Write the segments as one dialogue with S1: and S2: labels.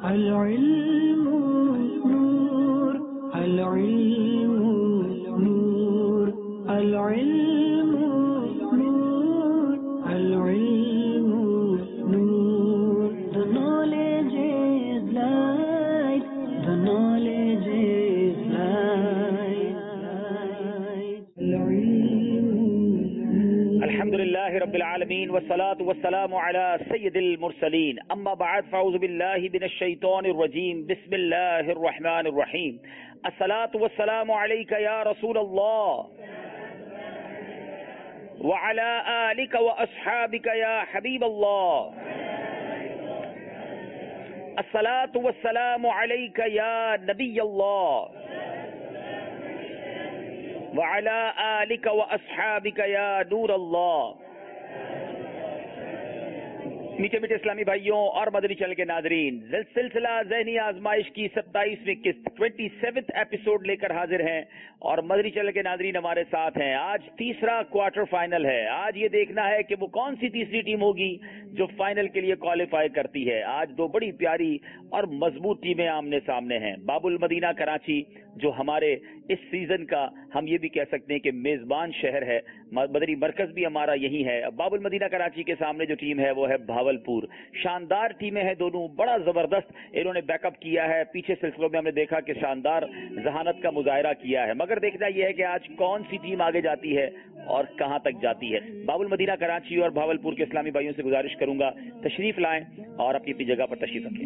S1: العلم نور العلم نور العلم نور العلم نور. The knowledge is light. The knowledge is light.
S2: الحمد لله رب العالمين والصلاة والسلام على سيد المرسلين اما بعد فاعوذ بالله من الشيطان الرجيم بسم الله الرحمن الرحيم. الصلاة والسلام عليك يا رسول الله وعلى آلك وأصحابك يا حبيب الله. الصلاة والسلام عليك يا نبي الله وعلى آلك وأصحابك يا نور الله. میٹھے میٹھے اسلامی بھائیوں اور مدنی چینل کے ناظرین، سلسلہ ذہنی آزمائش کی 27ویں قسط 27th ایپیسوڈ لے کر حاضر ہیں اور مدنی چینل کے ناظرین ہمارے ساتھ ہیں. آج تیسرا کوارٹر فائنل ہے. آج یہ دیکھنا ہے کہ وہ کون سی تیسری ٹیم ہوگی جو فائنل کے لیے کوالیفائی کرتی ہے. آج دو بڑی پیاری اور مضبوط ٹیمیں آمنے سامنے ہیں. باب المدینہ کراچی جو ہمارے اس سیزن کا ہم یہ بھی کہہ سکتے ہیں کہ میزبان شہر ہے، مدنی مرکز بھی ہمارا یہی ہے. باب المدینہ کراچی کے سامنے جو ٹیم ہے وہ ہے بھاولپور. شاندار ٹیمیں ہیں دونوں، بڑا زبردست انہوں نے بیک اپ کیا ہے. پیچھے سلسلوں میں ہم نے دیکھا کہ شاندار ذہانت کا مظاہرہ کیا ہے، مگر دیکھنا یہ ہے کہ آج کون سی ٹیم آگے جاتی ہے اور کہاں تک جاتی ہے. باب المدینہ کراچی اور بھاولپور کے اسلامی بھائیوں سے گزارش کروں گا تشریف لائیں اور اپنی اپنی جگہ پر تشریف رکھیں.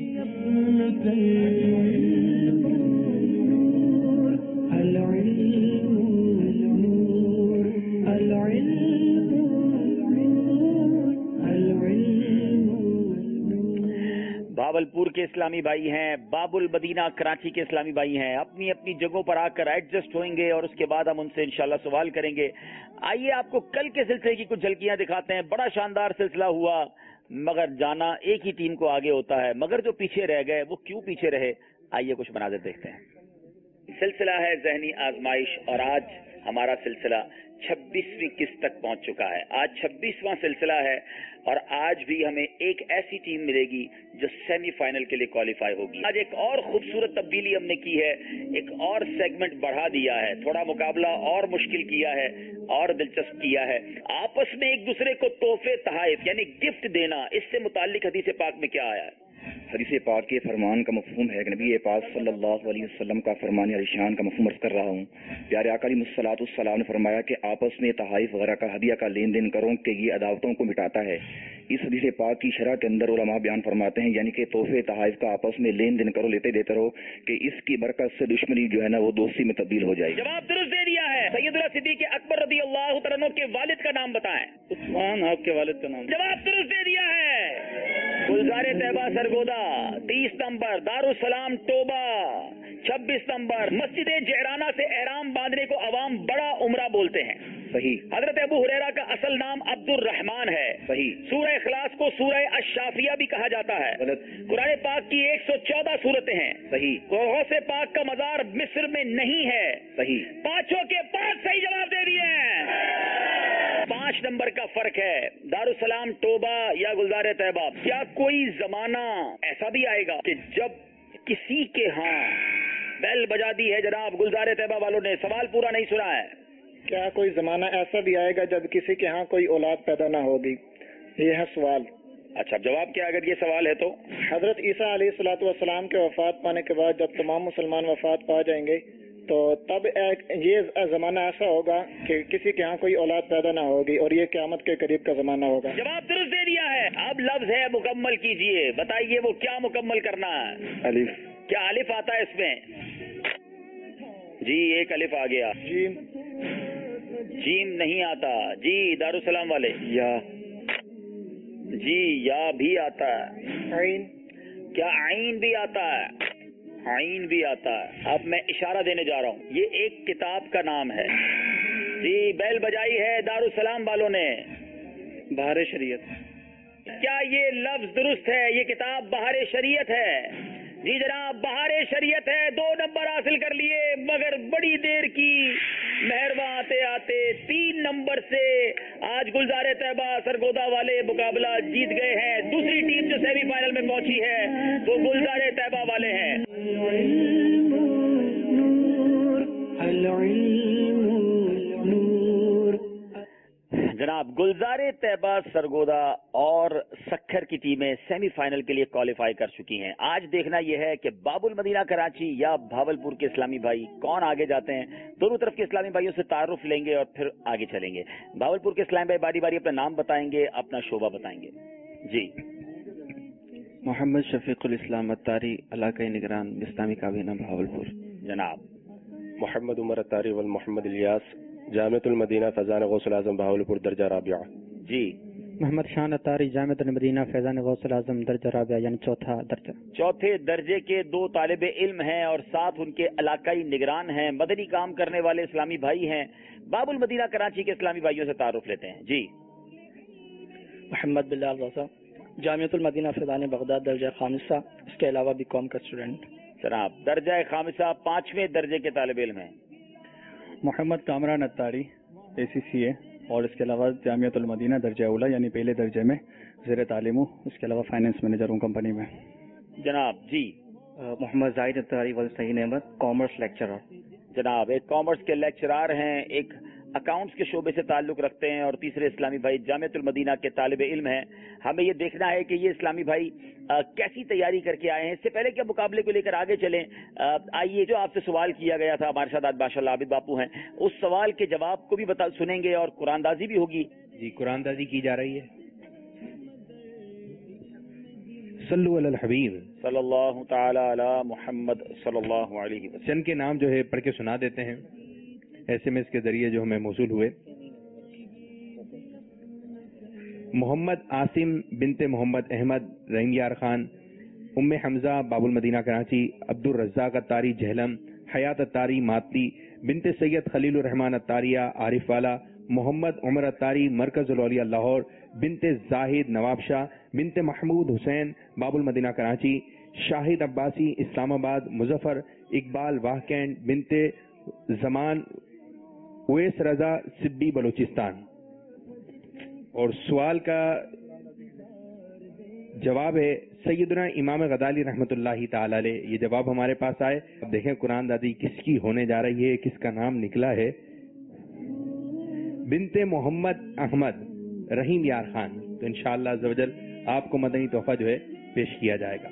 S2: بھاولپور کے اسلامی بھائی ہیں، باب المدینہ کراچی کے اسلامی بھائی ہیں، اپنی اپنی جگہوں پر آ کر ایڈجسٹ ہوئیں گے اور اس کے بعد ہم ان سے انشاءاللہ سوال کریں گے. آئیے آپ کو کل کے سلسلے کی کچھ جھلکیاں دکھاتے ہیں. بڑا شاندار سلسلہ ہوا، مگر جانا ایک ہی ٹیم کو آگے ہوتا ہے، مگر جو پیچھے رہ گئے وہ کیوں پیچھے رہے، آئیے کچھ مناظر دیکھتے ہیں. سلسلہ ہے ذہنی آزمائش اور آج ہمارا سلسلہ 26ویں قسط تک پہنچ چکا ہے. آج 26واں سلسلہ ہے اور آج بھی ہمیں ایک ایسی ٹیم ملے گی جو سیمی فائنل کے لیے کوالیفائی ہوگی. آج ایک اور خوبصورت تبدیلی ہم نے کی ہے، ایک اور سیگمنٹ بڑھا دیا ہے، تھوڑا مقابلہ اور مشکل کیا ہے اور دلچسپ کیا ہے. آپس میں ایک دوسرے کو تحفے تحائف یعنی گفٹ دینا، اس سے متعلق حدیث پاک میں کیا آیا ہے؟
S3: حدیث پاک کے فرمان کا مفہوم ہے کہ نبی پاک صلی اللہ علیہ وسلم کا فرمان علیشان کا مفہوم عرض کر رہا ہوں. پیارے آقا علیہ الصلوۃ والسلام نے فرمایا کہ آپس میں تحائف وغیرہ کا ہدیہ کا لین دین کرو کہ یہ عداوتوں کو مٹاتا ہے. اس حدیث پاک کی شرح کے اندر علماء بیان فرماتے ہیں یعنی کہ تحفے تحائف کا آپس میں لین دین کرو، لیتے دیتے رہو کہ اس کی برکت سے دشمنی جو ہے نا وہ دوستی میں تبدیل ہو جائے.
S2: جواب درست دے دیا ہے. سیدنا صدیق اکبر رضی اللہ تعالیٰ عنہ کے والد کا نام بتائیں.
S3: عثمان آپ کے والد کا نام.
S2: جواب درست دے دیا ہے. Gulzar Taiba Sargodha 30 number, Darussalam Toba 26 number. مسجد جعرانہ سے احرام باندھنے کو عوام بڑا عمرہ بولتے ہیں.
S3: صحیح.
S2: حضرت ابو ہریرہ کا اصل نام عبد الرحمن ہے.
S3: صحیح.
S2: سورہ اخلاص کو سورہ الشافیہ بھی کہا جاتا ہے.
S3: غلط.
S2: قرآن پاک کی 114 صورتیں ہیں.
S3: صحیح.
S2: غوث پاک کا مزار مصر میں نہیں ہے.
S3: صحیح.
S2: پانچوں کے 5 صحیح جواب دے دیے. 5 نمبر کا فرق ہے. دارالسلام ٹوبہ یا گلزار طیبہ. کیا کوئی زمانہ ایسا بھی آئے گا کہ جب کسی کے ہاں بیل بجا دی ہے؟ جناب گلزار طیبہ والوں نے سوال پورا نہیں سنا ہے.
S4: کیا کوئی زمانہ ایسا بھی آئے گا جب کسی کے ہاں کوئی اولاد پیدا نہ ہوگی؟ یہ ہے سوال.
S2: اچھا جواب کیا اگر یہ سوال ہے تو؟
S4: حضرت عیسیٰ علیہ الصلوۃ والسلام کے وفات پانے کے بعد جب تمام مسلمان وفات پا جائیں گے تو تب یہ زمانہ ایسا ہوگا کہ کسی کے ہاں کوئی اولاد پیدا نہ ہوگی اور یہ قیامت کے قریب کا زمانہ ہوگا.
S2: جواب درست دے دیا ہے. اب لفظ ہے مکمل کیجئے، بتائیے وہ کیا مکمل کرنا ہے؟
S3: الف.
S2: کیا الف آتا ہے اس میں؟ جی ایک الف آ گیا. جیم نہیں آتا. جی دارالسلام والے.
S3: یا.
S2: جی یا بھی آتا ہے.
S4: عین.
S2: کیا عین بھی آتا ہے؟ عین بھی آتا ہے. اب میں اشارہ دینے جا رہا ہوں، یہ ایک کتاب کا نام ہے. جی بیل بجائی ہے دارالسلام والوں نے.
S3: بہار شریعت.
S2: کیا یہ لفظ درست ہے؟ یہ کتاب بہار شریعت ہے. جی جناب بہار شریعت ہے. 2 نمبر حاصل کر لیے، مگر بڑی دیر کی مہرباں آتے آتے 3 نمبر سے آج گلزار طیبہ سرگودا والے مقابلہ جیت گئے ہیں. دوسری ٹیم جو سیمی فائنل میں پہنچی ہے وہ گلزار طیبہ सरगोदा और सखर की टीमें सेमीफाइनल के लिए क्वालिफाई कर चुकी हैं। आज देखना यह है कि बाबुल मदीना कराची या भावलपुर के इस्लामी भाई कौन आगे जाते हैं। दोनों तरफ के इस्लामी भाइयों से तारुफ लेंगे और फिर आगे चलेंगे। भावलपुर के इस्लामी भाई बारी बारी अपना नाम बताएंगे, अपना शोबा बताएंगे। जी।
S5: मोहम्मद शफीकुल इस्लाम अत्तारी, इलाका निगरान इस्लामी काबीना भावलपुर।
S2: जनाब।
S6: मोहम्मद उमर अत्तारी वल मोहम्मद इलियास, जामिअतुल मदीना फैजान गौसुल आजम भावलपुर, दर्जा राबिया।
S2: जी।
S7: मोहम्मद शान अत्तारी, जामिअतुल मदीना फैजान गौसुल आजम, दर्जा राबिया यानी चौथा दर्जा।
S2: चौथे दर्जे के 2 तालिबे इल्म हैं और साथ उनके इलाकाई निगरान हैं, मदनी काम करने वाले इस्लामी भाई हैं। बाबुल मदीना कराची के इस्लामी भाइयों से तारुफ लेते हैं। जी।
S8: मोहम्मद बिलाल रज़ा, जामिअतुल मदीना फैजान बगदाद, दर्जा खामिसा, इसके अलावा भी कॉम का स्टूडेंट।
S2: जनाब। दर्जा खामिसा 5वें दर्जे के तालिबे इल्म हैं।
S9: मोहम्मद कामरान अत्तारी, ACCA, और इसके अलावा जामिअतुल मदीना दर्जा उला यानी पहले दर्जे में ज़ेर तालीम हूँ। इसके अलावा फाइनेंस मैनेजर हूँ कंपनी में।
S2: जनाब। जी।
S5: मोहम्मद जाहिद अत्तारी वल सहीन अहमद, कॉमर्स लेक्चरर।
S2: जनाब। एक कॉमर्स के लेक्चरार हैं, एक अकाउंट्स के शोबे से ताल्लुक रखते हैं और तीसरे इस्लामी भाई जामिअतुल मदीना के तालिबे इल्म हैं। हमें ये देखना है कि ये इस्लामी भाई कैसी तैयारी करके आए हैं। इससे पहले कि मुकाबले को लेकर आगे चलें, आइए जो आपसे सवाल किया गया था, हमारे साथ आज माशाल्लाह आबिद बापू हैं, उस सवाल के जवाब को भी सुनेंगे और कुरानदाजी भी होगी।
S10: जी, कुरानदाजी की जा रही है। सल्लु अलल हबीब
S2: सल्लल्लाहु तआला अला मुहम्मद सल्लल्लाहु अलैहि वसल्लम।
S10: चंद के नाम जो है पढ़ के सुना देते हैं SMS के जरिए जो हमें मौसूल हुए। मोहम्मद आसिम बिनते मोहम्मद अहमद, रहीम यार खान, उम्मे हमजा, बाबुल मदीना कराची, अब्दुल रज़्ज़ाक अत्तारी जहलम, हयात अत्तारी मातली, बिनते सैयद खलीलुर रहमान अत्तारिया आरिफ वाला, मोहम्मद उमर अत्तारी मरकजुल औलिया लाहौर, बिनते जाहिद नवाबशाह, बिनते महमूद हुसैन, बाबुल मदीना कराची, शाहिद अब्बासी इस्लामाबाद, मुजफ्फर इकबाल वाहकैंड, बिनते जमान उवैस रजा सिद्दी बलूचिस्तान। और सवाल का जवाब है सैयदना इमाम गजाली रहमतुल्लाहि ताला अलैह। ये जवाब हमारे पास आए। अब देखें कुरानदादी किसकी होने जा रही है, किसका नाम निकला है। बिनते मोहम्मद अहमद, रहीम यार खान। तो इंशाअल्लाह अज़्ज़ व जल आपको मदनी तोहफा जो है पेश किया जाएगा।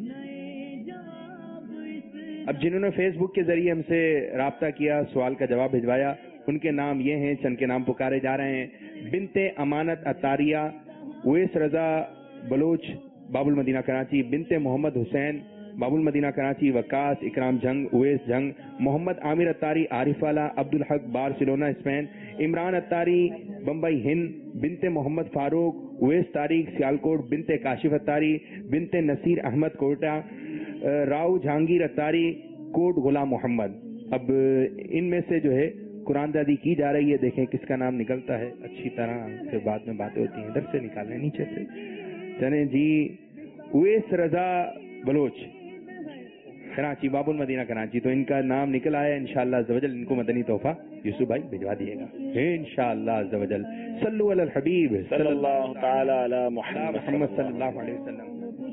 S10: अब जिन्होंने फेसबुक के जरिए हमसे राब्ता किया, सवाल का जवाब भिजवाया, उनके नाम ये हैं, चंद के नाम पुकारे जा रहे हैं। बिनते अमानत अत्तारिया, उवैस रजा बलोच, बाबुल मदीना कराची, बिनते मोहम्मद हुसैन, बाबुल मदीना कराची, वकास इकराम जंग, उवैस जंग, मोहम्मद आमिर अत्तारी आरिफ वाला, अब्दुल हक बार्सिलोना स्पेन, इमरान अत्तारी बम्बई हिंद, बिनते मोहम्मद फारूक, उवैस तारिक सियालकोट, बिनते काशिफ अत्तारी, बिनते नसीर अहमद कोटा, राव जहांगीर अत्तारी कोट गुलाम मोहम्मद। अब इनमें से जो है कुरानदादी की जा रही है, देखें किसका नाम निकलता है। अच्छी तरह से बाद में बातें होती हैं, इधर से निकालें नीचे से। चले जी। उवैस रजा बलोच कराची, बाबुल मदीना कराची, तो इनका नाम निकल आया। इंशाअल्लाह अज़्ज़ व जल इनको मदनी तोहफा यूसुफ भाई भिजवा दिएगा इंशाअल्लाह अज़्ज़ व जल। सल्लु अलल हबीब
S2: सल्लल्लाहु तआला अला मुहम्मद
S10: सल्लल्लाहु अलैहि वसल्लम।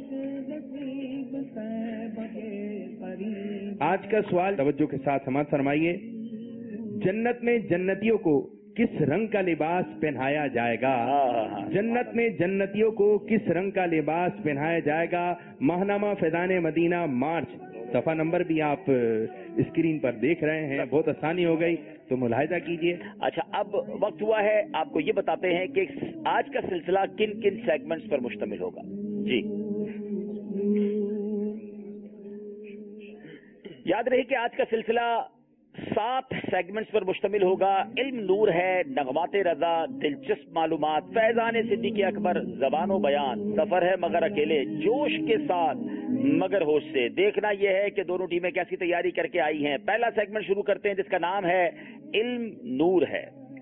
S10: आज का सवाल तवज्जो के साथ समाअत फरमाइए। जन्नत में जन्नतियों को किस रंग का लिबास पहनाया जाएगा? जन्नत में जन्नतियों को किस रंग का लिबास पहनाया जाएगा? माहनामा फैजान मदीना मार्च, सफा नंबर भी आप स्क्रीन पर देख रहे हैं। बहुत आसानी हो गई, तो मुलाहिजा कीजिए।
S2: अच्छा, अब वक्त हुआ है आपको ये बताते हैं कि आज का सिलसिला किन किन सेगमेंट्स पर मुश्तमिल होगा। जी, याद रहे कि आज का सिलसिला 7 सेगमेंट्स पर मुश्तमिल होगा। इल्म नूर है, नगमाते रजा, दिलचस्प मालूमात, फैजान सिद्दीक़ अकबर, ज़बानो बयान, सफर है मगर अकेले, जोश के साथ मगर होश से। देखना यह है कि दोनों टीमें कैसी तैयारी करके आई हैं। पहला सेगमेंट शुरू करते हैं जिसका नाम है इल्म नूर है।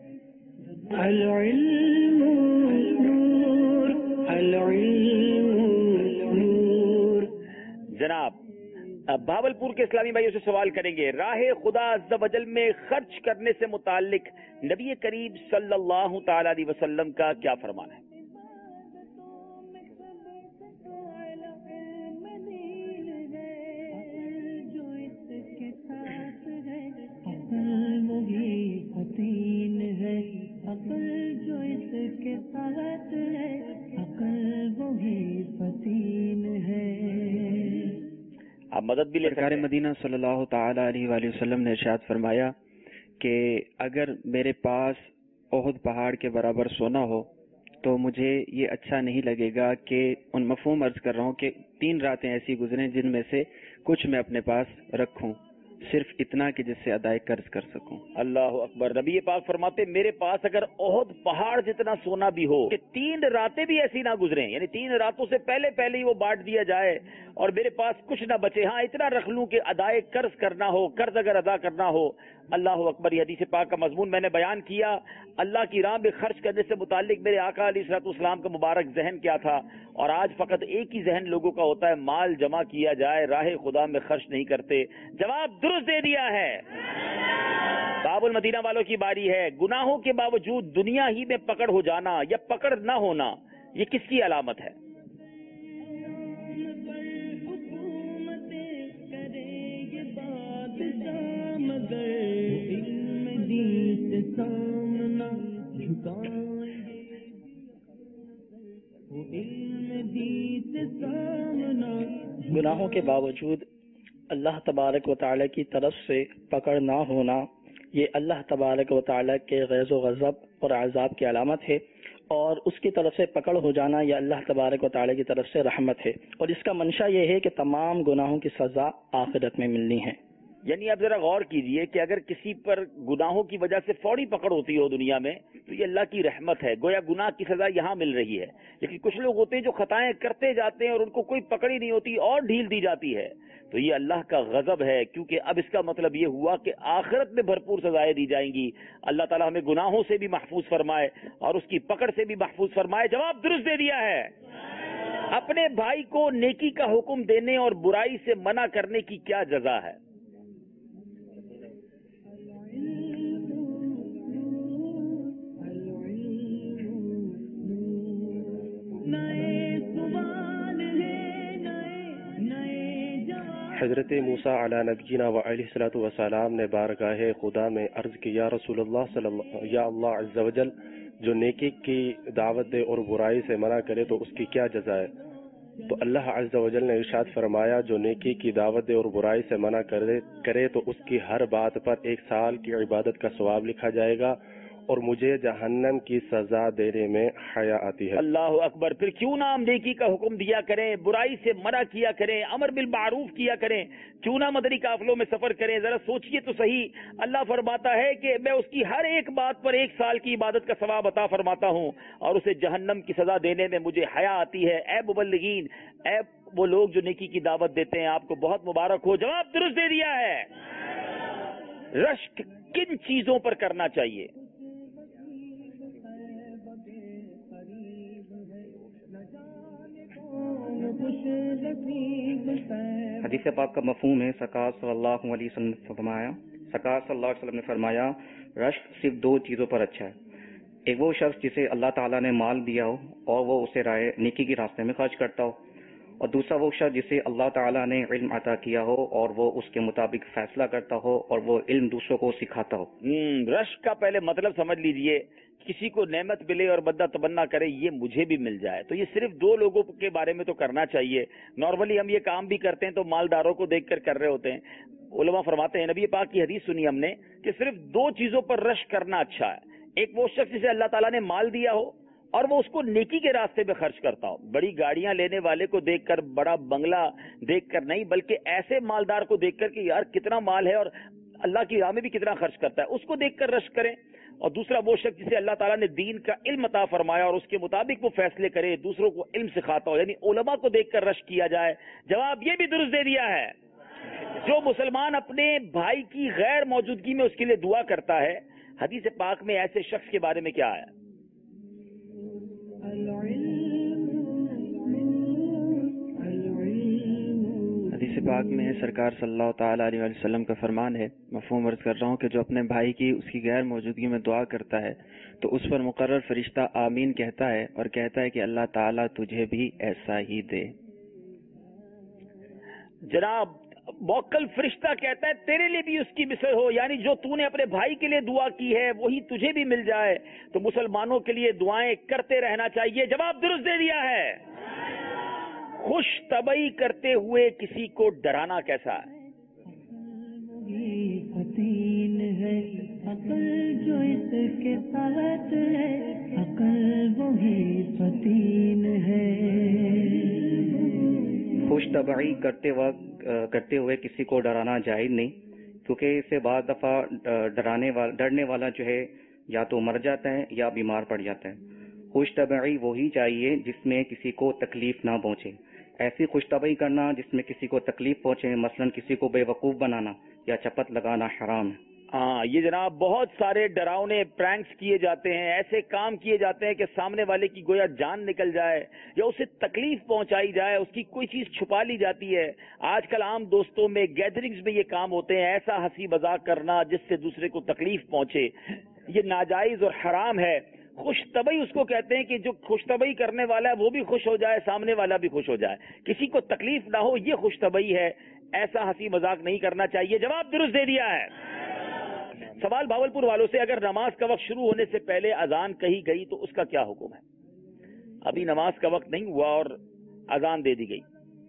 S2: जनाब, भावलपुर के इस्लामी भाइयों से सवाल करेंगे। राहे खुदा अज़्ज़ वजल में खर्च करने से मुताल्लिक नबी करीम सल्लल्लाहु तआला अलैहि वसल्लम का क्या फरमान है?
S1: जो इसके साथ
S2: مدد بھی لے سکتے
S5: سرکار
S2: ہیں۔
S5: مدینہ صلی اللہ تعالی علیہ وآلہ وسلم نے ارشاد فرمایا کہ اگر میرے پاس احد پہاڑ کے برابر سونا ہو تو مجھے یہ اچھا نہیں لگے گا کہ ان مفہوم عرض کر رہا ہوں کہ 3 راتیں ایسی گزریں جن میں سے کچھ میں اپنے پاس رکھوں، صرف اتنا کہ جس سے ادائے قرض کر سکوں۔
S2: اللہ اکبر۔ نبی پاک فرماتے میرے پاس اگر احد پہاڑ جتنا سونا بھی ہو کہ 3 راتیں بھی ایسی نہ گزریں، یعنی 3 راتوں سے پہلے ہی وہ بانٹ دیا جائے اور میرے پاس کچھ نہ بچے، ہاں اتنا رکھ لوں کہ ادائے قرض کرنا ہو، قرض اگر ادا کرنا ہو۔ اللہ اکبر۔ یہ حدیث پاک کا مضمون میں نے بیان کیا۔ اللہ کی راہ میں خرچ کرنے سے متعلق میرے آقا علیہ الصلوۃ والسلام کا مبارک ذہن کیا تھا، اور آج فقط ایک ہی ذہن لوگوں کا ہوتا ہے، مال جمع کیا جائے، راہ خدا میں خرچ نہیں کرتے۔ جواب درست دے دیا ہے۔ باب المدینہ والوں کی باری ہے۔ گناہوں کے باوجود دنیا ہی میں پکڑ ہو جانا یا پکڑ نہ ہونا، یہ کس کی علامت ہے؟
S8: گناہوں کے باوجود اللہ تبارک و تعالی کی طرف سے پکڑ نہ ہونا، یہ اللہ تبارک و تعالی کے غیظ و غضب اور عذاب کی علامت ہے، اور اس کی طرف سے پکڑ ہو جانا یہ اللہ تبارک و تعالی کی طرف سے رحمت ہے، اور اس کا منشا یہ ہے کہ تمام گناہوں کی سزا آخرت میں ملنی ہے۔
S2: یعنی آپ ذرا غور کیجئے کہ اگر کسی پر گناہوں کی وجہ سے فوری پکڑ ہوتی ہو دنیا میں تو یہ اللہ کی رحمت ہے، گویا گناہ کی سزا یہاں مل رہی ہے۔ لیکن کچھ لوگ ہوتے ہیں جو خطائیں کرتے جاتے ہیں اور ان کو کوئی پکڑ ہی نہیں ہوتی اور ڈھیل دی جاتی ہے، تو یہ اللہ کا غضب ہے، کیونکہ اب اس کا مطلب یہ ہوا کہ آخرت میں بھرپور سزائیں دی جائیں گی۔ اللہ تعالیٰ ہمیں گناہوں سے بھی محفوظ فرمائے اور اس کی پکڑ سے بھی محفوظ فرمائے۔ جواب درست دے دیا ہے۔ اپنے بھائی کو نیکی کا حکم دینے اور برائی سے منع کرنے کی کیا جزا ہے؟
S6: حضرت موسیٰ علی نبینا و علیہ الصلوۃ والسلام نے بارگاہ خدا میں عرض کی، یا رسول اللہ یا اللہ عز و جل، جو نیکی کی دعوت دے اور برائی سے منع کرے تو اس کی کیا جزا ہے؟ تو اللہ عز و جل نے ارشاد فرمایا، جو نیکی کی دعوت دے اور برائی سے منع کرے تو اس کی ہر بات پر 1 سال کی عبادت کا ثواب لکھا جائے گا، اور مجھے جہنم کی سزا دینے میں حیا آتی ہے۔
S2: اللہ اکبر۔ پھر کیوں نہ ہم نیکی کا حکم دیا کریں، برائی سے منع کیا کریں، امر بالمعروف کیا کریں، کیوں نہ مدنی قافلوں میں سفر کریں؟ ذرا سوچئے تو صحیح، اللہ فرماتا ہے کہ میں اس کی ہر ایک بات پر 1 سال کی عبادت کا ثواب عطا فرماتا ہوں اور اسے جہنم کی سزا دینے میں مجھے حیا آتی ہے۔ اے مبلغین، اے وہ لوگ جو نیکی کی دعوت دیتے ہیں، آپ کو بہت مبارک ہو۔ جواب درست دے دیا ہے۔ رشک کن چیزوں پر کرنا چاہیے؟
S11: حدیث پاک کا مفہوم ہے، سرکار صلی اللہ علیہ وسلم نے فرمایا رشک صرف 2 چیزوں پر اچھا ہے۔ ایک وہ شخص جسے اللہ تعالیٰ نے مال دیا ہو اور وہ اسے راہ نیکی کے راستے میں خرچ کرتا ہو، اور دوسرا وہ شخص جسے اللہ تعالیٰ نے علم عطا کیا ہو اور وہ اس کے مطابق فیصلہ کرتا ہو اور وہ علم دوسروں کو سکھاتا ہو۔
S2: رشک کا پہلے مطلب سمجھ لیجئے، کسی کو نعمت ملے اور بندہ تمنا کرے یہ مجھے بھی مل جائے، تو یہ صرف 2 لوگوں کے بارے میں تو کرنا چاہیے۔ نارملی ہم یہ کام بھی کرتے ہیں تو مالداروں کو دیکھ کر رہے ہوتے ہیں۔ علماء فرماتے ہیں، نبی پاک کی حدیث سنی ہم نے کہ صرف 2 چیزوں پر رشک کرنا اچھا ہے۔ ایک وہ شخص جسے اللہ تعالیٰ نے مال دیا ہو اور وہ اس کو نیکی کے راستے میں خرچ کرتا ہو، بڑی گاڑیاں لینے والے کو دیکھ کر، بڑا بنگلہ دیکھ کر نہیں، بلکہ ایسے مالدار کو دیکھ کر کہ یار کتنا مال ہے اور اللہ کی راہ میں بھی کتنا خرچ کرتا ہے، اس کو دیکھ کر رشک کریں۔ اور دوسرا وہ شخص جسے اللہ تعالیٰ نے دین کا علم عطا فرمایا اور اس کے مطابق وہ فیصلے کرے، دوسروں کو علم سکھاتا ہو، یعنی علماء کو دیکھ کر رشک کیا جائے۔ جواب یہ بھی درست دے دیا ہے۔ جو مسلمان اپنے بھائی کی غیر موجودگی میں اس کے لیے دعا کرتا ہے، حدیث پاک میں ایسے شخص کے بارے میں کیا ہے؟
S5: حدیث پاک میں سرکار صلی اللہ تعالی علیہ وسلم کا فرمان ہے، مفہوم عرض کر رہا ہوں، کہ جو اپنے بھائی کی اس کی غیر موجودگی میں دعا کرتا ہے تو اس پر مقرر فرشتہ آمین کہتا ہے اور کہتا ہے کہ اللہ تعالیٰ تجھے بھی ایسا ہی دے۔
S2: جناب موکل فرشتہ کہتا ہے تیرے لیے بھی اس کی مثل ہو، یعنی جو تو نے اپنے بھائی کے لیے دعا کی ہے وہی تجھے بھی مل جائے۔ تو مسلمانوں کے لیے دعائیں کرتے رہنا چاہیے۔ جواب درست دے دیا ہے۔ خوش طبعی کرتے ہوئے کسی کو ڈرانا کیسا ہے؟
S1: فتین ہے عقل جو اس کے ساتھ ہے، عقل وہی فتین ہے.
S11: خوش طبعی کرتے ہوئے کسی کو ڈرانا جائز نہیں، کیونکہ اس سے بعض دفعہ ڈرنے والا جو ہے یا تو مر جاتا ہے یا بیمار پڑ جاتا ہے. خوش طبعی وہی چاہیے جس میں کسی کو تکلیف نہ پہنچے. ایسی خوش طبعی کرنا جس میں کسی کو تکلیف پہنچے، مثلا کسی کو بے وقوف بنانا یا چپت لگانا حرام ہے.
S2: ہاں، یہ جناب بہت سارے ڈراؤنے پرینکس کیے جاتے ہیں، ایسے کام کیے جاتے ہیں کہ سامنے والے کی گویا جان نکل جائے یا اسے تکلیف پہنچائی جائے، اس کی کوئی چیز چھپا لی جاتی ہے. آج کل عام دوستوں میں گیدرنگز میں یہ کام ہوتے ہیں، ایسا ہنسی مذاق کرنا جس سے دوسرے کو تکلیف پہنچے، یہ ناجائز اور حرام ہے. خوش طبعی اس کو کہتے ہیں کہ جو خوش طبعی کرنے والا ہے وہ بھی خوش ہو جائے، سامنے والا بھی خوش ہو جائے، کسی کو تکلیف نہ ہو، یہ خوش طبعی ہے. ایسا ہنسی مذاق نہیں کرنا چاہیے. جواب درست دے دیا ہے. سوال بھاولپور والوں سے، اگر نماز کا وقت شروع ہونے سے پہلے اذان کہی گئی تو اس کا کیا حکم ہے؟ ابھی نماز کا وقت نہیں ہوا اور اذان دے دی گئی.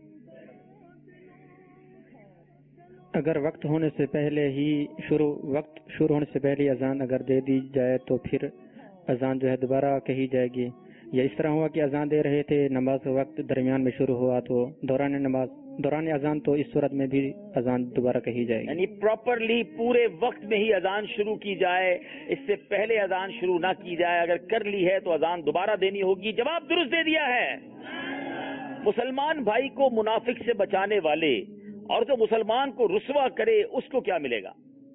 S7: اگر وقت ہونے سے پہلے ہی وقت شروع ہونے سے پہلے اذان اگر دے دی جائے تو پھر اذان جو ہے دوبارہ کہی جائے گی، یا اس طرح ہوا کہ اذان دے رہے تھے، نماز کا وقت درمیان میں شروع ہوا تو دوران اذان تو اس صورت میں بھی اذان دوبارہ کہی جائے گی.
S2: یعنی پراپرلی پورے وقت میں ہی اذان شروع کی جائے، اس سے پہلے اذان شروع نہ کی جائے. اگر کر لی ہے تو اذان دوبارہ دینی ہوگی. جواب درست دے دیا ہے. مسلمان بھائی کو منافق سے بچانے والے اور جو مسلمان کو رسوا کرے اس کو کیا ملے گا؟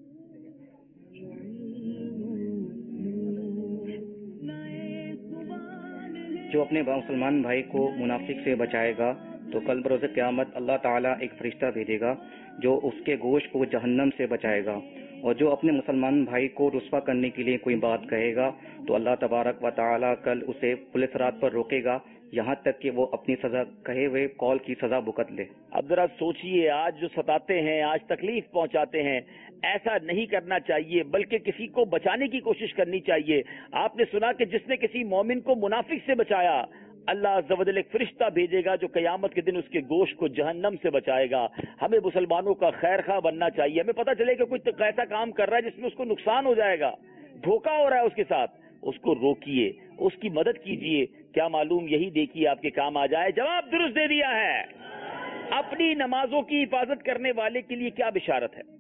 S11: جو اپنے مسلمان بھائی کو منافق سے بچائے گا تو کل بروز قیامت اللہ تعالیٰ ایک فرشتہ بھیجے گا جو اس کے گوشت کو جہنم سے بچائے گا. اور جو اپنے مسلمان بھائی کو رسوا کرنے کے لیے کوئی بات کہے گا تو اللہ تبارک و تعالیٰ کل اسے پولیس رات پر روکے گا یہاں تک کہ وہ اپنی سزا کہے ہوئے قول کی سزا بھگت لے.
S2: اب ذرا سوچئے، آج جو ستاتے ہیں، آج تکلیف پہنچاتے ہیں، ایسا نہیں کرنا چاہیے بلکہ کسی کو بچانے کی کوشش کرنی چاہیے. آپ نے سنا کہ جس نے کسی مومن کو منافق سے بچایا اللہ عز و جل ایک فرشتہ بھیجے گا جو قیامت کے دن اس کے گوشت کو جہنم سے بچائے گا. ہمیں مسلمانوں کا خیر خواہ بننا چاہیے. ہمیں پتہ چلے کہ کوئی ایسا کام کر رہا ہے جس میں اس کو نقصان ہو جائے گا، دھوکہ ہو رہا ہے اس کے ساتھ، اس کو روکیے، اس کی مدد کیجیے. کیا معلوم یہی دیکھیے آپ کے کام آ جائے. جواب درست دے دیا ہے. اپنی نمازوں کی حفاظت کرنے والے کے لیے کیا بشارت ہے؟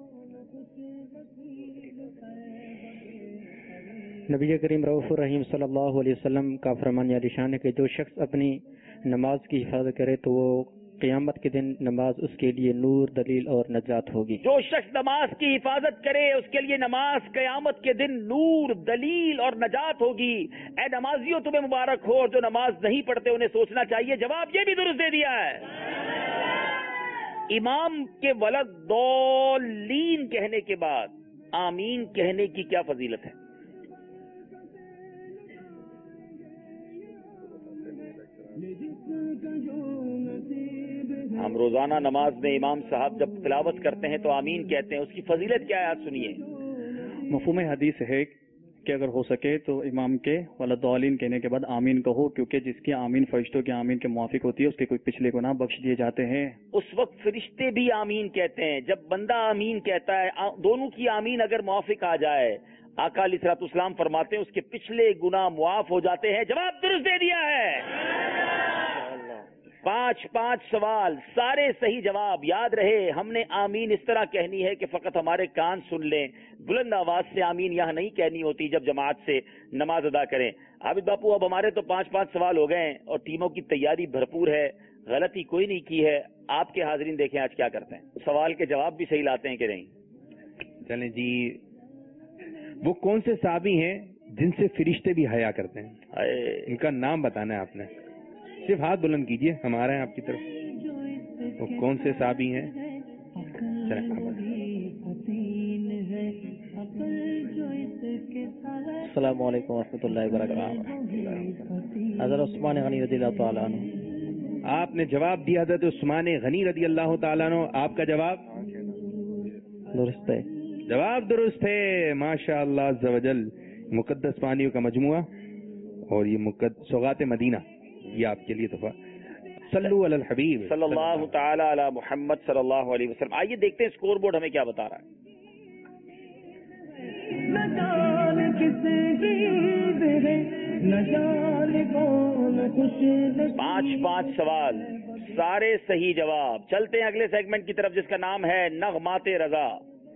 S7: نبی کریم رؤوف الرحیم صلی اللہ علیہ وسلم کا فرمان عالی شان ہے کہ جو شخص اپنی نماز کی حفاظت کرے تو وہ قیامت کے دن نماز اس کے لیے نور، دلیل اور نجات ہوگی.
S2: جو شخص نماز کی حفاظت کرے اس کے لیے نماز قیامت کے دن نور، دلیل اور نجات ہوگی. اے نمازیوں تمہیں مبارک ہو، اور جو نماز نہیں پڑھتے انہیں سوچنا چاہیے. جواب یہ بھی درست دے دیا ہے. امام کے ولد ضالین کہنے کے بعد آمین کہنے کی کیا فضیلت ہے؟ ہم روزانہ نماز میں امام صاحب جب تلاوت کرتے ہیں تو آمین کہتے ہیں، اس کی فضیلت کیا ہے آج سنیے.
S9: مفہوم حدیث ہے کہ اگر ہو سکے تو امام کے ولدالین کہنے کے بعد آمین کہو، کیونکہ جس کی آمین فرشتوں کی آمین کے موافق ہوتی ہے اس کے کوئی پچھلے گناہ بخش دیے جاتے ہیں.
S2: اس وقت فرشتے بھی آمین کہتے ہیں جب بندہ آمین کہتا ہے. دونوں کی آمین اگر موافق آ جائے، آقا علیہ الصلوۃ والسلام فرماتے ہیں اس کے پچھلے گناہ معاف ہو جاتے ہیں. جواب درست دے دیا ہے. 5 سوال، سارے صحیح جواب. یاد رہے ہم نے آمین اس طرح کہنی ہے کہ فقط ہمارے کان سن لیں، بلند آواز سے آمین یہاں نہیں کہنی ہوتی جب جماعت سے نماز ادا کریں. عابد باپو اب ہمارے تو 5 سوال ہو گئے ہیں اور ٹیموں کی تیاری بھرپور ہے، غلطی کوئی نہیں کی ہے. آپ کے حاضرین دیکھیں آج کیا کرتے ہیں، سوال کے جواب بھی صحیح لاتے ہیں کہ نہیں.
S10: چلیں جی، وہ کون سے صحابی ہیں جن سے فرشتے بھی حیا کرتے ہیں؟ ان کا نام بتانا ہے آپ نے. صرف ہاتھ بلند کیجئے، ہمارا ہے آپ کی طرف. وہ کون سے صحابی ہیں؟
S8: السلام علیکم ورحمۃ اللہ وبرکاتہ. حضرت عثمان غنی رضی اللہ تعالیٰ عنہ.
S10: آپ نے جواب دیا حضرت عثمان غنی رضی اللہ تعالیٰ عنہ. آپ کا جواب
S8: درست ہے.
S10: جواب درست ہے. ماشاء اللہ عز و جل. مقدس پانیوں کا مجموعہ اور یہ سوغات مدینہ، یہ آپ کے لیے تحفہ. सल्लु अलल हबीब
S2: सल्लल्लाहु ताला अला मुहम्मद सल्लल्लाहु अलैहि वसल्लम। आइए देखते हैं स्कोर बोर्ड हमें क्या बता रहा है। पांच सवाल, सारे सही जवाब। चलते हैं अगले सेगमेंट की तरफ जिसका नाम है नगमाते रजा।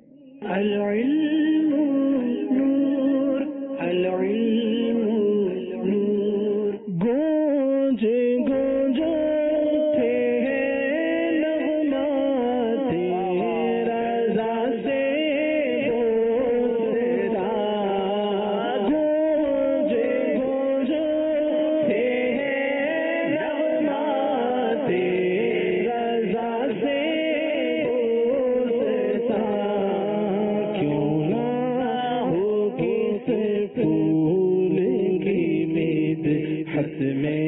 S1: गूंजे गूंजे थे नगमाते रजा से बोलता। गूंजे गूंजे थे नगमाते रजा से बोलता। क्यों ना हो किस फूल की मेद हस में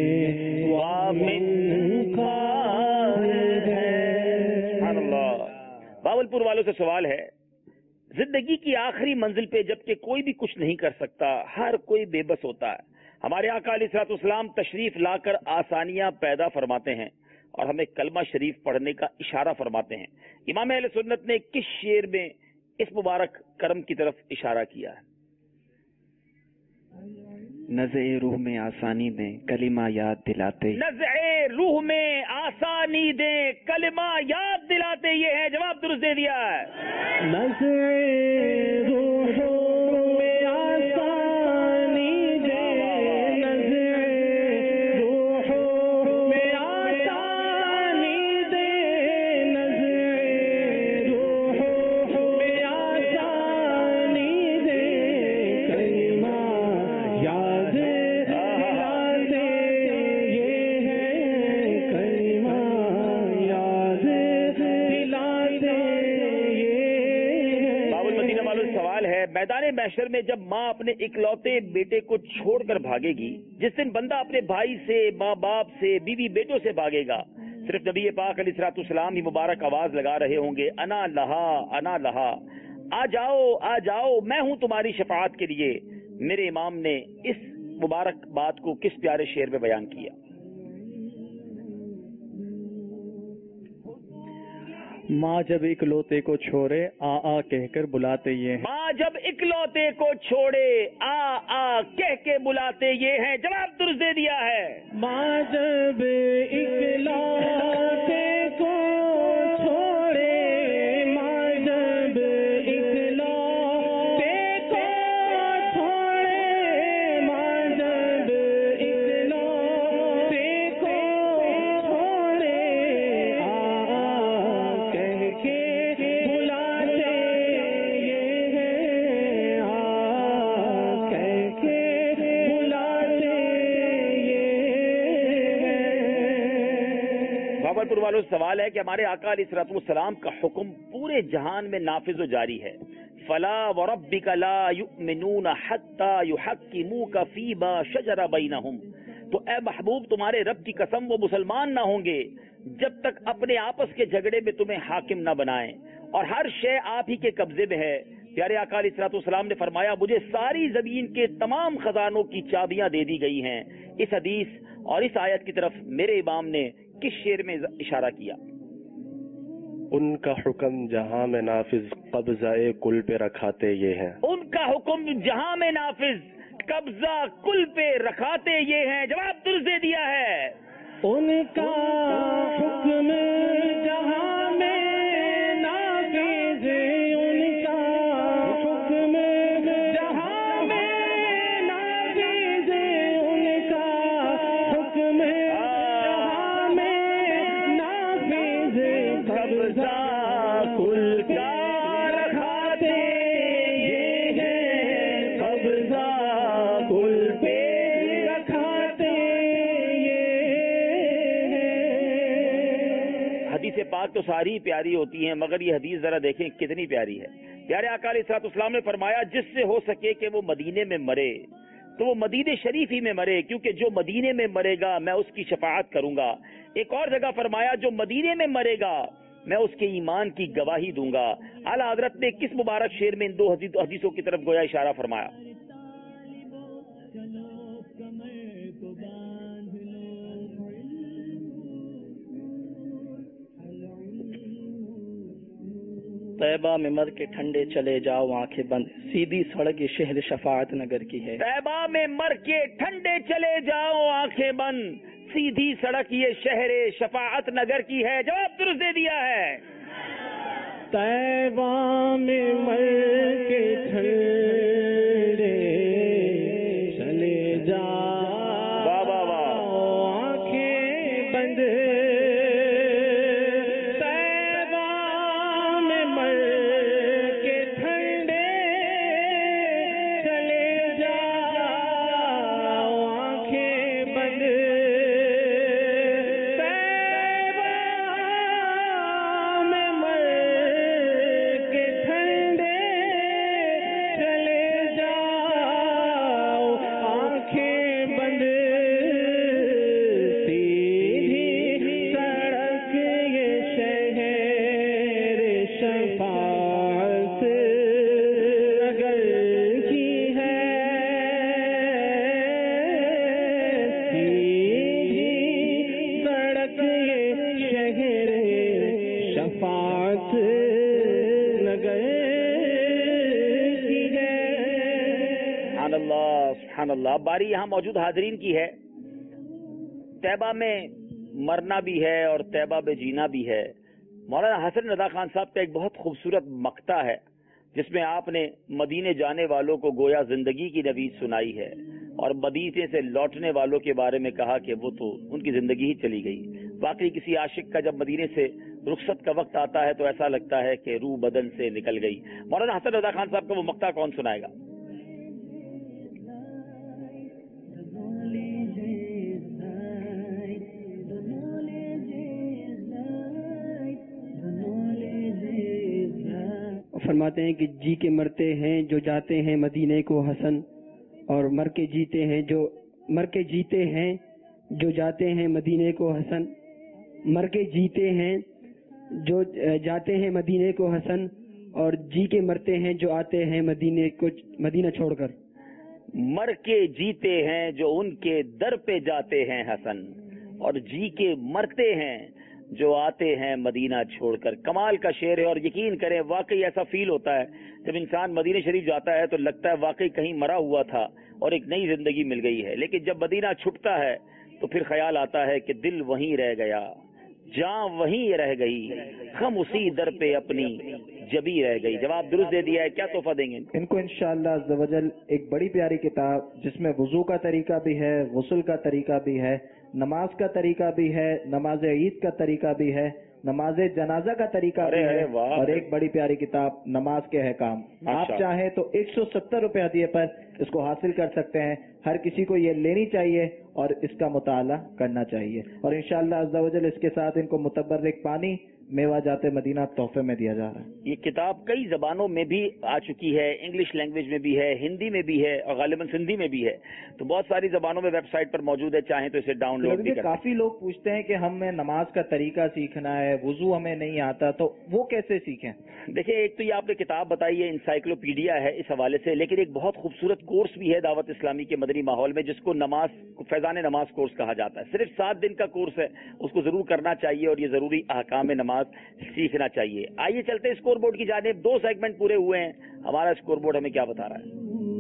S2: बावलपुर वालों से सवाल है, जिंदगी की आखिरी मंजिल पे जबकि कोई भी कुछ नहीं कर सकता, हर कोई बेबस होता है। हमारे आका अलैहिस्सलाम तशरीफ लाकर आसानियां पैदा फरमाते हैं और हमें कलमा शरीफ पढ़ने का इशारा फरमाते हैं। इमाम अहले सुन्नत ने किस शेर में इस मुबारक करम की तरफ इशारा किया है?
S5: नज़े रूह में आसानी दें कलिमा याद दिलाते।
S2: नज़े रूह में आसानी दें कलिमा याद दिलाते, ये है जवाब दुरुस्त दे दिया है।
S1: नज़े रूह में आसानी दें, नज़े रूह में आसानी दें, नज़े रूह में आसानी दें कलिमा याद दिलाते, ये है कलिमा याद दिलाते, ये
S2: बाबुल मदीना वालों से सवाल है, मैदान महशर में जब माँ अपने इकलौते बेटे को छोड़कर भागेगी, जिस दिन बंदा अपने भाई से, माँ बाप से, बीवी बेटों से भागेगा, सिर्फ नबी पाक अलैहिस्सलाम ही मुबारक आवाज लगा रहे होंगे, अना लहा, आ जाओ, मैं हूँ तुम्हारी शफाअत के लिए। मेरे इमाम ने इस मुबारक बात को किस प्यारे शेर में बयान किया?
S9: माँ जब इकलौते को छोड़े आ कहकर बुलाते ये हैं।
S2: माँ जब इकलौते को छोड़े आ कह के बुलाते ये हैं, जवाब दुरुस्त दे दिया है।
S1: माँ जब इकलौते को छोड़े, माँ जब इकलौते को छोड़े, माँ जब इकलौते को छोड़े, कह के बुलाते ये है, कह के बुलाते ये है।
S2: भावलपुर वालों से सवाल है कि हमारे आका अलैहिस्सलाम का हुक्म पूरे जहान में नाफिज जारी है। फला व रब्बिका ला युमिनून हत्ता युहक्किमूका फीमा शजरा बैनहुम। तो ए महबूब, तुम्हारे रब की कसम, वो मुसलमान ना होंगे जब तक अपने आपस के झगड़े में तुम्हें हाकिम ना बनाएं, और हर शय आप ही के कब्जे में है। प्यारे आका अलैहिस्सलाम ने फरमाया, मुझे सारी जमीन के तमाम खजानों की चाबियां दे दी गई हैं। इस हदीस और इस आयत की तरफ मेरे इमाम ने किस शेर में इशारा किया?
S6: उनका हुक्म जहां में नाफिज कब्ज़ाए कुल पे रखाते ये हैं।
S2: उनका हुक्म जहां में नाफिज कब्जा कुल पे रखाते ये हैं, जवाब दुरुस्त दे दिया है।
S1: उनका हुक्म जहां में नाफिज, उनका हुक्म जहां में नाफिज, उनका हुक्म जहां में नाफिज, कब्जा कुल का रखाते ये है, कब्जा कुल पे रखाते ये है।
S2: हदीस पाक तो सारी प्यारी होती हैं, मगर ये हदीस जरा देखें कितनी प्यारी है। प्यारे आका अलैहिस्सलाम ने फरमाया, जिससे हो सके कि वो मदीने में मरे तो वो मदीने शरीफ ही में मरे, क्योंकि जो मदीने में मरेगा मैं उसकी शफाअत करूंगा। एक और जगह फरमाया, जो मदीने में मरेगा मैं उसके ईमान की गवाही दूंगा। आला हजरत ने किस मुबारक शेर में इन दो हदीसों की तरफ गोया इशारा फरमाया?
S8: طیبہ میں مر کے ٹھنڈے چلے جاؤ آنکھیں بند، سیدھی سڑک یہ شہر شفاعت نگر کی ہے.
S2: طیبہ میں مر کے ٹھنڈے چلے جاؤ آنکھیں بند، سیدھی سڑک یہ شہر شفاعت نگر کی ہے. جواب درست دے دیا ہے.
S1: طیبہ میں مر کے ٹھنڈے چلے جاؤ آنکھیں بند، طیبہ میں مر کے ٹھنڈے چلے جاؤ آنکھیں بند، طیبہ میں مر کے ٹھنڈے چلے جاؤ آنکھیں بند، سیدھی سڑک یہ شہر شفاعت نگر کی ہے، سیدھی سڑک یہ شہر شفاعت نگر کی ہے.
S2: سبحان اللہ سبحان اللہ. باری یہاں موجود حاضرین کی ہے. طیبہ میں مرنا بھی ہے اور طیبہ میں جینا بھی ہے. مولانا حسن رضا خان صاحب کا ایک بہت خوبصورت مقطع ہے جس میں آپ نے مدینے جانے والوں کو گویا زندگی کی نوید سنائی ہے اور مدینے سے لوٹنے والوں کے بارے میں کہا کہ وہ تو ان کی زندگی ہی چلی گئی. واقعی کسی عاشق کا جب مدینے سے رخصت کا وقت آتا ہے تو ایسا لگتا ہے کہ روح بدن سے نکل گئی. مولانا حسن رضا خان صاحب کا وہ مقطع کون سنائے گا؟
S7: فرماتے ہیں کہ جی کے مرتے ہیں جو جاتے ہیں مدینے کو حسن، اور مر کے جیتے ہیں جو جاتے ہیں مدینے کو حسن، مر کے جیتے ہیں جو جاتے ہیں مدینے کو حسن، اور جی کے مرتے ہیں جو آتے ہیں مدینہ چھوڑ کر.
S2: مر کے جیتے ہیں جو ان کے در پہ جاتے ہیں حسن، اور جی کے مرتے ہیں جو آتے ہیں مدینہ چھوڑ کر. کمال کا شعر ہے اور یقین کریں واقعی ایسا فیل ہوتا ہے جب انسان مدینہ شریف جاتا ہے تو لگتا ہے واقعی کہیں مرا ہوا تھا اور ایک نئی زندگی مل گئی ہے. لیکن جب مدینہ چھٹتا ہے تو پھر خیال آتا ہے کہ دل وہیں رہ گیا، جان وہیں رہ گئی، غم اسی در پہ اپنی جبی رہ گئی. جواب درست دے دیا ہے. کیا تحفہ دیں گے
S12: ان کو؟ انشاءاللہ عز و جل ایک بڑی پیاری کتاب جس میں وضو کا طریقہ بھی ہے، غسل کا طریقہ بھی ہے، نماز کا طریقہ بھی ہے، نماز عید کا طریقہ بھی ہے، نماز جنازہ کا طریقہ بھی ہے، اور ایک بڑی پیاری کتاب نماز کے احکام. آپ چاہیں تو 170 روپے ہدیے پر اس کو حاصل کر سکتے ہیں. ہر کسی کو یہ لینی چاہیے اور اس کا مطالعہ کرنا چاہیے. اور انشاءاللہ عز و جل اس کے ساتھ ان کو متبرک پانی میوہ جات مدینہ تحفے میں دیا جا رہا ہے.
S2: یہ کتاب کئی زبانوں میں بھی آ چکی ہے، انگلش لینگویج میں بھی ہے، ہندی میں بھی ہے اور غالباً سندھی میں بھی ہے. تو بہت ساری زبانوں میں ویب سائٹ پر موجود ہے، چاہیں تو اسے ڈاؤن لوڈ بھی کر.
S12: کافی لوگ پوچھتے ہیں کہ ہمیں نماز کا طریقہ سیکھنا ہے، وضو ہمیں نہیں آتا، تو وہ کیسے سیکھیں؟
S2: دیکھیں، ایک تو یہ آپ نے کتاب بتائی ہے، انسائکلوپیڈیا ہے اس حوالے سے، لیکن ایک بہت خوبصورت کورس بھی ہے دعوت اسلامی کے مدنی ماحول میں جس کو فیضان نماز کورس کہا جاتا ہے. صرف 7 دن کا کورس ہے، اس کو ضرور کرنا چاہیے اور یہ ضروری احکام نماز سیکھنا چاہیے. آئیے چلتے ہیں اسکور بورڈ کی جانب. 2 سیگمنٹ پورے ہوئے ہیں. ہمارا اسکور بورڈ ہمیں کیا بتا رہا ہے؟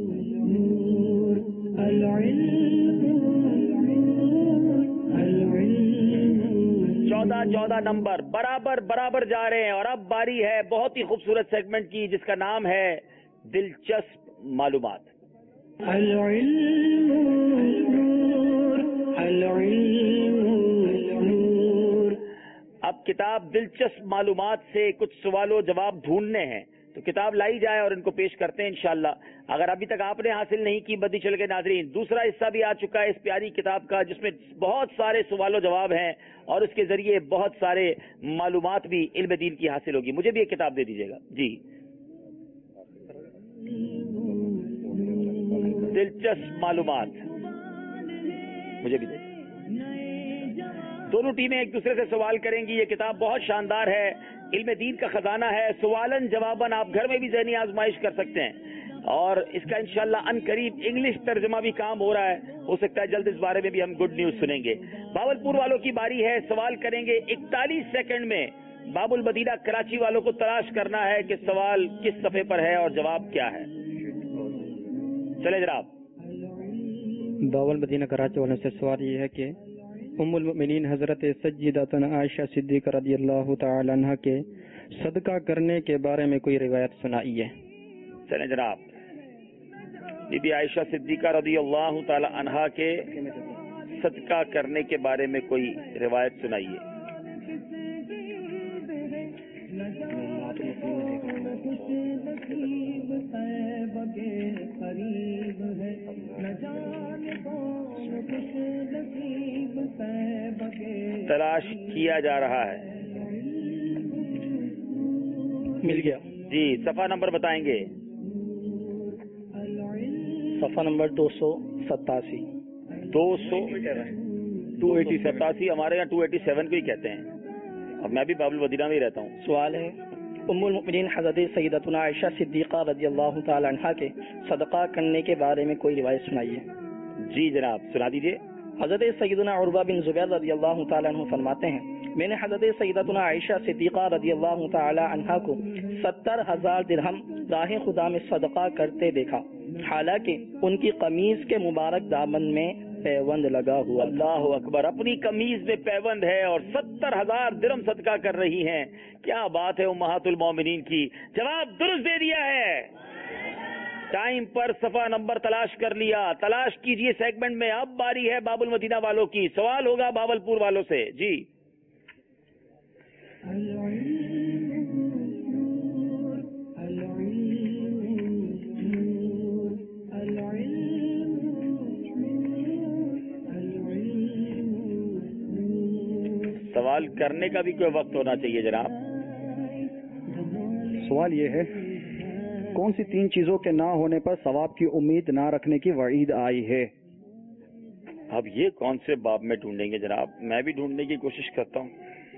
S2: 14 نمبر برابر جا رہے ہیں. اور اب باری ہے بہت ہی خوبصورت سیگمنٹ کی جس کا نام ہے دلچسپ معلومات. اب کتاب دلچسپ معلومات سے کچھ سوال و جواب ڈھونڈنے ہیں تو کتاب لائی جائے اور ان کو پیش کرتے ہیں انشاءاللہ. اگر ابھی تک آپ نے حاصل نہیں کی بدی چل کے ناظرین، دوسرا حصہ بھی آ چکا ہے اس پیاری کتاب کا جس میں بہت سارے سوال و جواب ہیں اور اس کے ذریعے بہت سارے معلومات بھی علم دین کی حاصل ہوگی. مجھے بھی ایک کتاب دے دیجیے گا جی. دلچسپ معلومات مجھے بھی دے. دونوں ٹیمیں ایک دوسرے سے سوال کریں گی. یہ کتاب بہت شاندار ہے، علم دین کا خزانہ ہے. سوالن جوابن آپ گھر میں بھی ذہنی آزمائش کر سکتے ہیں اور اس کا انشاءاللہ ان قریب انگلش ترجمہ بھی کام ہو رہا ہے. ہو سکتا ہے جلد اس بارے میں بھی ہم گڈ نیوز سنیں گے. باولپور والوں کی باری ہے. سوال کریں گے 41 سیکنڈ میں बाबुल मदीना कराची वालों को तलाश करना है कि सवाल किस सफ़े पर है और जवाब क्या है। चले जनाब।
S7: बाबुल मदीना कराची वालों से सवाल ये है कि उम्मुल मुमिनीन हजरत सज्जिदातुना आयशा सिद्दीक़ा रज़ियल्लाहु तआला अन्हा के सदका करने के बारे में कोई रिवायत सुनाइए।
S2: चले जनाब। बीबी आयशा सिद्दीक़ा रज़ियल्लाहु तआला अन्हा के सदका करने के बारे में कोई रिवायत सुनाइए। तलाश किया जा रहा है।
S8: मिल गया
S2: जी। सफ़ा नंबर बताएंगे।
S8: सफ़ा नंबर 287।
S2: 287 हमारे यहाँ 287 को ही कहते हैं और मैं भी बाबुल मदीना में ही रहता हूँ।
S8: सवाल है उम्मुल मुमिनीन हज़रत सय्यदतुना आयशा सिद्दीक़ा रज़ियल्लाहु तआला अन्हा के सदका करने के बारे में कोई रिवायत सुनाइए।
S2: जी जनाब, सुना दीजिए।
S8: हज़रत सय्यदुना उर्वा बिन ज़ुबैर रज़ियल्लाहु तआला अन्हु फरमाते हैं, मैंने हज़रत सय्यदतुना आयशा सिद्दीक़ा रज़ियल्लाहु तआला अन्हा को 70,000 दिरहम राह खुदा में सदका करते देखा, हालांकि उनकी कमीज के मुबारक दामन में पैबंद लगा हुआ।
S2: अल्लाह अकबर। अपनी कमीज में पैबंद है और 70,000 दिरहम सदका कर रही हैं। क्या बात है उम्महातुल मोमिनीन की। जवाब दुरुस्त दे दिया है। टाइम पर सफा नंबर तलाश कर लिया। तलाश कीजिए सेगमेंट में। अब बारी है बाबुल मदीना वालों की। सवाल होगा बावलपुर वालों से। जी। सवाल करने का भी कोई वक्त होना चाहिए जनाब।
S9: सवाल ये है, कौन सी 3 चीजों के ना होने पर सवाब की उम्मीद ना रखने की वईद आई है?
S2: अब ये कौन से बाब में ढूंढेंगे जनाब? मैं भी ढूंढने की कोशिश करता हूँ।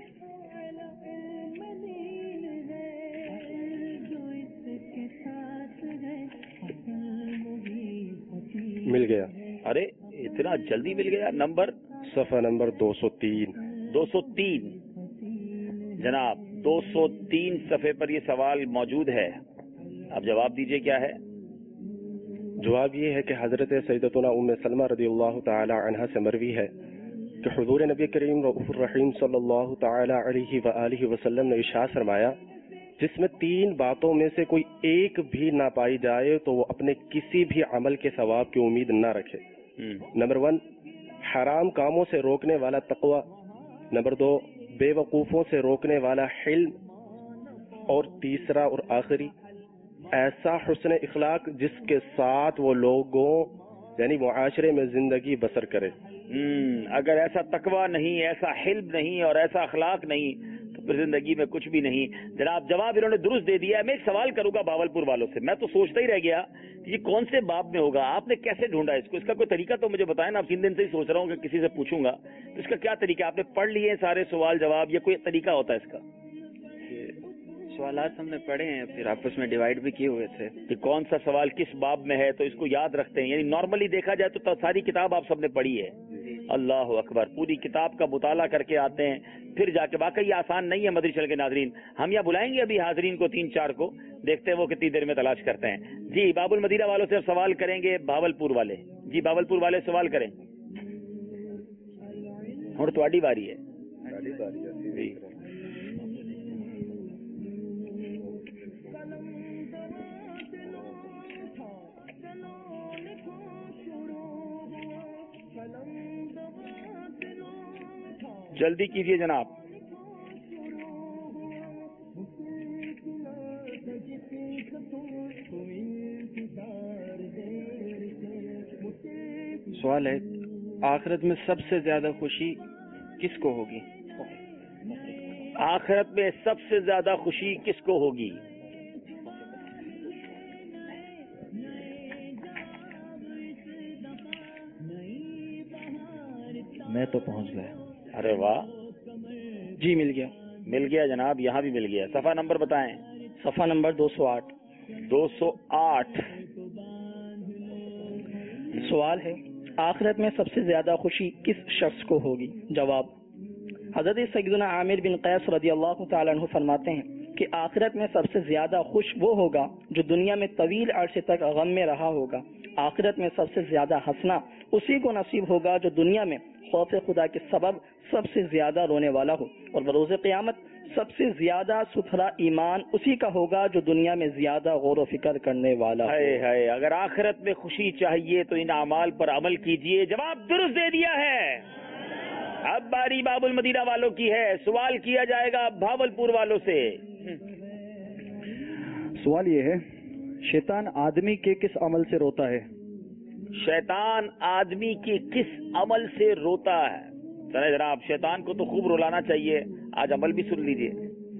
S6: मिल गया।
S2: अरे इतना जल्दी मिल गया। नंबर
S6: सफ़ा नंबर 203।
S2: 203 जनाब, 203 सफ़े पर ये सवाल मौजूद है। अब जवाब दीजिए क्या है।
S6: जवाब ये है कि हज़रत सैयदतुना उम्मे सलमा रज़ियल्लाहु तआला अन्हा से मरवी है कि हुज़ूर नबी करीम रऊफ़ुर रहीम सल्लल्लाहु तआला अलैहि व आलिहि वसल्लम ने इरशाद फरमाया, जिसमें 3 बातों में से कोई एक भी ना पाई जाए तो वो अपने किसी भी अमल के सवाब की उम्मीद ना रखे। नंबर 1, हराम कामों से रोकने वाला तक़वा। नंबर 2, बेवकूफ़ों से रोकने वाला हिल्म। और तीसरा और आखिरी, ऐसा हुस्न इखलाक जिसके साथ वो लोगों यानी मुआशरे में जिंदगी बसर करे।
S2: अगर ऐसा तकवा नहीं, ऐसा हिल्म नहीं और ऐसा अखलाक नहीं तो फिर जिंदगी में कुछ भी नहीं। जनाब जवाब इन्होंने दुरुस्त दे दिया है। मैं एक सवाल करूंगा बावलपुर वालों से। मैं तो सोचता ही रह गया ये कौन से बाब में होगा। आपने कैसे ढूंढा इसको? इसका कोई तरीका तो मुझे बताएं ना। अब 3 दिन से ही सोच रहा हूँ कि किसी से पूछूंगा तो इसका क्या तरीका। आपने पढ़ लिए सारे सवाल जवाब, ये कोई तरीका होता है इसका?
S5: सवालात हमने पढ़े हैं, फिर आपस में डिवाइड भी किए हुए थे
S2: कि कौन सा सवाल किस बाब में है, तो इसको याद रखते हैं। यानी नॉर्मली देखा जाए तो सारी किताब आप सबने पढ़ी है। अल्लाह अकबर। पूरी किताब का मुताला करके आते हैं फिर जाके। वाकई आसान नहीं है मदरी चल के नाजरीन। हम यहाँ बुलाएंगे अभी हाजरीन को 3-4 को, देखते हैं वो कितनी देर में तलाश करते हैं। जी बाबुल मदीना वालों से सवाल करेंगे बावलपुर वाले। जी बावलपुर वाले सवाल करें। और तुम्हारी बारी है। जी जल्दी कीजिए जनाब।
S5: सवाल है, आखिरत में सबसे ज्यादा खुशी किसको होगी?
S2: आखिरत में सबसे ज्यादा खुशी किसको होगी?
S12: मैं तो पहुंच गया।
S2: अरे वाह।
S8: जी मिल गया।
S2: मिल गया जनाब, यहाँ भी मिल गया। सफा नंबर बताएं।
S8: सफा नंबर 208।
S2: 208
S8: सवाल है, आखिरत में सबसे ज्यादा खुशी किस शख्स को होगी? जवाब, حضرت سیدنا عامر بن قیس رضی اللہ تعالیٰ عنہ فرماتے ہیں کہ آخرت میں سب سے زیادہ خوش وہ ہوگا جو دنیا میں طویل عرصے تک غم میں رہا ہوگا. آخرت میں سب سے زیادہ ہنسنا اسی کو نصیب ہوگا جو دنیا میں خوف خدا کے سبب سب سے زیادہ رونے والا ہو. اور بروز قیامت سب سے زیادہ ستھرا ایمان اسی کا ہوگا جو دنیا میں زیادہ غور و فکر کرنے والا ہو.
S2: اگر آخرت میں خوشی چاہیے تو ان اعمال پر عمل کیجئے. جواب درست دے دیا ہے. اب باری باب المدینہ والوں کی ہے. سوال کیا جائے گا بھاولپور والوں سے.
S9: سوال یہ ہے، شیطان آدمی کے کس عمل سے روتا ہے؟
S2: شیطان آدمی کے کس عمل سے روتا ہے؟ چلے جناب، شیطان کو تو خوب رلانا چاہیے. آج عمل بھی سن لیجئے.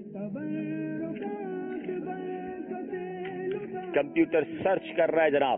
S2: کمپیوٹر سرچ کر رہا ہے جناب.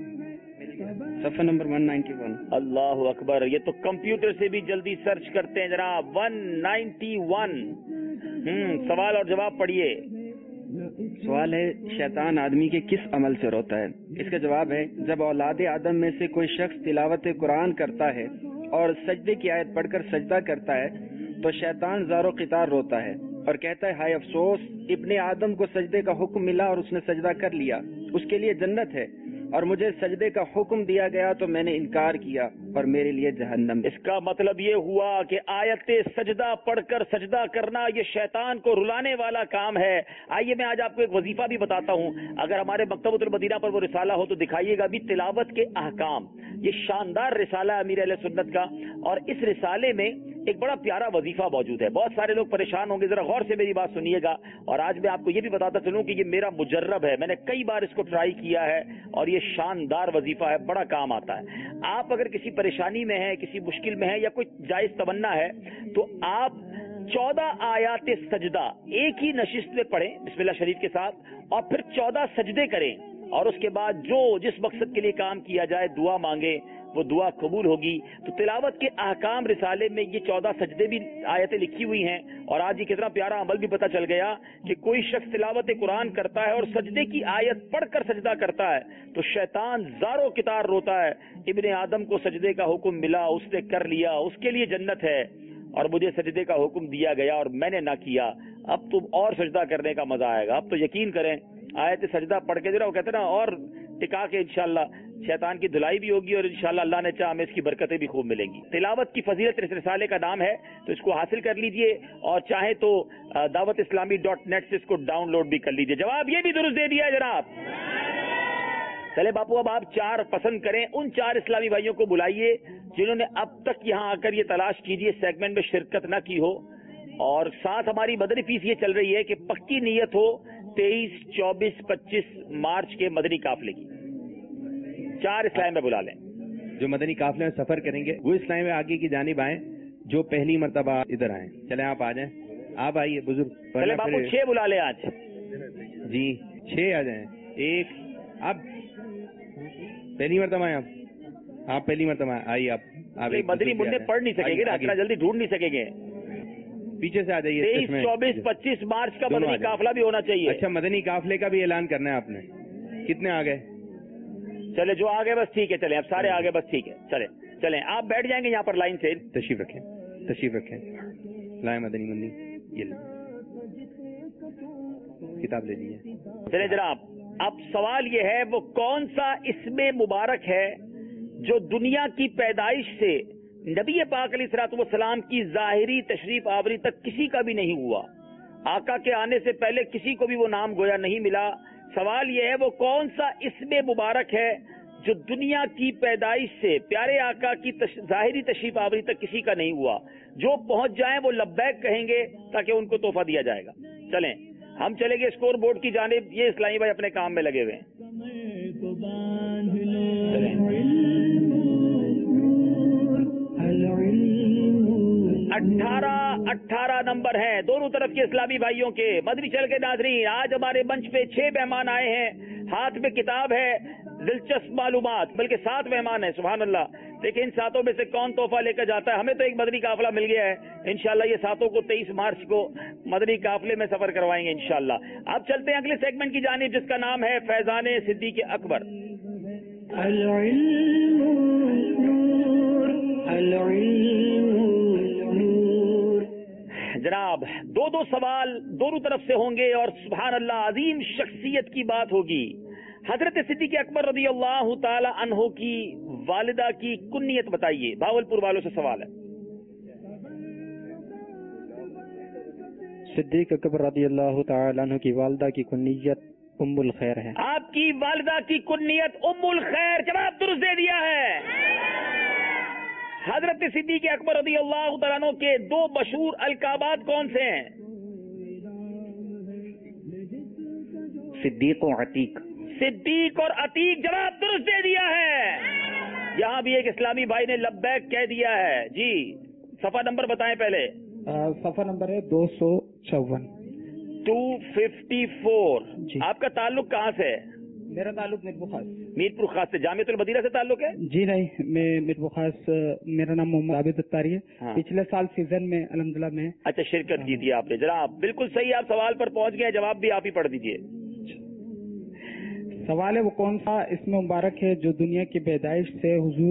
S5: صفحہ نمبر 191.
S2: اللہ اکبر، یہ تو کمپیوٹر سے بھی جلدی سرچ کرتے ہیں جناب. 191. سوال اور جواب پڑھیے.
S5: سوال ہے، شیطان آدمی کے کس عمل سے روتا ہے؟ اس کا جواب ہے، جب اولاد آدم میں سے کوئی شخص تلاوت قرآن کرتا ہے اور سجدے کی آیت پڑھ کر سجدہ کرتا ہے تو شیطان زار و قطار روتا ہے اور کہتا ہے، ہائے افسوس، ابن آدم کو سجدے کا حکم ملا اور اس نے سجدہ کر لیا، اس کے لیے جنت ہے، اور مجھے سجدے کا حکم دیا گیا تو میں نے انکار کیا اور میرے لیے جہنم.
S2: اس کا مطلب یہ ہوا کہ آیت سجدہ پڑھ کر سجدہ کرنا یہ شیطان کو رلانے والا کام ہے. آئیے میں آج آپ کو ایک وظیفہ بھی بتاتا ہوں. اگر ہمارے مکتبۃ المدینہ پر وہ رسالہ ہو تو دکھائیے گا بھی، تلاوت کے احکام. یہ شاندار رسالہ ہے امیر اہل سنت کا، اور اس رسالے میں ایک بڑا پیارا وظیفہ موجود ہے. بہت سارے لوگ پریشان ہوں گے، ذرا غور سے میری بات سنیے گا. اور آج میں آپ کو یہ بھی بتاتا چلوں کہ یہ میرا مجرب ہے، میں نے کئی بار اس کو ٹرائی کیا ہے اور یہ شاندار وظیفہ ہے، بڑا کام آتا ہے. آپ اگر کسی پریشانی میں ہیں، کسی مشکل میں ہے، یا کوئی جائز تمنا ہے تو آپ 14 آیات سجدہ ایک ہی نشست میں پڑھیں بسم اللہ شریف کے ساتھ، اور پھر 14 سجدے کریں، اور اس کے بعد جو جس مقصد کے لیے کام کیا جائے دعا مانگے، وہ دعا قبول ہوگی. تو تلاوت کے احکام رسالے میں یہ 14 سجدے بھی آیتیں لکھی ہوئی ہیں. اور آج یہ کتنا پیارا عمل بھی پتہ چل گیا کہ کوئی شخص تلاوت قرآن کرتا ہے اور سجدے کی آیت پڑھ کر سجدہ کرتا ہے تو شیطان زارو قطار روتا ہے، ابن آدم کو سجدے کا حکم ملا، اس نے کر لیا، اس کے لیے جنت ہے، اور مجھے سجدے کا حکم دیا گیا اور میں نے نہ کیا، اب تو اور سجدہ کرنے کا مزہ آئے گا. اب تو یقین کریں، آیت سجدہ پڑھ کے ذرا وہ کہتے ہیں نا، اور ٹکا کے انشاءاللہ شیطان کی دھلائی بھی ہوگی، اور انشاءاللہ اللہ نے چاہا ہمیں اس کی برکتیں بھی خوب ملیں گی. تلاوت کی فضیلت اس رسالے کا نام ہے، تو اس کو حاصل کر لیجئے، اور چاہے تو dawatIslami.net سے اس کو ڈاؤن لوڈ بھی کر لیجئے. جواب یہ بھی درست دے دیا ہے جناب. چلے باپو، اب آپ 4 پسند کریں. ان 4 اسلامی بھائیوں کو بلائیے جنہوں نے اب تک یہاں آ کر یہ تلاش کیجئے سیگمنٹ میں شرکت نہ کی ہو، اور ساتھ ہماری مدنی فیس یہ چل رہی ہے کہ پکی نیت ہو 23, 24, 25 مارچ کے مدنی قافلے کی. 4 اسلام میں بلا لیں
S10: جو مدنی قافلے میں سفر کریں گے، وہ اسلام میں آگے کی جانب آئیں جو پہلی مرتبہ ادھر آئیں. چلیں آپ آ جائیں، آپ آئیے بزرگ.
S2: چلے باپو 6 بلا لیں آج.
S10: جی 6 آ جائیں. 1 آپ پہلی مرتبہ آئیں، آپ پہلی مرتبہ آئیے. آپ
S2: مدنی منڈے پڑھ نہیں سکیں گے نا، اتنا جلدی ڈھونڈ نہیں سکیں گے.
S10: پیچھے سے آ جائیے.
S2: 23, 24, 25 مارچ کا مدنی قافلہ بھی ہونا چاہیے.
S10: اچھا، مدنی قافلے کا بھی اعلان کرنا ہے آپ نے. کتنے آ گئے؟
S2: چلے جو آگے بس ٹھیک ہے. چلیں اب سارے آگے بس ٹھیک ہے. چلیں آپ بیٹھ جائیں گے یہاں پر لائن سے.
S10: تشریف رکھیں. لائیں مدنی منی، یہ لیں کتاب لے لیجیے.
S2: چلیں جناب، اب سوال یہ ہے وہ کون سا اسم مبارک ہے جو دنیا کی پیدائش سے نبی پاک علیہ الصلوۃ والسلام کی ظاہری تشریف آوری تک کسی کا بھی نہیں ہوا. آقا کے آنے سے پہلے کسی کو بھی وہ نام گویا نہیں ملا. سوال یہ ہے وہ کون سا اسم مبارک ہے جو دنیا کی پیدائش سے پیارے آقا کی ظاہری تشریف آوری تک کسی کا نہیں ہوا. جو پہنچ جائیں وہ لبیک کہیں گے تاکہ ان کو تحفہ دیا جائے گا. چلیں ہم چلیں گے اسکور بورڈ کی جانب. یہ اسلامی بھائی اپنے کام میں لگے ہوئے ہیں. 18 نمبر ہیں دونوں طرف کے اسلامی بھائیوں کے. مدنی چل کے ناظرین، آج ہمارے منچ پہ 6 مہمان آئے ہیں. ہاتھ میں کتاب ہے دلچسپ معلومات، بلکہ 7 مہمان ہیں. سبحان اللہ. لیکن ان 7 میں سے کون تحفہ لے کر جاتا ہے؟ ہمیں تو ایک مدنی قافلہ مل گیا ہے. انشاءاللہ یہ 7 کو 23 مارچ کو مدنی قافلے میں سفر کروائیں گے انشاءاللہ. اب چلتے ہیں اگلے سیگمنٹ کی جانب جس کا نام ہے فیضان صدیق اکبر. جناب دو سوال دونوں طرف سے ہوں گے اور سبحان اللہ عظیم شخصیت کی بات ہوگی. حضرت صدیق اکبر رضی اللہ تعالی عنہ کی والدہ کی کنیت بتائیے. بھاولپور والوں سے سوال ہے.
S7: صدیق اکبر رضی اللہ تعالی عنہ کی والدہ کی کنیت ام الخیر ہے.
S2: آپ کی والدہ کی کنیت ام الخیر. جواب درست دے دیا ہے. حضرت صدیق اکبر رضی اللہ تعالیٰ عنہ کے دو مشہور القابات کون سے ہیں؟
S11: صدیق و عتیق.
S2: صدیق اور عتیق. جواب درست دے دیا ہے. یہاں بھی ایک اسلامی بھائی نے لبیک کہہ دیا ہے. جی صفحہ نمبر بتائیں پہلے.
S13: صفحہ نمبر ہے 254.
S2: 254.
S13: جی.
S2: آپ کا تعلق کہاں سے ہے؟
S13: میرا تعلق میرپور خاص.
S2: میرپور خاص سے. جامعۃ المدینہ سے تعلق ہے؟
S13: جی نہیں, میں میرپور خاص. میرا نام محمد عابد اتاری ہے.
S2: ہاں.
S13: پچھلے سال سیزن میں الحمدللہ میں.
S2: اچھا شرکت کی تھی آپ نے. جناب بالکل صحیح, آپ سوال پر پہنچ گئے. جواب بھی آپ ہی پڑھ دیجئے.
S13: سوال ہے وہ کون سا اس میں مبارک ہے جو دنیا کی پیدائش سے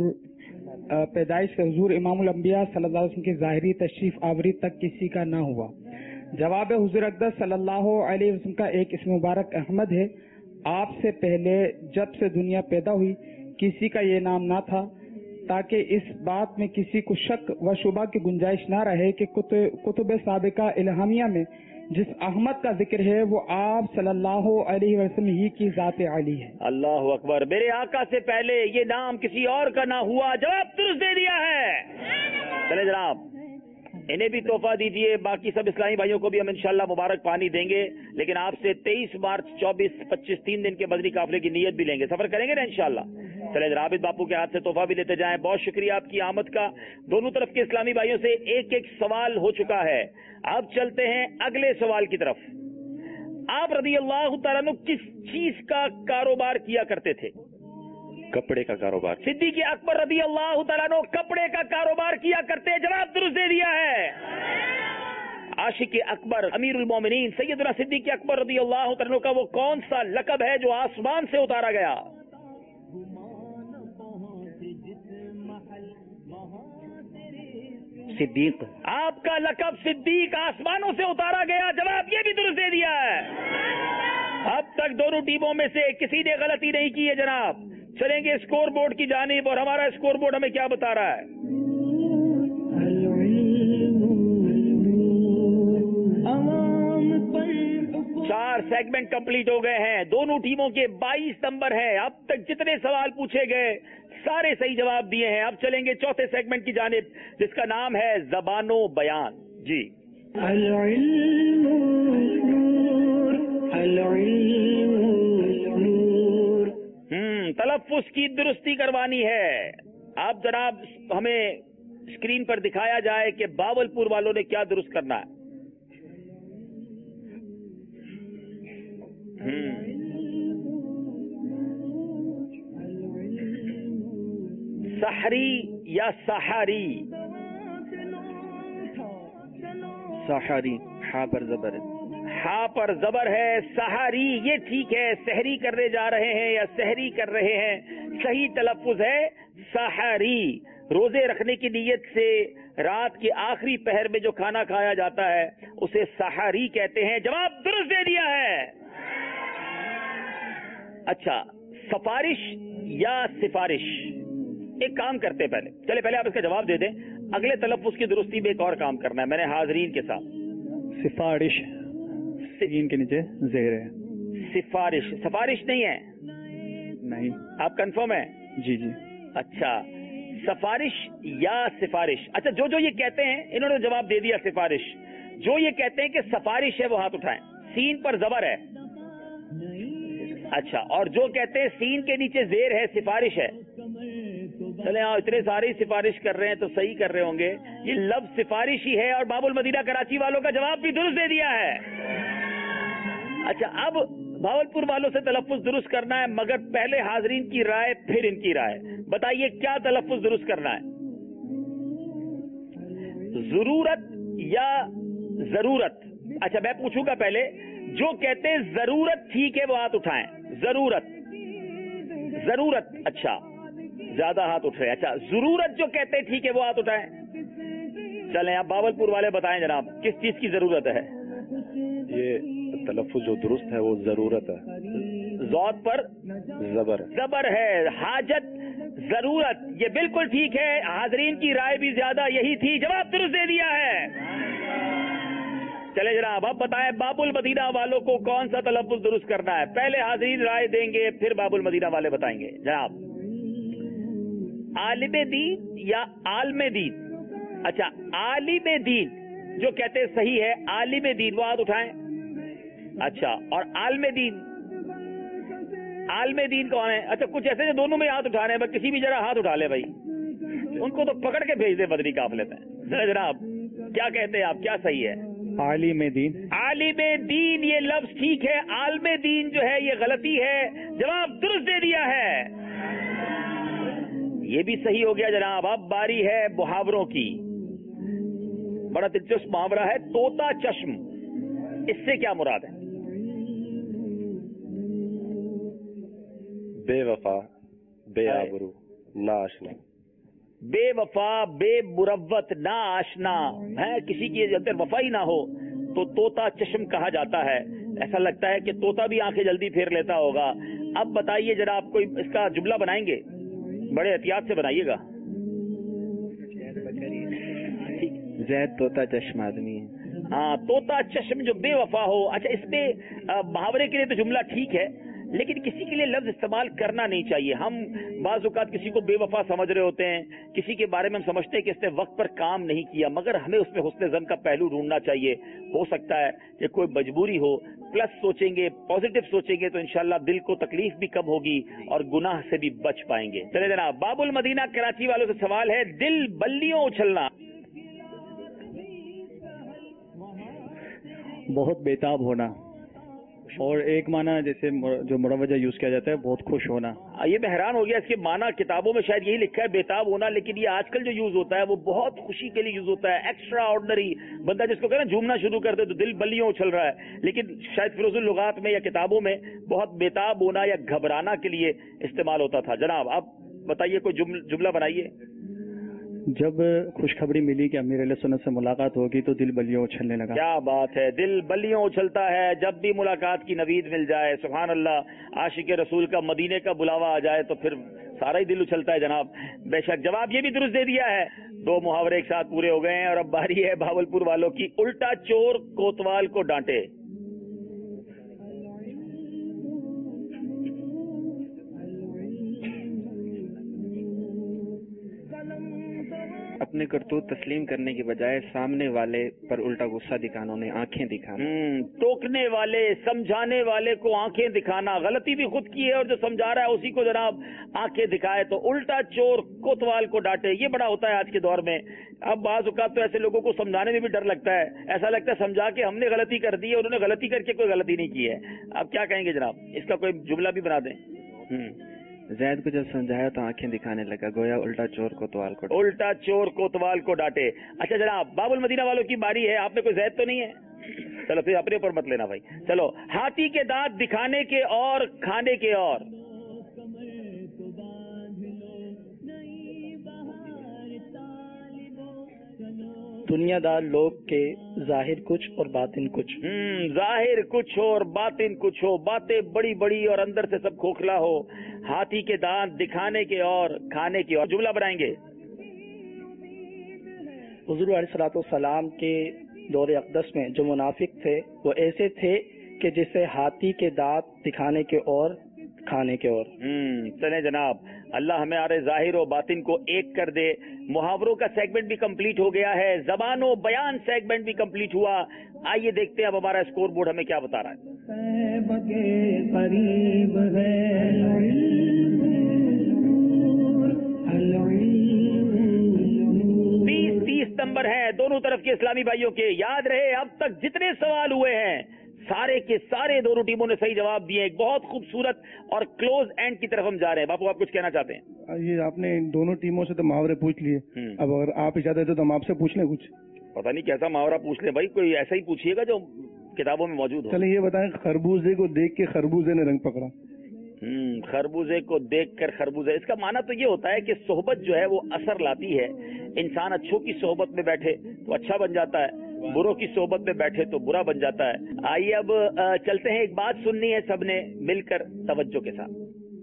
S13: حضور امام الانبیاء صلی اللہ علیہ وسلم کی ظاہری تشریف آوری تک کسی کا نہ ہوا؟ جواب ہے حضور اقدس صلی اللہ علیہ وسلم کا ایک اسم مبارک احمد ہے. آپ سے پہلے جب سے دنیا پیدا ہوئی کسی کا یہ نام نہ تھا, تاکہ اس بات میں کسی کو شک و شبہ کی گنجائش نہ رہے کہ کتب سابقہ الہامیہ میں جس احمد کا ذکر ہے وہ آپ صلی اللہ علیہ وسلم ہی کی ذات عالی ہے.
S2: اللہ اکبر. میرے آقا سے پہلے یہ نام کسی اور کا نہ ہوا. جواب درست دے دیا ہے. چلے جناب انہیں بھی تحفہ دیجیے. باقی سب اسلامی بھائیوں کو بھی ہم انشاءاللہ مبارک پانی دیں گے, لیکن آپ سے 23 مارچ 24 25 3 دن کے مدنی قافلے کی نیت بھی لیں گے. سفر کریں گے نا انشاءاللہ. چلے عابد باپو کے ہاتھ سے تحفہ بھی لیتے جائیں. بہت شکریہ آپ کی آمد کا. دونوں طرف کے اسلامی بھائیوں سے ایک ایک سوال ہو چکا ہے. اب چلتے ہیں اگلے سوال کی طرف. آپ رضی اللہ تعالیٰ عنہ کس چیز کا کاروبار کیا کرتے تھے؟
S6: کپڑے کا کاروبار.
S2: صدیق اکبر رضی اللہ تعالیٰ عنہ کپڑے کا کاروبار کیا کرتے. جواب درست دے دیا ہے. عاشق اکبر امیر المومنین سیدنا صدیق اکبر رضی اللہ تعالیٰ عنہ کا وہ کون سا لقب ہے جو آسمان سے اتارا گیا؟
S11: صدیق.
S2: آپ کا لقب صدیق آسمانوں سے اتارا گیا. جواب یہ بھی درست دے دیا ہے. اب تک دونوں ٹیموں میں سے کسی نے غلطی نہیں کی ہے. جناب چلیں گے اسکور بورڈ کی جانب, اور ہمارا اسکور بورڈ ہمیں کیا بتا رہا ہے؟ 4 سیگمنٹ کمپلیٹ ہو گئے ہیں. دونوں ٹیموں کے 22 نمبر ہیں. اب تک جتنے سوال پوچھے گئے سارے صحیح جواب دیے ہیں. اب چلیں گے چوتھے سیگمنٹ کی جانب جس کا نام ہے زبان و بیان. جی تلفظ کی درستی کروانی ہے. آپ جناب ہمیں اسکرین پر دکھایا جائے کہ باولپور والوں نے کیا درست کرنا ہے. سحری یا سحاری؟
S5: سحری. ہا پر زبر ہے.
S2: ہا پر زبر ہے. سحری یہ ٹھیک ہے. سحری کرنے جا رہے ہیں یا سحری کر رہے ہیں, صحیح تلفظ ہے سحری. روزے رکھنے کی نیت سے رات کے آخری پہر میں جو کھانا کھایا جاتا ہے اسے سحری کہتے ہیں. جواب درست دے دیا ہے. اچھا سفارش یا سفارش؟ ایک کام کرتے پہلے آپ اس کا جواب دے دیں. اگلے تلفظ کی درستی میں ایک اور کام کرنا ہے میں نے حاضرین کے ساتھ.
S9: سفارش سین کے نیچے زیر ہے.
S2: سفارش. سفارش نہیں ہے؟
S9: نہیں.
S2: آپ کنفرم ہے؟
S9: جی جی.
S2: اچھا سفارش یا سفارش؟ اچھا جو یہ کہتے ہیں انہوں نے جواب دے دیا سفارش. جو یہ کہتے ہیں کہ سفارش ہے وہ ہاتھ اٹھائیں. سین پر زبر ہے. اچھا, اور جو کہتے ہیں سین کے نیچے زیر ہے سفارش ہے. چلے اتنے سارے سفارش کر رہے ہیں تو صحیح کر رہے ہوں گے. یہ لفظ سفارش ہی ہے اور باب المدینہ کراچی والوں کا جواب بھی درست دے دیا ہے. اچھا اب بھاولپور والوں سے تلفظ درست کرنا ہے, مگر پہلے حاضرین کی رائے پھر ان کی رائے. بتائیے کیا تلفظ درست کرنا ہے؟ ضرورت یا ضرورت؟ اچھا میں پوچھوں گا پہلے. جو کہتے ہیں ضرورت ٹھیک ہے وہ ہاتھ اٹھائیں. ضرورت. اچھا زیادہ ہاتھ اٹھ رہے. اچھا ضرورت جو کہتے ہیں ٹھیک ہے وہ ہاتھ اٹھائیں. چلیں آپ باولپور والے بتائیں جناب کس چیز کی ضرورت ہے؟
S6: یہ تلفظ جو درست ہے وہ ضرورت ہے،
S2: ذات پر زبر ہے، حاجت ضرورت، یہ بالکل ٹھیک ہے. حاضرین کی رائے بھی زیادہ یہی تھی، جواب درست دے دیا ہے. چلے جناب اب بتائیں باب المدینہ والوں کو کون سا تلفظ درست کرنا ہے؟ پہلے حاضرین رائے دیں گے پھر باب المدینہ والے بتائیں گے. جناب عالم دین یا عالم دین؟ اچھا عالم دین جو کہتے ہیں صحیح ہے، عالم دین وہ ہاتھ اٹھائیں. اچھا اور عالم دین؟ عالم دین کون ہے؟ اچھا کچھ ایسے دونوں میں ہاتھ اٹھانے ہیں، کسی بھی جگہ ہاتھ اٹھا لے بھائی، ان کو تو پکڑ کے بھیج دے بدری قافلے میں. جناب کیا کہتے ہیں آپ، کیا صحیح ہے؟
S9: عالم دین.
S2: عالم دین یہ لفظ ٹھیک ہے، عالم دین جو ہے یہ غلطی ہے، جواب درست دے دیا ہے. یہ بھی صحیح ہو گیا جناب. اب باری ہے محاوروں کی. بڑا دلچسپ محاورہ ہے طوطا چشم، اس سے کیا مراد ہے؟
S6: بے وفا، بے آبرو، نا آشنا.
S2: بے وفا، بے مروت، نا آشنا ہے، کسی کی اگر وفا ہی نہ ہو تو طوطا چشم کہا جاتا ہے. ایسا لگتا ہے کہ طوطا بھی آنکھیں جلدی پھیر لیتا ہوگا. اب بتائیے جناب کوئی اس کا جملہ بنائیں گے؟ بڑے احتیاط سے بنائیے گا.
S5: زید طوطا چشم آدمی ہے.
S2: ہاں طوطا چشم جو بے وفا ہو. اچھا اس میں محاورے کے لیے تو جملہ ٹھیک ہے لیکن کسی کے لیے لفظ استعمال کرنا نہیں چاہیے. ہم بعض اوقات کسی کو بے وفا سمجھ رہے ہوتے ہیں، کسی کے بارے میں ہم سمجھتے ہیں کہ اس نے وقت پر کام نہیں کیا، مگر ہمیں اس میں حسن ظن کا پہلو ڈھونڈنا چاہیے. ہو سکتا ہے کہ کوئی مجبوری ہو، پلس سوچیں گے، پازیٹو سوچیں گے تو انشاءاللہ دل کو تکلیف بھی کم ہوگی اور گناہ سے بھی بچ پائیں گے. چلے جناب باب المدینہ کراچی والوں سے سوال ہے، دل بلیوں اچھلنا.
S9: بہت بےتاب ہونا، اور ایک معنی جیسے جو مروجہ یوز کیا جاتا ہے بہت خوش ہونا.
S2: یہ میں حیران ہو گیا، اس کے معنی کتابوں میں شاید یہی لکھا ہے بےتاب ہونا، لیکن یہ آج کل جو یوز ہوتا ہے وہ بہت خوشی کے لیے یوز ہوتا ہے. ایکسٹرا آرڈنری بندہ جس کو کہنا جھومنا شروع کر دے تو دل بلیوں اچھل رہا ہے، لیکن شاید فیروز اللغات میں یا کتابوں میں بہت بےتاب ہونا یا گھبرانا کے لیے استعمال ہوتا تھا. جناب اب بتائیے کوئی جملہ بنائیے.
S9: جب خوشخبری ملی کہ امیر علیہ سنت سے ملاقات ہوگی تو دل بلیوں اچھلنے لگا.
S2: کیا بات ہے، دل بلیوں اچھلتا ہے جب بھی ملاقات کی نوید مل جائے. سبحان اللہ، عاشق رسول کا مدینے کا بلاوا آ جائے تو پھر سارا ہی دل اچھلتا ہے. جناب بے شک جواب یہ بھی درست دے دیا ہے. 2 محاورے ایک ساتھ پورے ہو گئے ہیں اور اب باری ہے بھاولپور والوں کی. الٹا چور کوتوال کو ڈانٹے.
S5: اپنے کرتوت تسلیم کرنے کی بجائے سامنے والے پر الٹا غصہ دکھانا، انہیں آنکھیں دکھانا.
S2: ٹوکنے والے، سمجھانے والے کو آنکھیں دکھانا. غلطی بھی خود کی ہے اور جو سمجھا رہا ہے اسی کو جناب آنکھیں دکھائے. تو الٹا چور کوتوال کو ڈانٹے، یہ بڑا ہوتا ہے آج کے دور میں. اب بعض اوقات تو ایسے لوگوں کو سمجھانے میں بھی ڈر لگتا ہے، ایسا لگتا ہے سمجھا کے ہم نے غلطی کر دی ہے، انہوں نے غلطی کر کے کوئی غلطی نہیں کی ہے. اب کیا کہیں گے جناب، اس کا کوئی جملہ بھی بنا دیں.
S5: زید کو جب سمجھایا تو آنکھیں دکھانے لگا، گویا الٹا چور کوتوال کو ڈانٹے.
S2: الٹا چور کوتوال کو ڈانٹے. اچھا جناب باب المدینہ والوں کی باری ہے. آپ میں کوئی زید تو نہیں ہے؟ چلو پھر اپنے اوپر مت لینا بھائی. چلو ہاتھی کے دانت دکھانے کے اور کھانے کے اور.
S8: دنیا دار لوگ کے ظاہر کچھ اور باطن کچھ.
S2: ظاہر کچھ اور باطن کچھ ہو، باتیں بڑی بڑی اور اندر سے سب کھوکھلا ہو. ہاتھی کے دانت دکھانے کے اور کھانے کے اور. جملہ بنائیں گے.
S8: حضور علیہ الصلوۃ والسلام کے دور اقدس میں جو منافق تھے وہ ایسے تھے کہ جسے ہاتھی کے دانت دکھانے کے اور کھانے کے اور.
S2: چلیں جناب اللہ ہمیں آرے ظاہر و باطن کو ایک کر دے. محاوروں کا سیگمنٹ بھی کمپلیٹ ہو گیا ہے، زبان و بیان سیگمنٹ بھی کمپلیٹ ہوا. آئیے دیکھتے ہیں اب ہمارا اسکور بورڈ ہمیں کیا بتا رہا ہے. 30 نمبر ہیں دونوں طرف کے اسلامی بھائیوں کے. یاد رہے اب تک جتنے سوال ہوئے ہیں سارے کے سارے دونوں ٹیموں نے صحیح جواب دیے. ایک بہت خوبصورت اور کلوز اینڈ کی طرف ہم جا رہے ہیں. باپو آپ کچھ کہنا چاہتے ہیں؟
S14: یہ آپ نے دونوں ٹیموں سے تو محاورے پوچھ لیے، اب اگر آپ اجازت دیں تو ہم آپ سے پوچھ لیں کچھ.
S2: پتہ نہیں کیسا محاورہ پوچھ لیں بھائی، کوئی ایسا ہی پوچھیے گا جو کتابوں میں موجود ہو.
S14: چلیں یہ بتائیں، خربوزے کو دیکھ کے خربوزے نے رنگ پکڑا.
S2: خربوزے کو دیکھ کر خربوزے، اس کا معنی تو یہ ہوتا ہے کہ صحبت جو ہے وہ اثر لاتی ہے. انسان اچھوں کی صحبت میں بیٹھے تو اچھا بن جاتا ہے، بروں کی صحبت میں بیٹھے تو برا بن جاتا ہے. آئیے اب چلتے ہیں، ایک بات سننی ہے سب نے مل کر توجہ کے ساتھ.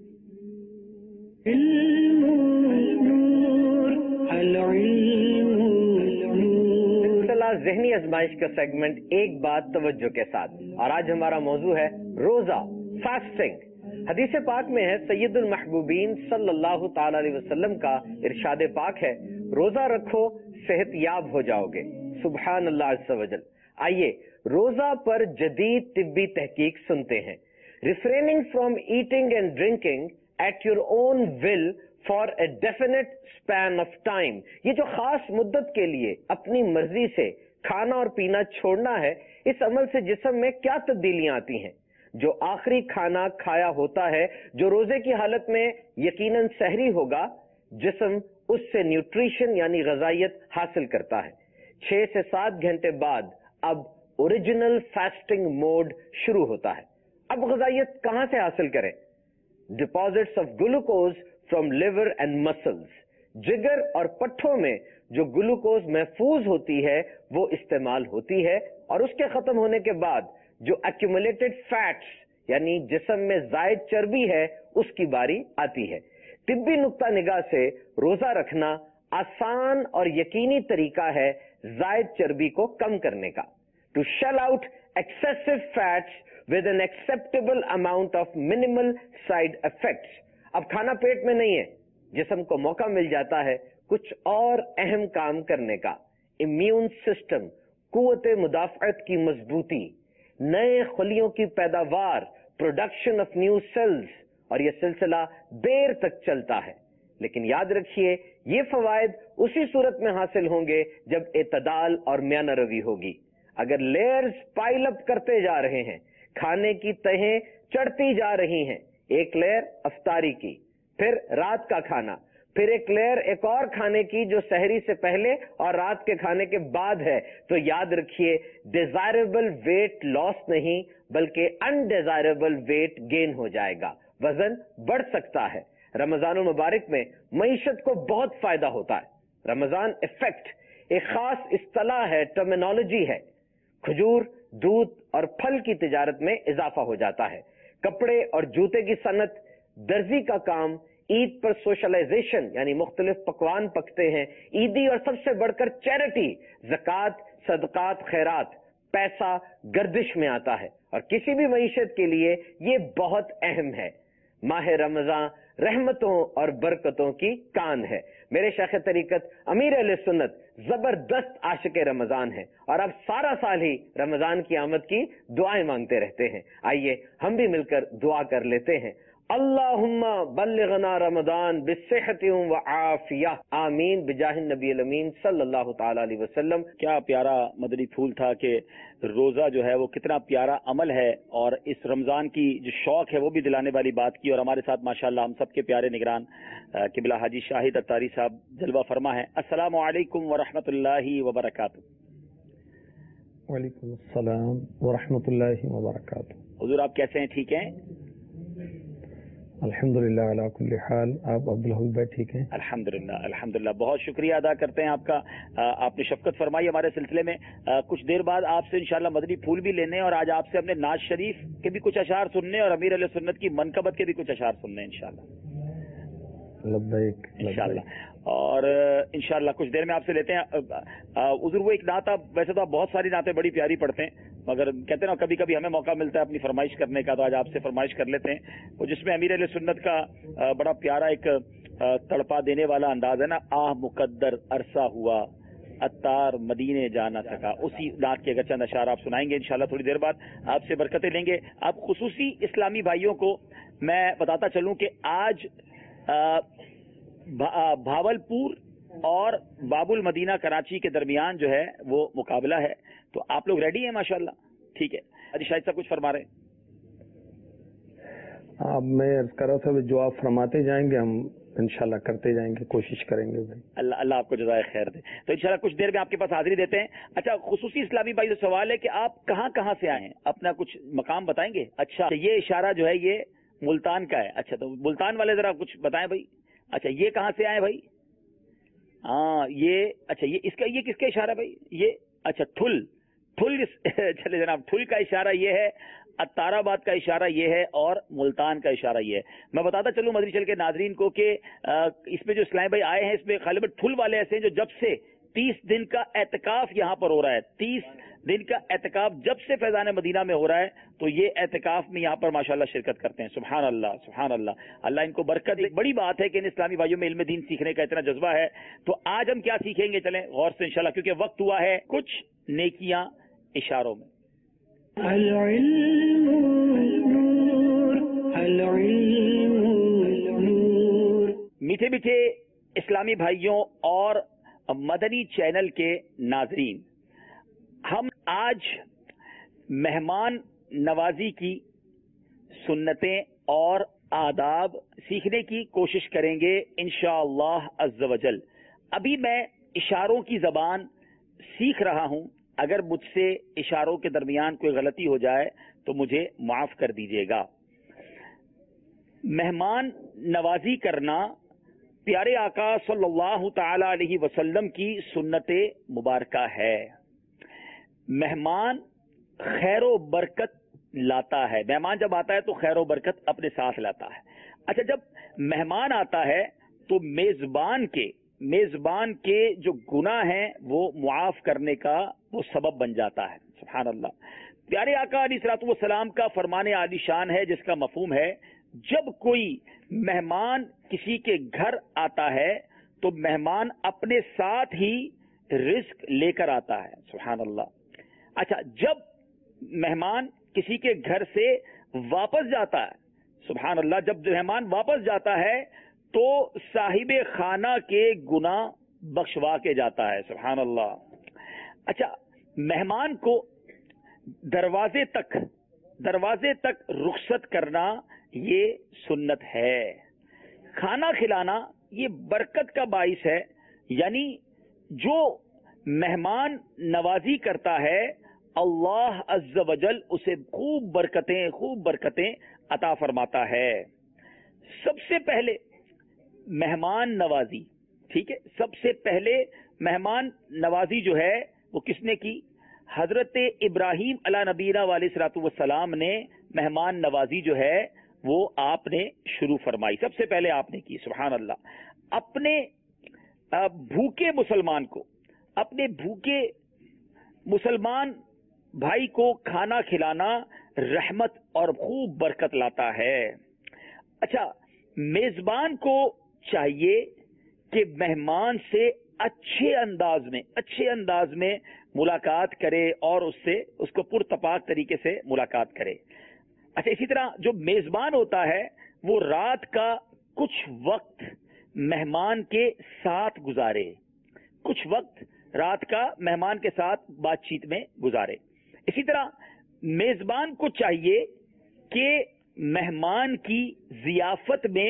S15: ذہنی آزمائش کا سیگمنٹ ایک بات توجہ کے ساتھ، اور آج ہمارا موضوع ہے روزہ، فاسٹنگ. حدیث پاک میں ہے، سید المحبوبین صلی اللہ تعالی علیہ وسلم کا ارشاد پاک ہے، روزہ رکھو صحت یاب ہو جاؤ گے. سبحان اللہ عز و جل. آئیے روزہ پر جدید طبی تحقیق سنتے ہیں. Refraining from eating and drinking at your own will for a definite span of time. یہ جو خاص مدت کے لیے اپنی مرضی سے کھانا اور پینا چھوڑنا ہے، اس عمل سے جسم میں کیا تبدیلیاں آتی ہیں؟ جو آخری کھانا کھایا ہوتا ہے جو روزے کی حالت میں یقیناً سحری ہوگا، جسم اس سے نیوٹریشن یعنی غذائیت حاصل کرتا ہے. 6 سے 7 گھنٹے بعد اب اوریجنل فاسٹنگ موڈ شروع ہوتا ہے. اب غذائیت کہاں سے حاصل کریں؟ Deposits of glucose from liver and muscles. جگر اور پٹھوں میں جو گلوکوز محفوظ ہوتی ہے وہ استعمال ہوتی ہے، اور اس کے ختم ہونے کے بعد جو ایکومولیٹڈ فیٹس یعنی جسم میں زائد چربی ہے اس کی باری آتی ہے. طبی نقطہ نگاہ سے روزہ رکھنا آسان اور یقینی طریقہ ہے زائد چربی کو کم کرنے کا. To shell out excessive fats with an acceptable amount of minimal side effects. اب کھانا پیٹ میں نہیں ہے، جسم کو موقع مل جاتا ہے کچھ اور اہم کام کرنے کا. امیون سسٹم، قوت مدافعت کی مضبوطی، نئے خلیوں کی پیداوار، پروڈکشن آف نیو سیلز، اور یہ سلسلہ دیر تک چلتا ہے. لیکن یاد رکھیے یہ فوائد اسی صورت میں حاصل ہوں گے جب اعتدال اور میانہ روی ہوگی. اگر لیئرز پائل اپ کرتے جا رہے ہیں، کھانے کی تہیں چڑھتی جا رہی ہیں، ایک لیئر افطاری کی، پھر رات کا کھانا، پھر ایک لیئر ایک اور کھانے کی جو سحری سے پہلے اور رات کے کھانے کے بعد ہے، تو یاد رکھیے ڈیزائربل ویٹ لاس نہیں بلکہ انڈیزائربل ویٹ گین ہو جائے گا، وزن بڑھ سکتا ہے. رمضان المبارک میں معیشت کو بہت فائدہ ہوتا ہے. رمضان ایفیکٹ ایک خاص اصطلاح ہے، ٹرمینالوجی ہے. کھجور، دودھ اور پھل کی تجارت میں اضافہ ہو جاتا ہے. کپڑے اور جوتے کی صنعت، درزی کا کام، عید پر سوشلائزیشن یعنی مختلف پکوان پکتے ہیں، عیدی، اور سب سے بڑھ کر چیریٹی، زکوٰۃ، صدقات، خیرات. پیسہ گردش میں آتا ہے، اور کسی بھی معیشت کے لیے یہ بہت اہم ہے. ماہ رمضان رحمتوں اور برکتوں کی کان ہے. میرے شیخ طریقت امیر اہل سنت زبردست عاشق رمضان ہیں، اور اب سارا سال ہی رمضان کی آمد کی دعائیں مانگتے رہتے ہیں. آئیے ہم بھی مل کر دعا کر لیتے ہیں. اللہم بلغنا رمضان بالصحت وعافیہ، آمین بجاہ النبی الامین صلی اللہ تعالی علیہ وسلم.
S2: کیا پیارا مدنی پھول تھا کہ روزہ جو ہے وہ کتنا پیارا عمل ہے، اور اس رمضان کی جو شوق ہے وہ بھی دلانے والی بات کی. اور ہمارے ساتھ ماشاءاللہ ہم سب کے پیارے نگران قبلہ حاجی شاہد اتاری صاحب جلوہ فرما ہے. السلام علیکم ورحمۃ اللہ وبرکاتہ.
S16: وعلیکم السلام ورحمۃ اللہ وبرکاتہ.
S2: حضور آپ کیسے ہیں؟ ٹھیک ہیں؟
S16: الحمدللہ علی کل حال. آپ عبدالحق بھائی ٹھیک ہیں؟
S2: الحمدللہ الحمدللہ. بہت شکریہ ادا کرتے ہیں آپ کا. آپ نے شفقت فرمائی ہمارے سلسلے میں. کچھ دیر بعد آپ سے انشاءاللہ مدنی پھول بھی لینے، اور آج آپ سے ہم نے ناز شریف کے بھی کچھ اشعار سننے، اور امیر علیہ سنت کی منقبت کے بھی کچھ اشعار سننے انشاءاللہ.
S16: لبیک
S2: انشاءاللہ. اور انشاءاللہ کچھ دیر میں آپ سے لیتے ہیں. حضور وہ ایک نعت، آپ ویسے تو آپ بہت ساری نعتیں بڑی پیاری پڑھتے ہیں، مگر کہتے ہیں نا کبھی کبھی ہمیں موقع ملتا ہے اپنی فرمائش کرنے کا، تو آج آپ سے فرمائش کر لیتے ہیں. وہ جس میں امیر علیہ سنت کا بڑا پیارا ایک تڑپا دینے والا انداز ہے نا، آہ مقدر عرصہ ہوا اتار مدینے جا نہ سکا، اسی نعت کے اگر چند اشعار آپ سنائیں گے انشاءاللہ. تھوڑی دیر بعد آپ سے برکتیں لیں گے. آپ خصوصی اسلامی بھائیوں کو میں بتاتا چلوں کہ آج بھاولپور اور باب المدینہ کراچی کے درمیان جو ہے وہ مقابلہ ہے. تو آپ لوگ ریڈی ہیں ماشاءاللہ؟ ٹھیک ہے. حاجی شاہد صاحب کچھ فرما رہے ہیں؟
S16: اب میں عرض کر رہا تھا جو آپ فرماتے جائیں گے ہم انشاءاللہ کرتے جائیں گے، کوشش کریں گے بھائی. اللہ آپ کو جزائے خیر دے. تو انشاءاللہ کچھ دیر میں آپ کے پاس حاضری دیتے ہیں. اچھا خصوصی اسلامی بھائی سے سوال ہے کہ آپ کہاں کہاں سے آئے ہیں، اپنا کچھ مقام بتائیں گے؟ اچھا یہ اشارہ جو ہے یہ
S2: ملتان کا ہے. اچھا تو ملتان والے ذرا کچھ بتائیں بھائی. اچھا یہ کہاں سے آئے بھائی؟ ہاں یہ اچھا یہ اس کا یہ کس کا اشارہ ہے بھائی؟ یہ اچھا ٹھل چلے جناب ٹھل کا اشارہ یہ ہے, اتار آباد کا اشارہ یہ ہے, اور ملتان کا اشارہ یہ ہے. میں بتاتا چلوں مدری چل کے ناظرین کو کہ اس میں جو اسلام بھائی آئے ہیں اس میں غالباً ٹھل والے ایسے ہیں جو جب سے 30 دن کا اعتکاف یہاں پر ہو رہا ہے, 30 دن کا اعتکاف جب سے فیضان مدینہ میں ہو رہا ہے, تو یہ اعتکاف میں یہاں پر ماشاءاللہ شرکت کرتے ہیں. سبحان اللہ سبحان اللہ, اللہ ان کو برکت دے. بڑی بات ہے کہ ان اسلامی بھائیوں میں علم دین سیکھنے کا اتنا جذبہ ہے. تو آج ہم کیا سیکھیں گے, چلیں غور سے انشاءاللہ, کیونکہ وقت ہوا ہے کچھ نیکیاں اشاروں میں. میٹھے میٹھے اسلامی بھائیوں اور مدنی چینل کے ناظرین, ہم آج مہمان نوازی کی سنتیں اور آداب سیکھنے کی کوشش کریں گے انشاءاللہ عز و جل. ابھی میں اشاروں کی زبان سیکھ رہا ہوں, اگر مجھ سے اشاروں کے درمیان کوئی غلطی ہو جائے تو مجھے معاف کر دیجیے گا. مہمان نوازی کرنا پیارے آقا صلی اللہ تعالی علیہ وسلم کی سنت مبارکہ ہے. مہمان خیر و برکت لاتا ہے. مہمان جب آتا ہے تو خیر و برکت اپنے ساتھ لاتا ہے. اچھا جب مہمان آتا ہے تو میزبان کے جو گناہ ہیں وہ معاف کرنے کا وہ سبب بن جاتا ہے. سبحان اللہ. پیارے آقا علیہ الصلوۃ والسلام کا فرمان عالی شان ہے جس کا مفہوم ہے جب کوئی مہمان کسی کے گھر آتا ہے تو مہمان اپنے ساتھ ہی رزق لے کر آتا ہے. سبحان اللہ. اچھا جب مہمان کسی کے گھر سے واپس جاتا ہے, سبحان اللہ, جب مہمان واپس جاتا ہے تو صاحب خانہ کے گناہ بخشوا کے جاتا ہے. سبحان اللہ. اچھا مہمان کو دروازے تک رخصت کرنا یہ سنت ہے. کھانا کھلانا یہ برکت کا باعث ہے, یعنی جو مہمان نوازی کرتا ہے اللہ عز و جل اسے خوب برکتیں عطا فرماتا ہے. سب سے پہلے مہمان نوازی, ٹھیک ہے, سب سے پہلے مہمان نوازی جو ہے وہ کس نے کی؟ حضرت ابراہیم علیہ نبینا علیہ الصلوۃ والسلام نے مہمان نوازی جو ہے وہ آپ نے شروع فرمائی, سب سے پہلے آپ نے کی. سبحان اللہ. اپنے بھوکے مسلمان بھائی کو کھانا کھلانا رحمت اور خوب برکت لاتا ہے. اچھا میزبان کو چاہیے کہ مہمان سے اچھے انداز میں ملاقات کرے اور اس کو پرتپاک طریقے سے ملاقات کرے. اچھا اسی طرح جو میزبان ہوتا ہے وہ رات کا کچھ وقت مہمان کے ساتھ گزارے, کچھ وقت رات کا مہمان کے ساتھ بات چیت میں گزارے. اسی طرح میزبان کو چاہیے کہ مہمان کی ضیافت میں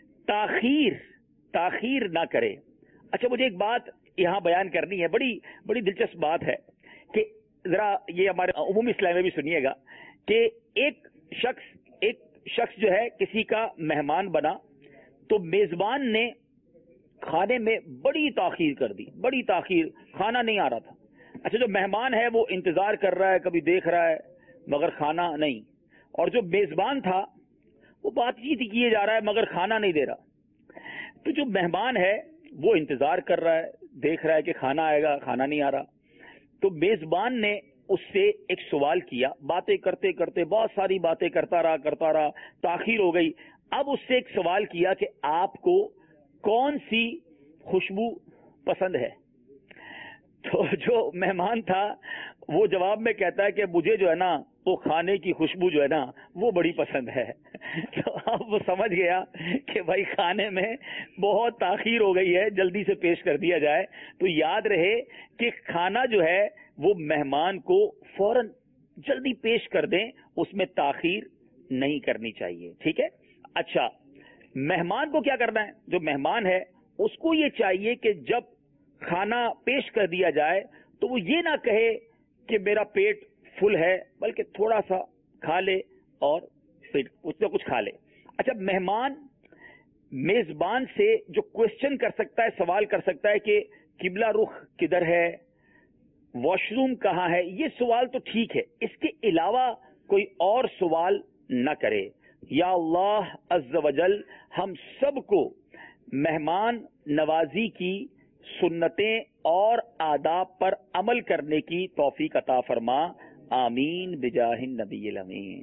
S2: تاخیر نہ کرے. اچھا مجھے ایک بات یہاں بیان کرنی ہے, بڑی دلچسپ بات ہے کہ ذرا یہ ہمارے عمومی اسلام میں بھی سنیے گا کہ ایک شخص جو ہے کسی کا مہمان بنا تو میزبان نے کھانے میں بڑی تاخیر کر دی, کھانا نہیں آ رہا تھا. اچھا جو مہمان ہے وہ انتظار کر رہا ہے, کبھی دیکھ رہا ہے مگر کھانا نہیں, اور جو میزبان تھا وہ بات چیت کیے جا رہا ہے مگر کھانا نہیں دے رہا. تو جو مہمان ہے وہ انتظار کر رہا ہے, دیکھ رہا ہے کہ کھانا آئے گا, کھانا نہیں آ رہا. تو میزبان نے اس سے ایک سوال کیا, باتیں کرتے کرتے بہت ساری باتیں کرتا رہا, تاخیر ہو گئی. اب اس سے ایک سوال کیا کہ آپ کو کون سی خوشبو پسند ہے؟ تو جو مہمان تھا وہ جواب میں کہتا ہے کہ مجھے جو ہے نا وہ کھانے کی خوشبو جو ہے نا وہ بڑی پسند ہے. تو اب وہ سمجھ گیا کہ بھائی کھانے میں بہت تاخیر ہو گئی ہے, جلدی سے پیش کر دیا جائے. تو یاد رہے کہ کھانا جو ہے وہ مہمان کو فوراً جلدی پیش کر دیں, اس میں تاخیر نہیں کرنی چاہیے. ٹھیک ہے. اچھا مہمان کو کیا کرنا ہے؟ جو مہمان ہے اس کو یہ چاہیے کہ جب کھانا پیش کر دیا جائے تو وہ یہ نہ کہے کہ میرا پیٹ فل ہے, بلکہ تھوڑا سا کھا لے اور اس میں کچھ کھا لے. اچھا مہمان میزبان سے جو کوشچن کر سکتا ہے, سوال کر سکتا ہے کہ قبلہ رخ کدھر ہے, واش روم کہاں ہے, یہ سوال تو ٹھیک ہے, اس کے علاوہ کوئی اور سوال نہ کرے. یا اللہ عز و جل ہم سب کو مہمان نوازی کی سنتیں اور آداب پر عمل کرنے کی توفیق عطا فرما, آمین بجاہ النبی الامین.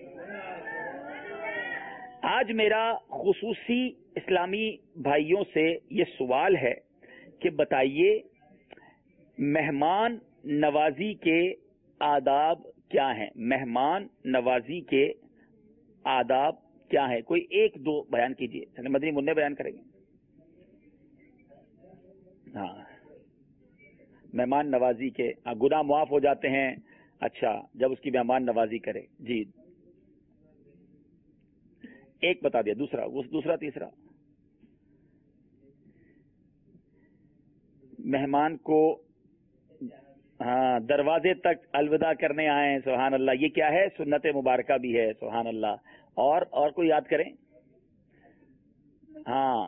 S2: آج میرا خصوصی اسلامی بھائیوں سے یہ سوال ہے کہ بتائیے مہمان نوازی کے آداب کیا ہیں؟ مہمان نوازی کے آداب کیا ہیں؟ کوئی ایک دو بیان کیجئے. مدنی منع بیان کریں گے. ہاں, مہمان نوازی کے گناہ معاف ہو جاتے ہیں. اچھا, جب اس کی مہمان نوازی کرے. جی ایک بتا دیا, دوسرا تیسرا. مہمان کو ہاں دروازے تک الوداع کرنے آئے, سبحان اللہ, یہ کیا ہے؟ سنت مبارکہ بھی ہے, سبحان اللہ. اور کوئی یاد کریں. ہاں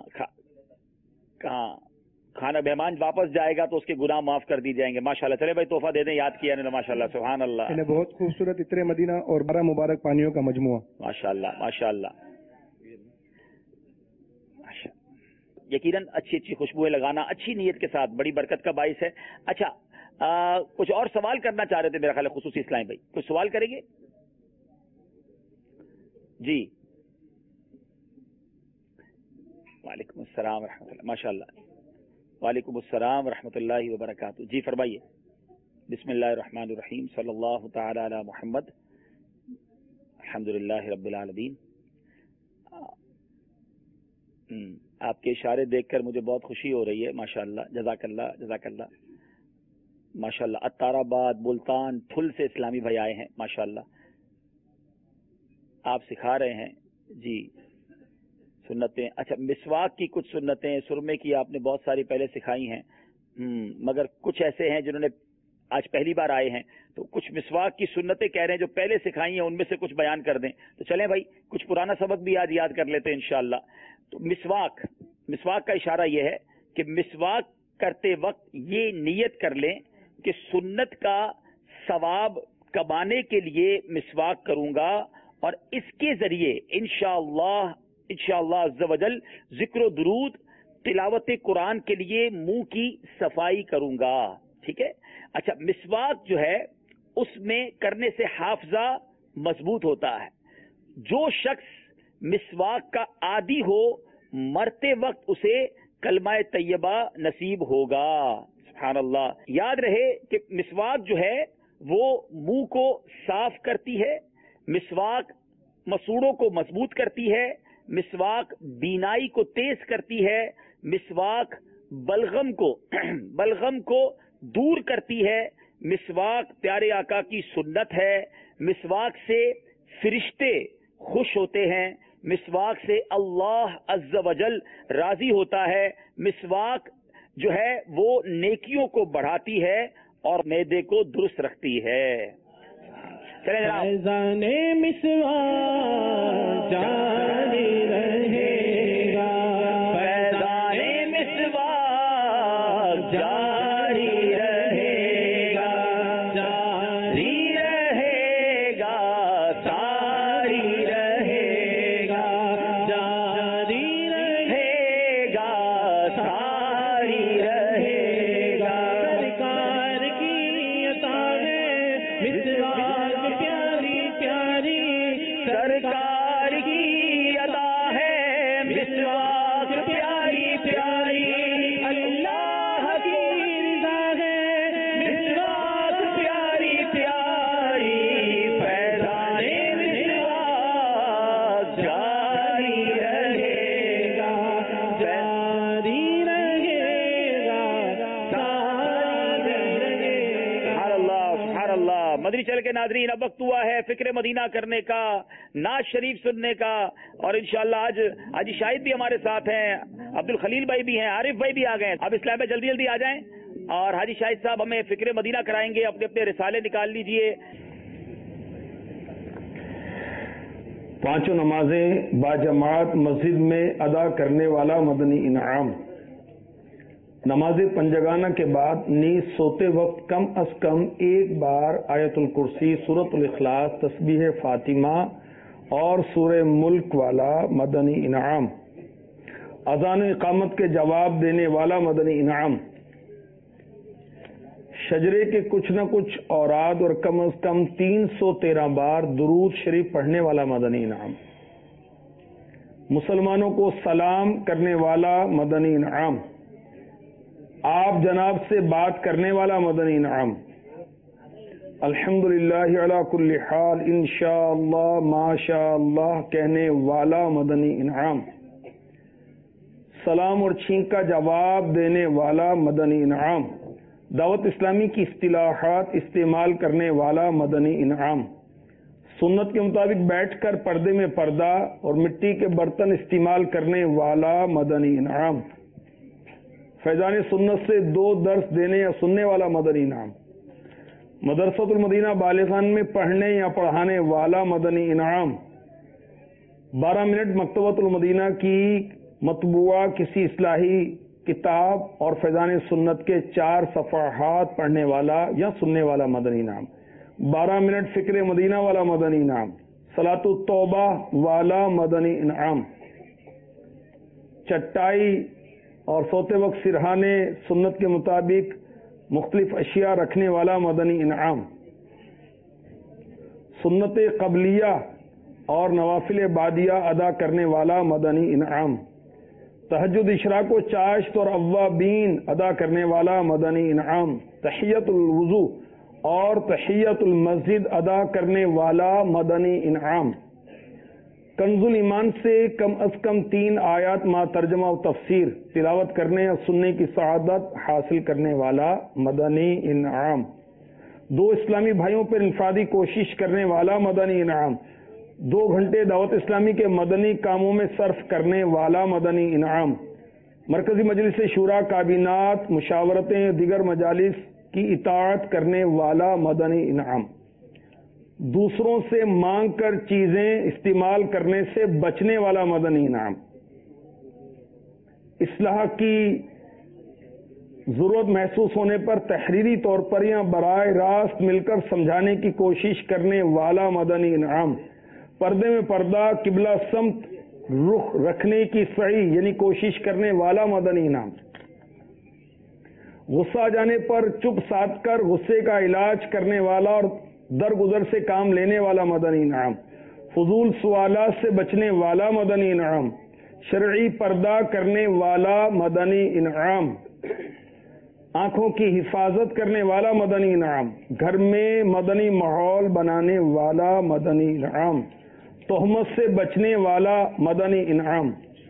S2: کھانا مہمان واپس جائے گا تو اس کے گناہ معاف کر دی جائیں گے. ماشاءاللہ. چلے بھائی تحفہ دے دیں, یاد کیا نے, ماشاءاللہ, سبحان اللہ.
S14: بہت خوبصورت عطر مدینہ اور 12 مبارک پانیوں کا مجموعہ.
S2: ماشاءاللہ ماشاءاللہ. یقیناً اچھی خوشبوئیں لگانا اچھی نیت کے ساتھ بڑی برکت کا باعث ہے. اچھا کچھ اور سوال کرنا چاہ رہے تھے میرا خیال ہے خصوصی اسلامی بھائی, کچھ سوال کریں گے؟ جی وعلیکم السلام ورحمۃ اللہ. ماشاء اللہ. وعلیکم السلام ورحمۃ اللہ وبرکاتہ. جی فرمائیے. بسم اللہ الرحمن الرحیم. صلی اللہ تعالی علی محمد. الحمد للہ رب العالمین. آپ کے اشارے دیکھ کر مجھے بہت خوشی ہو رہی ہے. ماشاء اللہ, جزاک اللہ جزاک اللہ. ماشاء اللہ. عطار آباد, ملتان, پھل سے اسلامی بھائی آئے ہیں. ماشاء اللہ آپ سکھا رہے ہیں. جی سنتیں. اچھا مسواک کی کچھ سنتیں, سرمے کی آپ نے بہت ساری پہلے سکھائی ہیں, مگر کچھ ایسے ہیں جنہوں نے آج پہلی بار آئے ہیں تو کچھ مسواک کی سنتیں کہہ رہے ہیں جو پہلے سکھائی ہیں, ان میں سے کچھ بیان کر دیں. تو چلیں بھائی کچھ پرانا سبق بھی آج یاد کر لیتے ہیں انشاءاللہ. تو مسواک کا اشارہ یہ ہے کہ مسواک کرتے وقت یہ نیت کر لیں کہ سنت کا ثواب کمانے کے لیے مسواک کروں گا, اور اس کے ذریعے انشاءاللہ عز و جل ذکر و درود, تلاوت قرآن کے لیے منہ کی صفائی کروں گا. ٹھیک ہے. اچھا مسواک جو ہے اس میں کرنے سے حافظہ مضبوط ہوتا ہے. جو شخص مسواک کا عادی ہو مرتے وقت اسے کلمہ طیبہ نصیب ہوگا. سبحان اللہ. یاد رہے کہ مسواک جو ہے وہ منہ کو صاف کرتی ہے, مسواک مسوڑوں کو مضبوط کرتی ہے, مسواک بینائی کو تیز کرتی ہے, مسواک بلغم کو دور کرتی ہے, مسواک پیارے آقا کی سنت ہے, مسواک سے فرشتے خوش ہوتے ہیں, مسواک سے اللہ عز و جل راضی ہوتا ہے, مسواک جو ہے وہ نیکیوں کو بڑھاتی ہے اور معدے کو درست رکھتی ہے. چلیں جناب. مسواک جاری رہے گا, فیضان مسواک جاری رہے گا, جاری رہے گا, ساری رہے گا, جاری رہے گا, ساری رہے گا. سرکار کی عطا ہے مسواک پیاری پیاری, سرکار کی عطا ہے مسواک پیاری پیاری, اللہ کی رضا ہے مسواک پیاری پیاری, فیضان مسواک جاری رہے گا, جاری رہے گا, ساری رہے گا. سبحان اللہ سبحان اللہ. مدنی چل کے ناظرین اب وقت ہوا ہے فکر مدینہ کرنے کا, نعت شریف سننے کا, اور انشاءاللہ آج حاجی شاہد بھی ہمارے ساتھ ہیں, عبد الخلیل بھائی بھی ہیں, عارف بھائی بھی آ گئے. اب اسلام میں جلدی جلدی آ جائیں, اور حاجی شاہد صاحب ہمیں فکر مدینہ کرائیں گے. اپنے اپنے رسالے نکال لیجئے.
S16: पांचों नमाजें बाजमात मस्जिद में अदा करने वाला मदनी इनाम। नमाज पंजगाना के बाद नींद सोते वक्त कम अज कम एक बार आयतुल कुर्सी, सूरतुल इखलास, तस्बीह फातिमा और सूरह मुल्क वाला मदनी इनाम। अजान इकामत के जवाब देने वाला मदनी इनाम। शजरे के कुछ न कुछ औराद और कम अज कम 313 बार दुरूद शरीफ पढ़ने वाला मदनी इनाम। मुसलमानों को सलाम करने वाला मदनी इनाम। आप जनाब से बात करने वाला मदनी इनाम। अल्हम्दुलिल्लाह अला कुल्ली हाल इंशाअल्लाह माशाअल्लाह कहने वाला मदनी इनाम। सलाम और छींक का जवाब देने वाला मदनी इनाम। दावत इस्लामी की इस्तिलाहात इस्तेमाल करने वाला मदनी इनाम। सुन्नत के मुताबिक बैठकर पर्दे में पर्दा और मिट्टी के बर्तन इस्तेमाल करने वाला मदनी इनाम। फैजान सुन्नत से 2 दर्स देने या सुनने वाला मदनी इनाम। मदरसतुल मदीना बालिगान में पढ़ने या पढ़ाने वाला मदनी इनाम। 12 मिनट मकतबतुल मदीना की मतबुआ किसी इस्लाही किताब और फैजान सुन्नत के 4 सफ़हात पढ़ने वाला या सुनने वाला मदनी इनाम। 12 मिनट फिक्र मदीना वाला मदनी इनाम। सलातु तौबा वाला मदनी इनाम। चटाई और सोते वक्त सिरहाने सुन्नत के मुताबिक मुख्तलिफ अशिया रखने वाला मदनी इनाम। सुन्नत कबलिया और नवाफिल बादिया अदा करने वाला मदनी इनाम। तहज्जुद इशराक व चाश्त और अव्वाबीन अदा करने वाला मदनी इनाम। तहियतुल वुज़ू और तहियतुल मस्जिद अदा करने वाला मदनी इनाम। कंजुल ईमान से कम अज कम 3 आयत मा तर्जमा और तफसीर तिलावत करने और सुनने की सआदत हासिल करने वाला मदनी इनाम। 2 इस्लामी भाइयों पर इंफरादी कोशिश करने वाला मदनी इनाम। 2 घंटे दावत इस्लामी के मदनी कामों में सर्फ करने वाला मदनी इनाम। मरकजी मजलिस शूरा काबिनात मुशावरतें दिगर मजालिस की इताअत करने वाला मदनी इनाम। दूसरों से मांग कर चीजें इस्तेमाल करने से बचने वाला मदनी इनाम। इस्लाह की जरूरत महसूस होने पर तहरीरी तौर पर या बराह रास्त मिलकर समझाने की कोशिश करने वाला मदनी इनाम। पर्दे में पर्दा किबला समत रुख रखने की सही यानी कोशिश करने वाला मदनी इनाम। गुस्सा आ जाने पर चुप साध कर गुस्से का इलाज करने वाला और दरगुजर से काम लेने वाला मदनी इनाम। फजूल सवालात से बचने वाला मदनी इनाम। शरई पर्दा करने वाला मदनी इनाम। आंखों की हिफाजत करने वाला मदनी इनाम। घर में मदनी माहौल बनाने वाला मदनी इनाम। तोहमत से बचने वाला मदनी इनाम।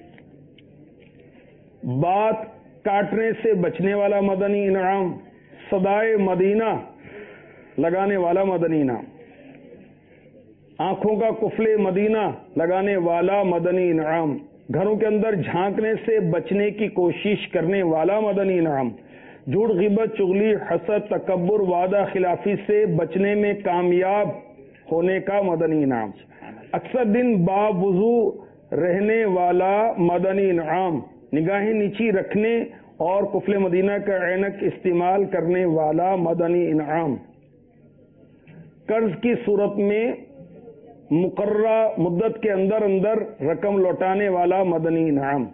S16: बात काटने से बचने वाला मदनी इनाम। सदाए मदीना लगाने वाला मदनी इनाम। आंखों का कुफले मदीना लगाने वाला मदनी इनाम। घरों के अंदर झांकने से बचने की कोशिश करने वाला मदनी इनाम। झूठ गिबत चुगली हसद तकब्बुर वादा खिलाफी से बचने में कामयाब होने का मदनी इनाम। अक्सर दिन बावुजू रहने वाला मदनी इनाम। निगाहें नीची रखने और कुफले मदीना का ऐनक इस्तेमाल करने वाला मदनी इनाम। कर्ज की सूरत में मुकर्रा मुद्दत के अंदर अंदर रकम लौटाने वाला मदनी इनाम।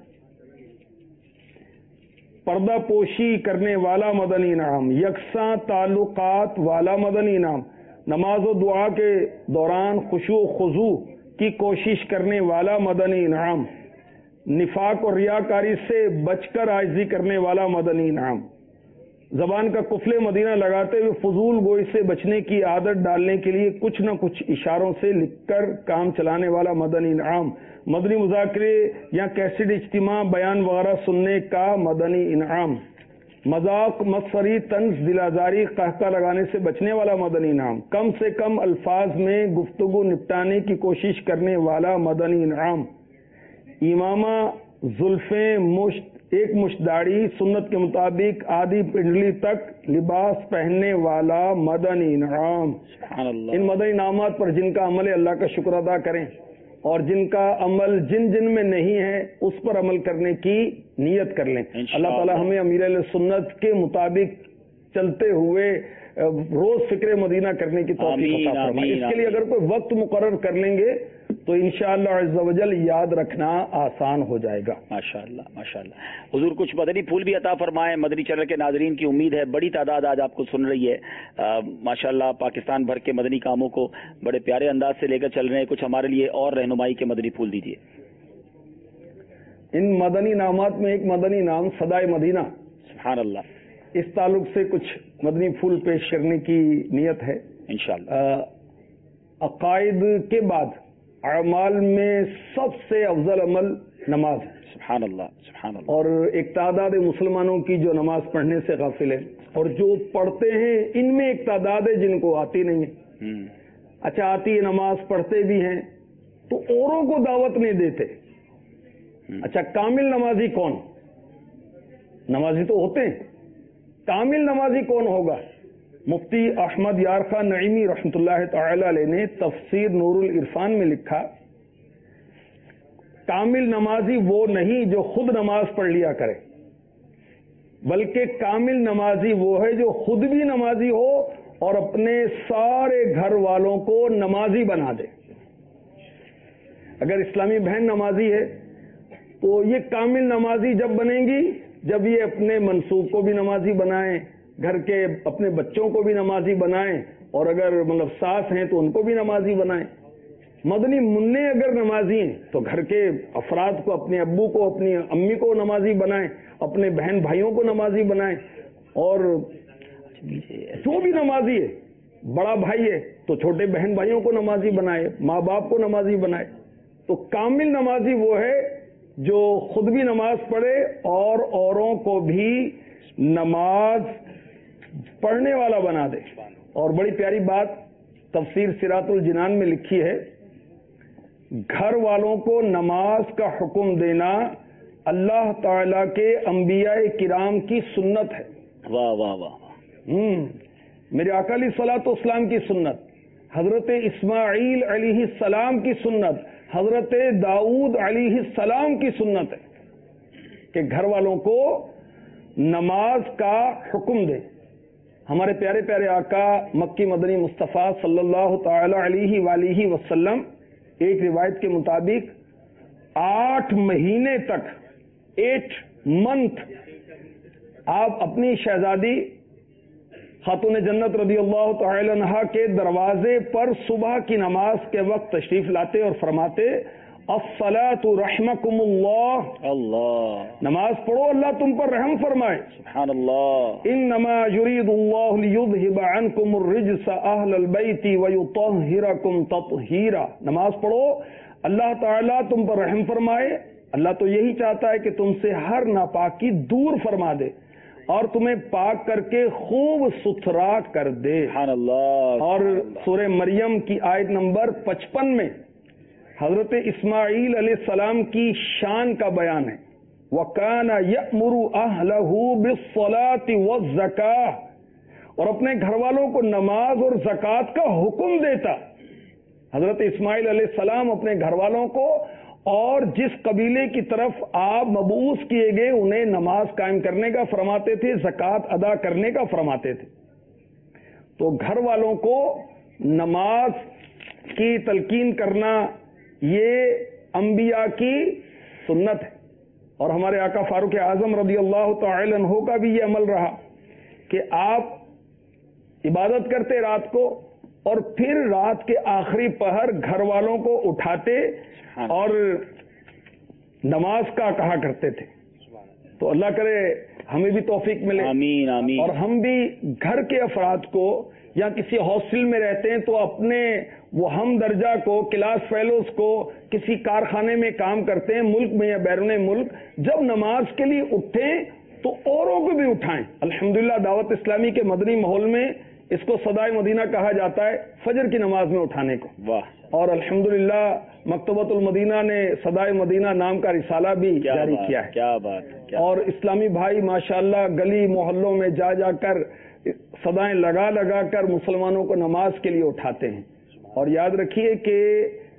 S16: पर्दा पोशी करने वाला मदनी इनाम। यकसा ताल्लुकात वाला मदनी इनाम। नमाज और दुआ के दौरान खुशू खुजू की कोशिश करने वाला मदनी इनाम। निफाक और रियाकारी से बचकर आजिज़ी करने वाला मदनी इनाम। जबान का कुफले मदीना लगाते हुए फजूल गोई से बचने की आदत डालने के लिए कुछ न कुछ इशारों से लिखकर काम चलाने वाला मदनी इनाम। मदनी मुज़ाकरे या कैसेट इज्तिमा बयान वगैरह सुनने का मदनी इनाम। मजाक मस्खरी तंज दिलाजारी कहका लगाने से बचने वाला मदनी इनाम। कम से कम अल्फाज में गुफ्तगू निपटाने की कोशिश करने वाला मदनी इनाम। इमामा जुल्फे मुश्त एक मुश्तदाड़ी सुन्नत के मुताबिक आधी पिंडली तक लिबास पहनने वाला मदनी इनाम। इन मदनी इनामात पर जिनका अमल अल्लाह का शुक्र अदा करें اور جن کا عمل جن میں نہیں ہے اس پر عمل کرنے کی نیت کر لیں. اللہ تعالی ہمیں امیر اہل سنت کے مطابق چلتے ہوئے روز فکر مدینہ کرنے کی توفیق عطا فرمائے. اس کے لیے اگر کوئی وقت مقرر کر لیں گے تو انشاءاللہ عز و جل یاد رکھنا آسان ہو جائے گا.
S2: ماشاءاللہ ماشاءاللہ. حضور کچھ مدنی پھول بھی عطا فرمائیں. مدنی چینل کے ناظرین کی امید ہے بڑی تعداد آج آپ کو سن رہی ہے. ماشاءاللہ پاکستان بھر کے مدنی کاموں کو بڑے پیارے انداز سے لے کر چل رہے ہیں. کچھ ہمارے لیے اور رہنمائی کے مدنی پھول دیجیے.
S16: ان مدنی نامات میں ایک مدنی نام صدائے مدینہ.
S2: سبحان اللہ.
S16: اس تعلق سے کچھ مدنی پھول پیش کرنے کی نیت ہے
S2: انشاءاللہ.
S16: عقائد کے بعد اعمال میں سب سے افضل عمل نماز ہے.
S2: سبحان اللہ سبحان اللہ.
S16: اور ایک تعداد مسلمانوں کی جو نماز پڑھنے سے غافل ہے اور جو پڑھتے ہیں ان میں ایک تعداد ہے جن کو آتی نہیں ہے. اچھا آتی ہے نماز پڑھتے بھی ہیں تو اوروں کو دعوت نہیں دیتے. اچھا کامل نمازی کون؟ نمازی تو ہوتے ہیں، کامل نمازی کون ہوگا؟ مفتی احمد یار خان نعیمی رحمۃ اللہ تعالی علیہ نے تفسیر نور العرفان میں لکھا کامل نمازی وہ نہیں جو خود نماز پڑھ لیا کرے، بلکہ کامل نمازی وہ ہے جو خود بھی نمازی ہو اور اپنے سارے گھر والوں کو نمازی بنا دے. اگر اسلامی بہن نمازی ہے تو یہ کامل نمازی جب بنے گی جب یہ اپنے منسوب کو بھی نمازی بنائیں، گھر کے اپنے بچوں کو بھی نمازی بنائیں، اور اگر ساس ہیں تو ان کو بھی نمازی بنائیں. مدنی منع اگر نمازی ہیں تو گھر کے افراد کو، اپنے ابو کو، اپنی امی کو نمازی بنائیں، اپنے بہن بھائیوں کو نمازی بنائیں، اور جو بھی نمازی ہے، بڑا بھائی ہے تو چھوٹے بہن بھائیوں کو نمازی بنائے، ماں باپ کو نمازی بنائے. تو کامل نمازی وہ ہے جو خود بھی نماز پڑھے اور اوروں کو بھی نماز پڑھنے والا بنا دے. اور بڑی پیاری بات تفسیر صراط الجنان میں لکھی ہے، گھر والوں کو نماز کا حکم دینا اللہ تعالی کے انبیاء کرام کی سنت ہے.
S2: واہ واہ واہ.
S16: میرے آقا علیہ الصلوۃ والسلام کی سنت، حضرت اسماعیل علیہ السلام کی سنت، حضرت داؤد علیہ السلام کی سنت ہے کہ گھر والوں کو نماز کا حکم دے. ہمارے پیارے پیارے آقا مکی مدنی مصطفیٰ صلی اللہ تعالی علیہ وآلہ وسلم ایک روایت کے مطابق 8 مہینے تک 8 منتھ آپ اپنی شہزادی خاتون جنت رضی اللہ تعالی عنہا کے دروازے پر صبح کی نماز کے وقت تشریف لاتے اور فرماتے الصلاۃ رحمکم اللہ.
S2: اللہ
S16: نماز پڑھو اللہ تم پر رحم فرمائے.
S2: سبحان اللہ.
S16: انما یرید اللہ لیذھب عنکم الرجس اہل البیت ویطہرکم تطہیرا. نماز پڑھو اللہ تعالیٰ تم پر رحم فرمائے. اللہ تو یہی چاہتا ہے کہ تم سے ہر ناپاکی دور فرما دے اور تمہیں پاک کر کے خوب ستھرا کر دے.
S2: سبحان اللہ.
S16: اور سورہ مریم کی آیت نمبر 55 میں حضرت اسماعیل علیہ السلام کی شان کا بیان ہے. وَكَانَ يَأْمُرُ أَهْلَهُ بِالصَّلَاةِ وَالزَّكَاةِ، اور اپنے گھر والوں کو نماز اور زکوٰۃ کا حکم دیتا. حضرت اسماعیل علیہ السلام اپنے گھر والوں کو اور جس قبیلے کی طرف آپ مبعوث کیے گئے انہیں نماز قائم کرنے کا فرماتے تھے، زکوٰۃ ادا کرنے کا فرماتے تھے. تو گھر والوں کو نماز کی تلقین کرنا یہ انبیاء کی سنت ہے. اور ہمارے آقا فاروق اعظم رضی اللہ تعالی عنہ کا بھی یہ عمل رہا کہ آپ عبادت کرتے رات کو اور پھر رات کے آخری پہر گھر والوں کو اٹھاتے اور نماز کا کہا کرتے تھے. تو اللہ کرے ہمیں بھی توفیق ملے.
S2: آمین آمین.
S16: اور ہم بھی گھر کے افراد کو یا کسی ہاسٹل میں رہتے ہیں تو اپنے وہ ہم درجہ کو، کلاس فیلوز کو، کسی کارخانے میں کام کرتے ہیں ملک میں یا بیرون ملک، جب نماز کے لیے اٹھیں تو اوروں کو بھی اٹھائیں. الحمدللہ دعوت اسلامی کے مدنی ماحول میں اس کو صدائے مدینہ کہا جاتا ہے، فجر کی نماز میں اٹھانے کو.
S2: واہ.
S16: اور الحمدللہ مکتبۃ المدینہ نے صدائے مدینہ نام کا رسالہ بھی جاری کیا ہے.
S2: کیا بات.
S16: اور اسلامی بھائی ماشاءاللہ گلی محلوں میں جا جا کر صدائیں لگا لگا کر مسلمانوں کو نماز کے لیے اٹھاتے ہیں. اور یاد رکھیے کہ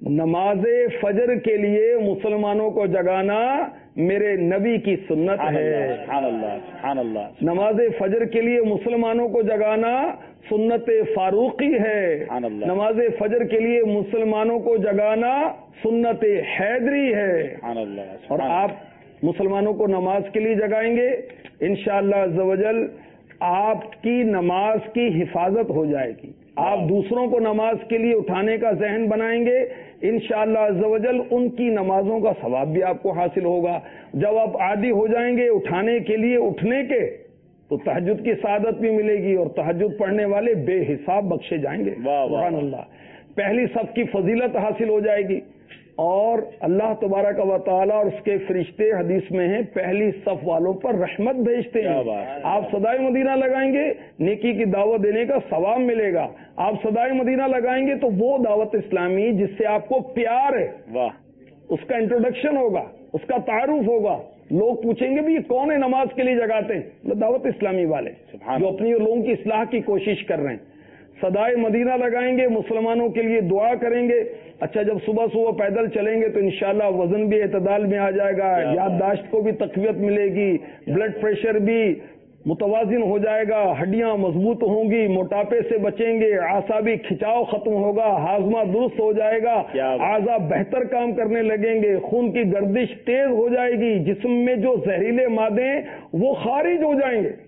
S16: نماز فجر کے لیے مسلمانوں کو جگانا میرے نبی کی سنت ہے.
S2: سبحان اللہ سبحان اللہ.
S16: نماز فجر کے لیے مسلمانوں کو جگانا سنت فاروقی ہے. نماز فجر کے لیے مسلمانوں کو جگانا سنت حیدری ہے. اور آپ مسلمانوں کو نماز کے لیے جگائیں گے انشاءاللہ عز و جل آپ کی نماز کی حفاظت ہو جائے گی. آپ دوسروں کو نماز کے لیے اٹھانے کا ذہن بنائیں گے انشاءاللہ عز و جل ان کی نمازوں کا ثواب بھی آپ کو حاصل ہوگا. جب آپ عادی ہو جائیں گے اٹھانے کے لیے اٹھنے کے تو تہجد کی سعادت بھی ملے گی اور تہجد پڑھنے والے بے حساب بخشے جائیں گے. سبحان اللہ. پہلی صف کی فضیلت حاصل ہو جائے گی اور اللہ تبارک و تعالی اور اس کے فرشتے حدیث میں ہیں پہلی صف والوں پر رحمت بھیجتے ہیں. آپ صدائے مدینہ لگائیں گے نیکی کی دعوت دینے کا ثواب ملے گا. آپ صدائے مدینہ لگائیں گے تو وہ دعوت اسلامی جس سے آپ کو پیار ہے اس کا انٹروڈکشن ہوگا, اس کا تعارف ہوگا. لوگ پوچھیں گے بھی یہ کون ہے نماز کے لیے جگاتے ہیں؟ دعوت اسلامی والے جو اپنی اور لوگوں کی اصلاح کی کوشش کر رہے ہیں. صدائے مدینہ لگائیں گے, مسلمانوں کے لیے دعا کریں گے. اچھا جب صبح صبح پیدل چلیں گے تو انشاءاللہ وزن بھی اعتدال میں آ جائے گا, یادداشت کو بھی تقویت ملے گی, بلڈ پریشر بھی متوازن ہو جائے گا, ہڈیاں مضبوط ہوں گی, موٹاپے سے بچیں گے, اعصابی کھچاؤ ختم ہوگا, ہاضمہ درست ہو جائے گا, اعضاء بہتر کام کرنے لگیں گے, خون کی گردش تیز ہو جائے گی, جسم میں جو زہریلے مادے وہ خارج ہو جائیں گے.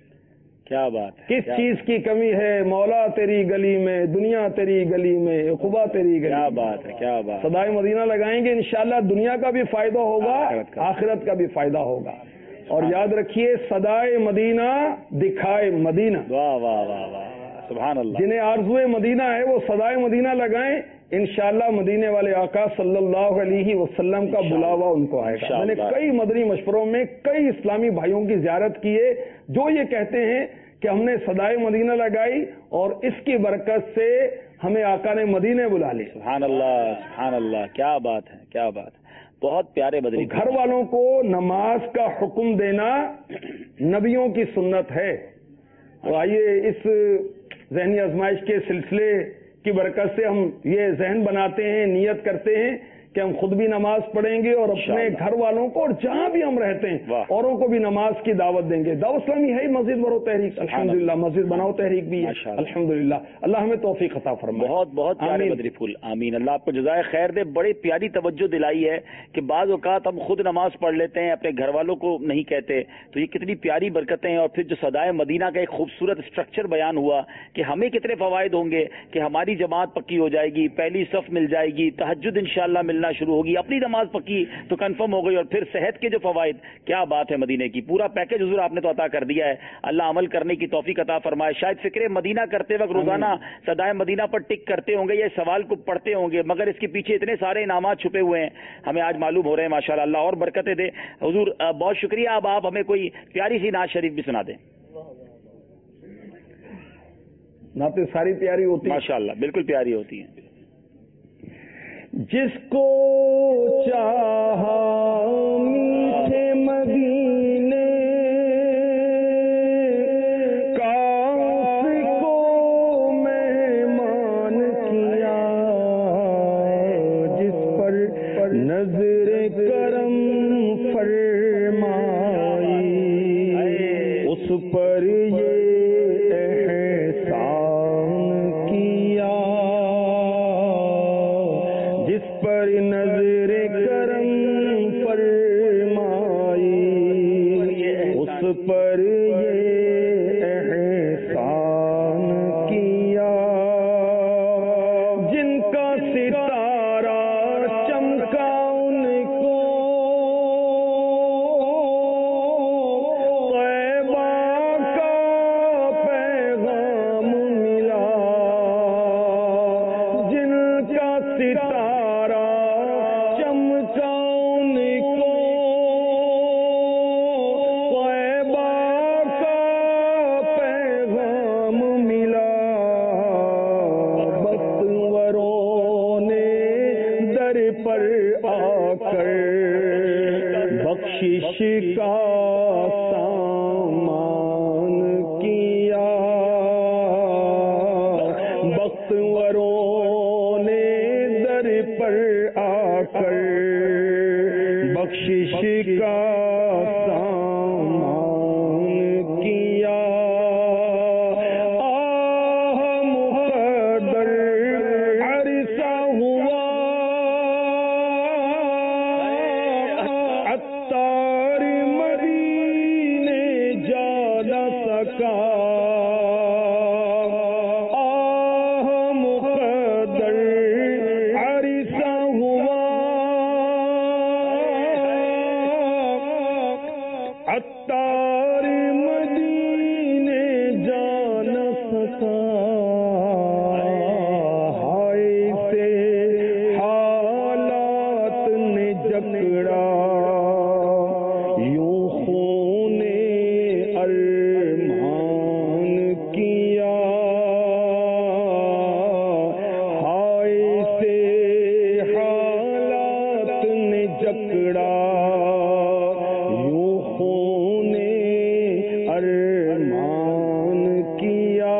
S2: کیا بات ہے.
S16: کس چیز کی کمی ہے مولا تیری گلی میں, دنیا تیری گلی میں, عقبہ تیری گلی.
S2: کیا بات ہے کیا بات.
S16: صدائے مدینہ لگائیں گے انشاءاللہ دنیا کا بھی فائدہ ہوگا, آخرت کا بھی فائدہ ہوگا. اور یاد رکھیے صدائے مدینہ دکھائے مدینہ.
S2: واہ واہ واہ واہ سبحان اللہ.
S16: جنہیں آرزوئے مدینہ ہے وہ صدائے مدینہ لگائیں انشاءاللہ مدینے والے آقا صلی اللہ علیہ وسلم کا بلاوا ان کو آئے گا. میں نے کئی مدنی مشوروں میں کئی اسلامی بھائیوں کی زیارت کی ہے جو یہ کہتے ہیں کہ ہم نے صدائے مدینہ لگائی اور اس کی برکت سے ہمیں آقا نے مدینے بلا لی.
S2: سبحان اللہ سبحان اللہ. کیا بات ہے کیا بات ہے. بہت پیارے مدنی.
S16: گھر والوں کو نماز کا حکم دینا نبیوں کی سنت ہے. تو آئیے اس ذہنی آزمائش کے سلسلے کی برکت سے ہم یہ ذہن بناتے ہیں, نیت کرتے ہیں کہ ہم خود بھی نماز پڑھیں گے اور اپنے گھر والوں کو اور جہاں بھی ہم رہتے ہیں اوروں کو بھی نماز کی دعوت دیں گے. دعوت اسلامی ہے مسجد برو تحریک الحمدللہ, مسجد بناؤ تحریک بھی ہے الحمدللہ. اللہ ہمیں توفیق عطا فرمائے.
S2: بہت بہت پیارے مدنی پھول. آمین. اللہ آپ کو جزائے خیر دے. بڑی پیاری توجہ دلائی ہے کہ بعض اوقات ہم خود نماز پڑھ لیتے ہیں اپنے گھر والوں کو نہیں کہتے. تو یہ کتنی پیاری برکتیں ہیں. اور پھر جو صدائے مدینہ کا ایک خوبصورت اسٹرکچر بیان ہوا کہ ہمیں کتنے فوائد ہوں گے کہ ہماری جماعت پکی ہو جائے گی, پہلی صف مل جائے گی, تہجد انشاءاللہ ملنا شروع ہوگی, اپنی نماز پکی تو کنفرم ہو گئی, اور پھر صحت کے جو فوائد. کیا بات ہے مدینے کی. پورا پیکج حضور آپ نے تو عطا کر دیا ہے. اللہ عمل کرنے کی توفیق عطا فرمائے. شاید فکر مدینہ کرتے وقت روزانہ صدائے مدینہ پر ٹک کرتے ہوں گے, یہ سوال کو پڑھتے ہوں گے, مگر اس کے پیچھے اتنے سارے انعامات چھپے ہوئے ہیں ہمیں آج معلوم ہو رہے ہیں. ماشاءاللہ اللہ اور برکتیں دے. حضور بہت شکریہ. اب آپ ہمیں کوئی پیاری سی نعت شریف بھی سنا دیں.
S16: نعتیں ساری پیاری ہوتی ہیں
S2: ماشاءاللہ, بالکل پیاری ہوتی ہیں.
S1: جس کو چاہا میٹھے مدینے کاف کو مہمان کیا, جس پر نظر کرم فرمائی اس پر یہ احسان کیا, جس پر نظر کرم فرمائی اس پر یہ احسان کیا, جن کا ستارہ چمکا ان کو طیبہ کا پیغام ملا, جن کا ستارہ چمکا ان کو طیبہ کا پیغام ملا, بختوروں نے در پر آ کر بخشش کا سامان کیا, بختوروں نے در پر बख्शिश का सामान किया आह मुक़द्दर अरसा हुआ अत्तार मदीने जा न सका आह मुक़द्दर अरसा हुआ अत्तार मदीने जा न सका हाय से हालात ने जकड़ा यूं खूने अरमान किया हाय से हालात ने जकड़ा यूं खूने अरमान किया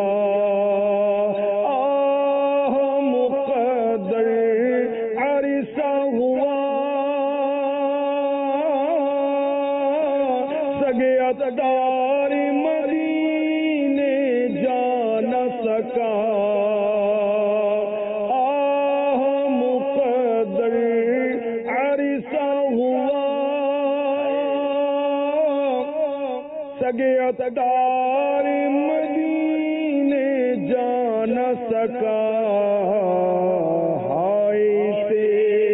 S1: आह मुक़द्दर अरसा हुआ सगे अत्तार मदीने जा न सका आह मुक़द्दर अरसा हुआ सगे अत्तार मदीने जा न सका हाय से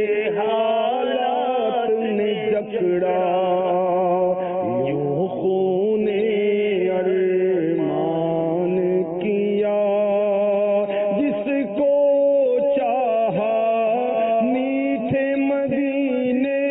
S1: हालात ने जकड़ा यूं खूने अरमान किया जिसको चाहा मीठे मदीने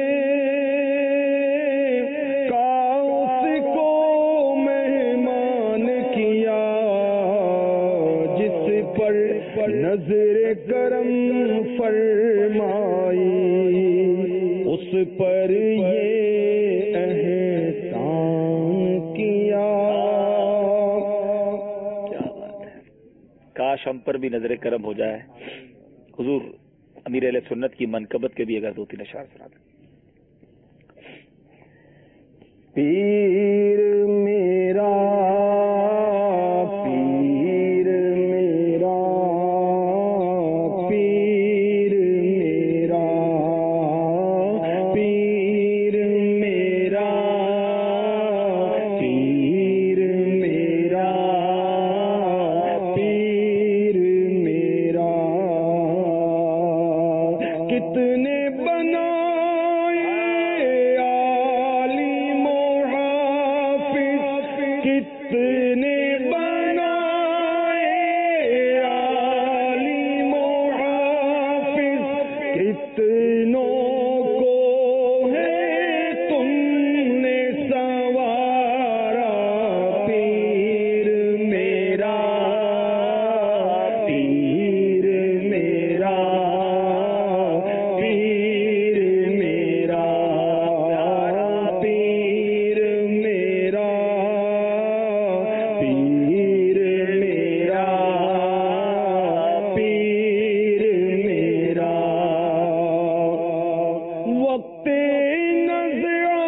S1: का उसको मेहमान किया जिस पर नजर करम फरमाई उस पर ये एहसान किया।
S2: क्या बात है, काश हम पर भी नजर करम हो जाए। हुजूर अमीर अहले सुन्नत की मनकबत के भी अगर 2-3 अशआर सुना दें।
S1: पीर मेरा पीर मेरा पीर मेरा पीर मेरा पीर मेरा पीर मेरा कितने बनाए आलिम हाफिज कितने बनाए आलिम हाफिज कितनों को है तुमने संवारा पीर मेरा पीर मेरा पीर मेरा पीर मेरा पीर मेरा पीर मेरा वक्ते नज़रा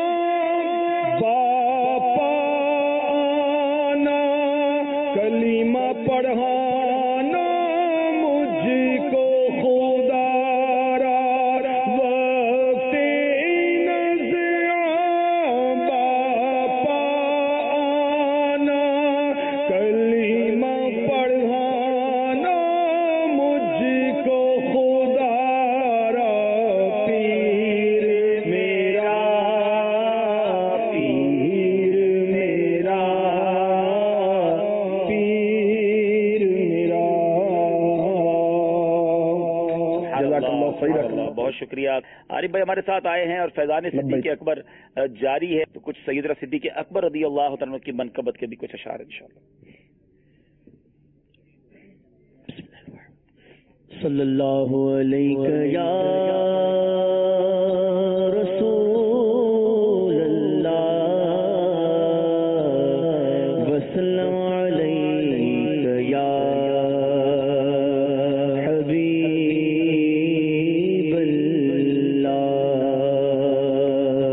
S1: बापा आना कलीमा पढ़ाना मुझको खुदारा वक्ते नज़रा बापा आना कलीमा पढ़ाना मुझको खुदारा पीर मेरा पीर मेरा पीर मेरा। जज़ाकल्लाह खैरन।
S2: बहुत शुक्रिया। आरिफ भाई हमारे साथ आए हैं और फैजान सिद्दीक़ अकबर जारी है, तो कुछ सैयदना सिद्दीक़ अकबर रज़ी अल्लाह तआला की मनकबत के भी कुछ अशआर इंशाअल्लाह।
S17: सल्लल्लाहु अलैहि या रसूल अल्लाह वसल्लम अलैका या हबीब अल्लाह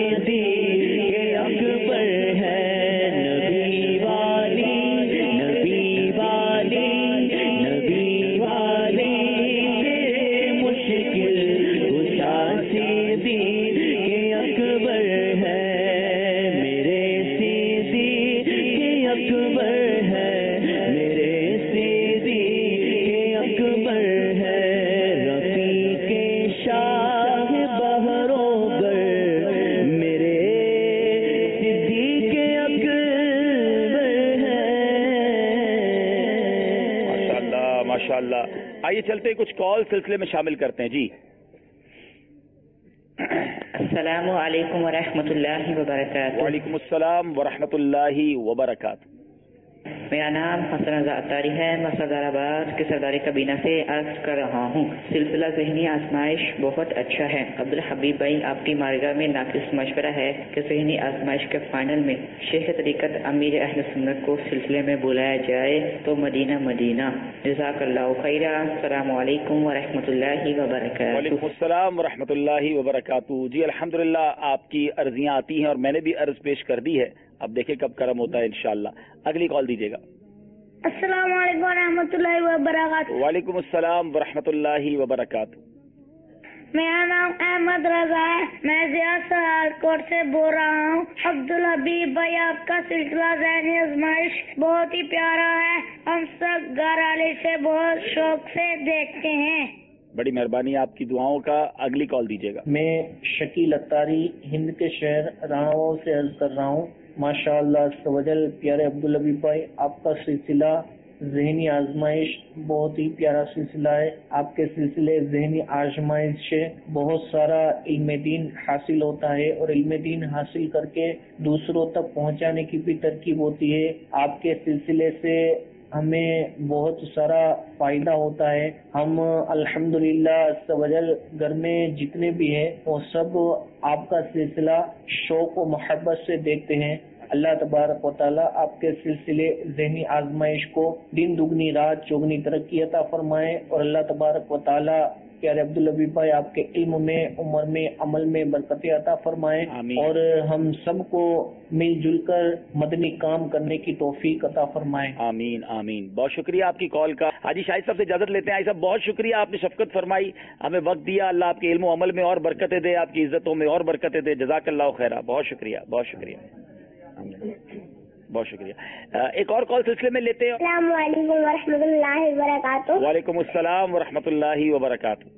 S17: सिद्दीक़ अकबर है, नबी वाली नबी वाली नबी वाली तेरे मुश्किल कुशा सिद्दीक़ अकबर है, मेरे सिद्दीक़ अकबर है, मेरे सिद्दीक़ अकबर है, रफ़ीक़ शाह बहरोबर मेरे सिद्दीक़ अकबर है।
S2: माशाअल्लाह माशाअल्लाह। आइए चलते हैं कुछ कॉल सिलसिले में शामिल करते हैं जी।
S18: अस्सलामु अलैकुम वरहमतुल्लाहि वबरकातुहू।
S2: वालेकुम अस्सलाम वरहमतुल्लाहि वबरकातुहू।
S18: मेरा नाम हसन रज़ा अत्तारी है, मैं सरदाराबाद के सरदारी कबीना से अर्ज कर रहा हूँ। सिलसिला ज़हनी आजमाइश बहुत अच्छा है। अब्दुल हबीब भाई, आपकी मारगाह में नाक़िस मशवरा है कि ज़हनी आजमाइश के फाइनल में शेख तरीक़त अमीर अहले सुन्नत को सिलसिले में बुलाया जाए तो मदीना मदीना। जज़ाकल्लाहु खैरा। अस्सलामु अलैकुम वरहमतुल्लाहि वबरकातुहू।
S2: वालेकुम अस्सलाम वरहमतुल्लाहि वबरकातुहू। जी अल्हम्दुलिल्लाह, आपकी अर्जियाँ आती हैं और मैंने भी अर्ज पेश कर दी है। अब देखें कब करम होता है इंशाअल्लाह। अगली कॉल दीजिएगा।
S19: अस्सलाम वालेकुम वरहमतुल्लाहि वबरकातुहू।
S2: वालेकुम अस्सलाम वरहमतुल्लाहि वबरकातुहू।
S19: मेरा नाम अहमद रजा है, मैं जिया सहारकोट से बोल रहा हूँ। अब्दुल हबीब भाई, आपका सिलसिला ज़हनी आज़माइश बहुत ही प्यारा है, हम सब घर वाले से बहुत शौक से देखते हैं।
S2: बड़ी मेहरबानी आपकी दुआओं का। अगली कॉल दीजिएगा।
S8: मैं शकील अत्तारी हिंद के शहर राणा से अर्ज कर रहा हूँ। माशाअल्लाह अज़्ज़वजल, प्यारे अब्दुल हबीब भाई, आपका सिलसिला ज़हनी आजमाइश बहुत ही प्यारा सिलसिला है। आपके सिलसिले ज़हनी आजमाइश से बहुत सारा इल्म दीन हासिल होता है और इल्म दीन हासिल करके दूसरों तक पहुंचाने की भी तरकीब होती है। आपके सिलसिले से हमें बहुत सारा फायदा होता है। हम अल्हम्दुलिल्लाह अज़्ज़वजल घर में जितने भी हैं वो सब आपका सिलसिला शौक और मोहब्बत से देखते हैं। अल्लाह तबारक व तआला आपके सिलसिले ज़हनी आजमाइश को दिन दुगनी रात चौगनी तरक्की अता फरमाए और अल्लाह तबारक व तआला प्यारे अब्दुल हबीब भाई आपके इल्म में, उम्र में, अमल में बरकतें अता फरमाए और हम सबको मिलजुल कर मदनी काम करने की तौफीक अता फरमाए।
S2: आमीन आमीन। बहुत शुक्रिया आपकी कॉल का। हाजी शाहिद साहब से इजाजत लेते हैं। हाजी साहब, बहुत शुक्रिया, आपने शफकत फरमाई, हमें वक्त दिया। अल्लाह आपके इल्म अमल में और बरकतें दे, आपकी इज्जतों में और बरकतें दे। जज़ाकल्लाहु खैरा। बहुत शुक्रिया, बहुत शुक्रिया, बहुत शुक्रिया। एक और कॉल सिलसिले में लेते हैं।
S19: अस्सलामु अलैकुम वरहमतुल्लाहि वबरकातुहू।
S2: वालेकुम अस्सलाम वरहमतुल्लाहि वबरकातुहू।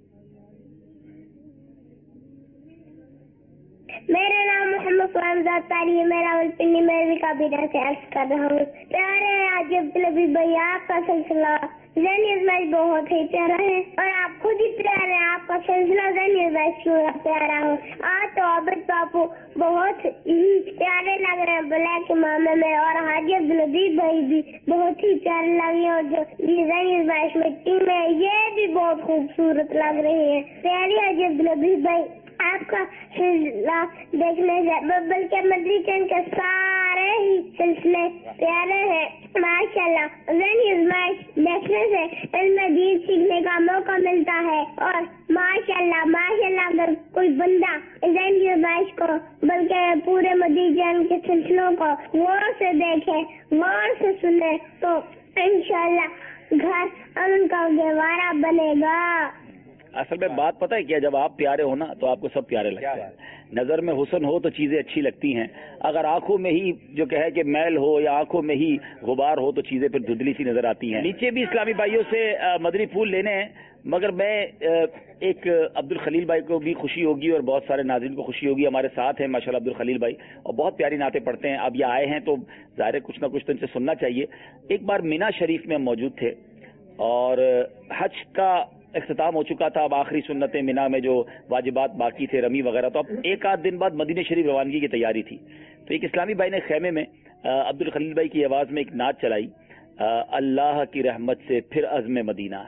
S19: मेरा नाम मोहम्मद फहमजा तारी है, मैं रावलपिंडी में भी काबीना से अर्ज कर रहा हूँ। प्यारे आज अब्दुल हबीब भाई, आपका सिलसिला ज़हनी आज़माइश बहुत ही प्यारा है और आप खुद ही प्यारे हैं। आपका सिलसिला ज़हनी आज़माइश पूरा प्यारा हो। आज तो आबिद बापू बहुत ही प्यारे लग रहे हैं ब्लैक इमामे में और हाजी अब्दुल हबीब भाई भी बहुत ही प्यारे लगे और जो ज़हनी आज़माइश मिट्टी में ये भी बहुत खूबसूरत लग रही है। प्यारे हाजी अब्दुल हबीब भाई, आपका सिलसिला देखने से बल्कि मदनी चंद के सारे ही सिलसिले प्यारे हैं माशाल्लाह। ज़हनी आज़माइश देखने से इल्म दीन सीखने का मौका मिलता है और माशाल्लाह माशाल्लाह अगर कोई बंदा ज़हनी आज़माइश को बल्कि पूरे मदनी चंद के सिलसिलों को गौर से देखे, गौर से सुने तो इंशाल्लाह घर अमन का गहवारा बनेगा।
S2: असल में बात पता है क्या, जब आप प्यारे हो ना तो आपको सब प्यारे लगते हैं। नजर में हुस्न हो तो चीजें अच्छी लगती हैं। अगर आंखों में ही जो कहे कि मैल हो या आंखों में ही गुबार हो तो चीजें फिर धुंधली सी नजर आती हैं। नीचे भी इस्लामी भाइयों से मदनी फूल लेने हैं, मगर मैं एक अब्दुल खलील भाई को भी खुशी होगी और बहुत सारे नाज़रीन को खुशी होगी। हमारे साथ हैं माशाल्लाह अब्दुल खलील भाई और बहुत प्यारी नाते पढ़ते हैं। अब ये आए हैं तो ज़ाहिर है कुछ ना कुछ तो इनसे सुनना चाहिए। एक बार मीना शरीफ में मौजूद थे और हज का इख्तिताम हो चुका था। अब आखिरी सुन्नतें मिना में जो वाजिबात बाकी थे, रमी वगैरह, तो अब एक आध दिन बाद मदीने शरीफ रवानगी की तैयारी थी। तो एक इस्लामी भाई ने खेमे में अब्दुल खलील भाई की आवाज़ में एक नात चलाई, अल्लाह की रहमत से फिर अज़्म मदीना है।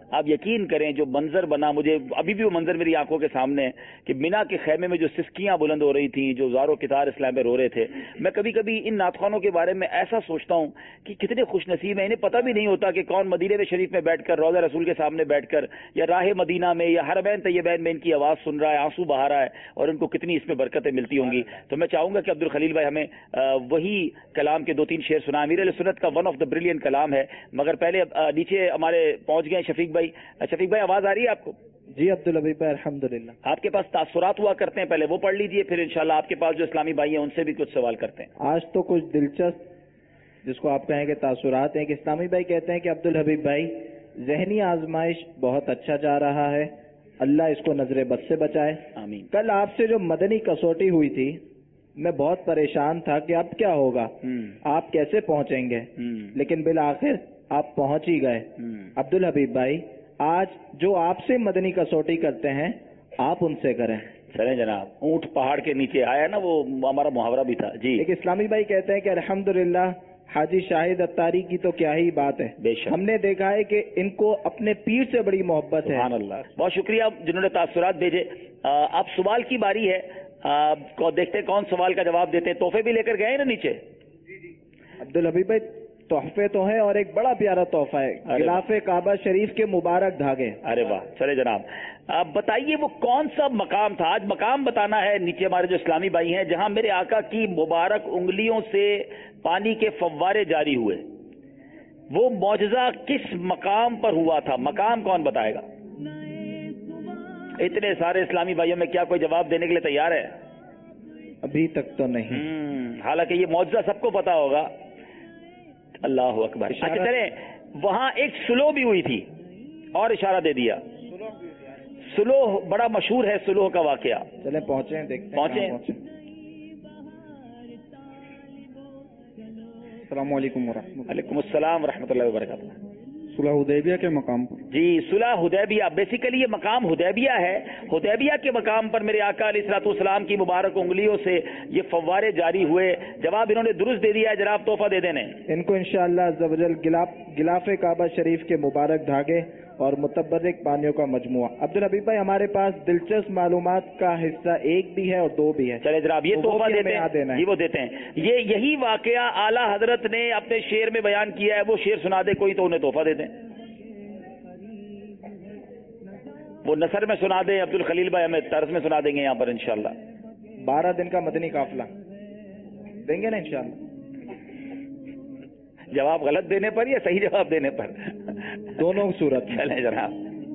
S2: آپ یقین کریں جو منظر بنا، مجھے ابھی بھی وہ منظر میری آنکھوں کے سامنے ہے کہ مینا کے خیمے میں جو سسکیاں بلند ہو رہی تھیں، جو زاروں کتار اسلام میں رو رہے تھے. میں کبھی کبھی ان نعت خوانوں کے بارے میں ایسا سوچتا ہوں کہ کتنے خوش نصیب ہیں، انہیں پتہ بھی نہیں ہوتا کہ کون مدینے شریف میں بیٹھ کر، روضہ رسول کے سامنے بیٹھ کر، یا راہ مدینہ میں یا حرمین طیبین میں ان کی آواز سن رہا ہے، آنسو بہا رہا ہے، اور ان کو کتنی اس میں برکتیں ملتی ہوں گی. تو میں چاہوں گا کہ عبدالخلیل بھائی ہمیں وہی کلام کے 2-3 شعر سنائیں. امیر اہل سنت کا ون آف دا بریلینٹ کلام ہے، مگر پہلے نیچے ہمارے پہنچ گئے شفیق بھائی. شفیق بھائی آواز آ رہی ہے آپ کو؟
S12: جی عبدالحبیب بھائی الحمدللہ.
S2: آپ کے پاس تاثرات ہوا کرتے ہیں، پہلے وہ پڑھ لیجئے، پھر انشاءاللہ آپ کے پاس جو اسلامی بھائی ہیں ان سے بھی کچھ سوال کرتے ہیں.
S12: آج تو کچھ دلچسپ جس کو آپ کہیں کہ تاثرات ہیں کہ اسلامی بھائی کہتے ہیں کہ عبدالحبیب بھائی ذہنی آزمائش بہت اچھا جا رہا ہے، اللہ اس کو نظر بد سے بچائے.
S2: آمین.
S12: کل آپ سے جو مدنی کسوٹی ہوئی تھی میں بہت پریشان تھا کہ اب کیا ہوگا، آپ کیسے پہنچیں گے، لیکن بالآخر آپ پہنچ ہی گئے. عبدالحبیب بھائی آج جو آپ سے مدنی کسوٹی کرتے ہیں آپ ان سے کریں.
S2: چلیں جناب، اونٹ پہاڑ کے نیچے آیا نا، وہ ہمارا محاورہ بھی تھا. جی
S12: ایک اسلامی بھائی کہتے ہیں کہ الحمدللہ حاجی شاہد اتاری کی تو کیا ہی بات ہے،
S2: بے شک
S12: ہم نے دیکھا ہے کہ ان کو اپنے پیر سے بڑی محبت ہے.
S2: سبحان اللہ. بہت شکریہ جنہوں نے تاثرات بھیجے. اب سوال کی باری ہے، دیکھتے کون سوال کا جواب دیتے ہیں. تحفے بھی لے کر گئے نا نیچے؟
S12: عبدالحبیب بھائی تحفے تو ہیں اور ایک بڑا پیارا تحفہ ہے، غلاف کعبہ شریف کے مبارک دھاگے.
S2: ارے واہ. چلے جناب بتائیے وہ کون سا مقام تھا، آج مقام بتانا ہے. نیچے ہمارے جو اسلامی بھائی ہیں جہاں میرے آقا کی مبارک انگلیوں سے پانی کے فوارے جاری ہوئے، وہ معجزہ کس مقام پر ہوا تھا؟ مقام کون بتائے گا؟ اتنے سارے اسلامی بھائیوں میں کیا کوئی جواب دینے کے لیے تیار ہے؟
S12: ابھی تک تو نہیں.
S2: حالانکہ یہ معجزہ سب کو پتا ہوگا. اللہ اکبر. اچھا چلیں، وہاں ایک سلو بھی ہوئی تھی اور اشارہ دے دیا. سلو بڑا مشہور ہے، سلو کا واقعہ.
S12: چلیں پہنچے ہیں، دیکھتے ہیں.
S2: پہنچے.
S20: السلام علیکم ورحمۃ اللہ.
S2: وعلیکم السلام ورحمۃ اللہ وبرکاتہ.
S20: صلح حدیبیہ کے مقام پر.
S2: جی صلح حدیبیہ، بیسیکلی یہ مقام حدیبیہ ہے. حدیبیہ کے مقام پر میرے آقا علیہ الصلوۃ والسلام کی مبارک انگلیوں سے یہ فوارے جاری ہوئے. جواب انہوں نے درست دے دیا ہے. جناب تحفہ دے دینے
S12: ان کو انشاءاللہ عز و جل غلاف کعبہ شریف کے مبارک دھاگے اور متبرک پانیوں کا مجموعہ. عبدالحبیب بھائی ہمارے پاس دلچسپ معلومات کا حصہ 1 بھی ہے اور 2 بھی ہے.
S2: چلے جناب یہ تحفہ دیتے ہیں. جی وہ دیتے ہیں. یہی واقعہ اعلیٰ حضرت نے اپنے شعر میں بیان کیا ہے. وہ شعر سنا دے کوئی تو انہیں تحفہ دے دیں. وہ نثر میں سنا دیں. عبدالخلیل بھائی ہمیں طرز میں سنا دیں گے یہاں پر انشاءاللہ.
S12: 12 دن کا مدنی قافلہ دیں گے نا انشاءاللہ.
S2: جواب غلط دینے پر یا صحیح جواب دینے پر؟
S12: دونوں صورت.
S2: چلیں جناب.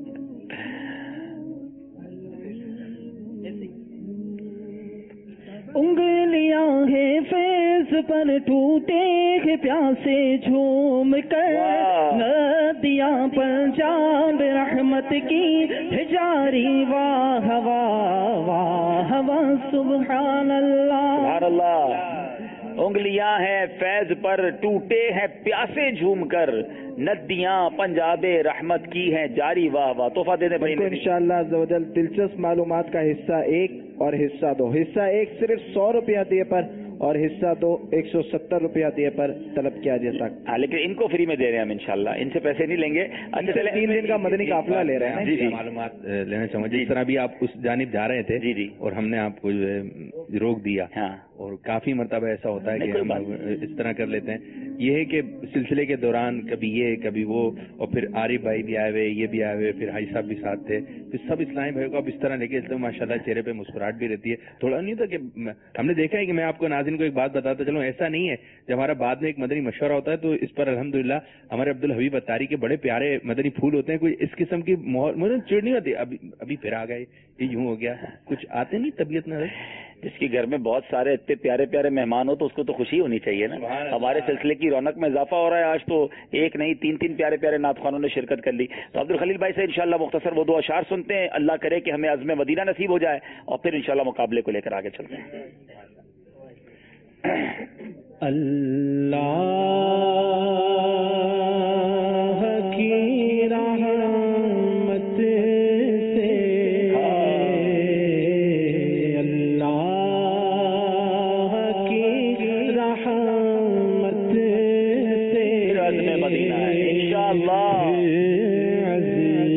S17: انگلیاں ہیں فیض پر ٹوٹے ہیں پیاسے جھوم کر، ندیاں پنجاب رحمت کی ہے جاری. واہ واہ واہ واہ سبحان اللہ.
S2: سبحان اللہ. انگلیاں ہیں فیض پر ٹوٹے ہیں پیاسے جھوم کر، ندیاں پنجاب رحمت کی ہیں جاری. واہ واہ. تحفہ دینے بھائی
S12: کو انشاءاللہ عز و جل دلچسپ معلومات کا حصہ 1 اور حصہ 2. حصہ 1 صرف 100 روپیہ دیے پر اور حصہ 2 170 روپیہ دیے پر طلب کیا جا سکتا.
S2: لیکن ان کو فری میں دے رہے ہیں ہم انشاءاللہ. ان سے پیسے نہیں لیں گے.
S12: اچھا 3 دن کا مدنی قافلہ لے رہے ہیں.
S10: جی معلومات لینا چاہوں گا. جس طرح بھی آپ اس جانب جا رہے تھے جی اور ہم نے آپ کو روک دیا. اور کافی مرتبہ ایسا ہوتا ہے کہ ہم اس طرح کر لیتے ہیں. یہ ہے کہ سلسلے کے دوران کبھی یہ کبھی وہ، اور پھر عارف بھائی بھی آئے ہوئے، یہ بھی آئے ہوئے، پھر حاج صاحب بھی ساتھ تھے. پھر سب اسلامی بھائیوں کو اب اس طرح لے کے اس لیے ماشاءاللہ چہرے پہ مسکراہٹ بھی رہتی ہے. تھوڑا نہیں ہوتا کہ ہم نے دیکھا ہے کہ میں آپ کو ناظرین کو ایک بات بتاتا چلوں، ایسا نہیں ہے. جب ہمارا بعد میں ایک مدنی مشورہ ہوتا ہے تو اس پر الحمدللہ ہمارے عبدالحبیب اتاری کے بڑے پیارے مدنی پھول ہوتے ہیں. کوئی اس قسم کی مجھے چڑ نہیں ہوتی. ابھی پھر آ گئے، یہ یوں ہو گیا، کچھ آتے نہیں طبیعت نہ.
S2: جس کے گھر میں بہت سارے اتنے پیارے پیارے مہمان ہو تو اس کو تو خوشی ہونی چاہیے نا. ہمارے سلسلے کی رونق میں اضافہ ہو رہا ہے. آج تو 1 نہیں 3 پیارے پیارے نعت خوانوں نے شرکت کر لی. تو عبدالخلیل بھائی سے انشاءاللہ مختصر وہ 2 اشعار سنتے ہیں. اللہ کرے کہ ہمیں عزم مدینہ نصیب ہو جائے اور پھر انشاءاللہ مقابلے کو لے کر آگے چلتے ہیں.
S17: اللہ کی رحمت سے، اللہ کی رحمت سے
S2: عزم مدینہ انشاءاللہ.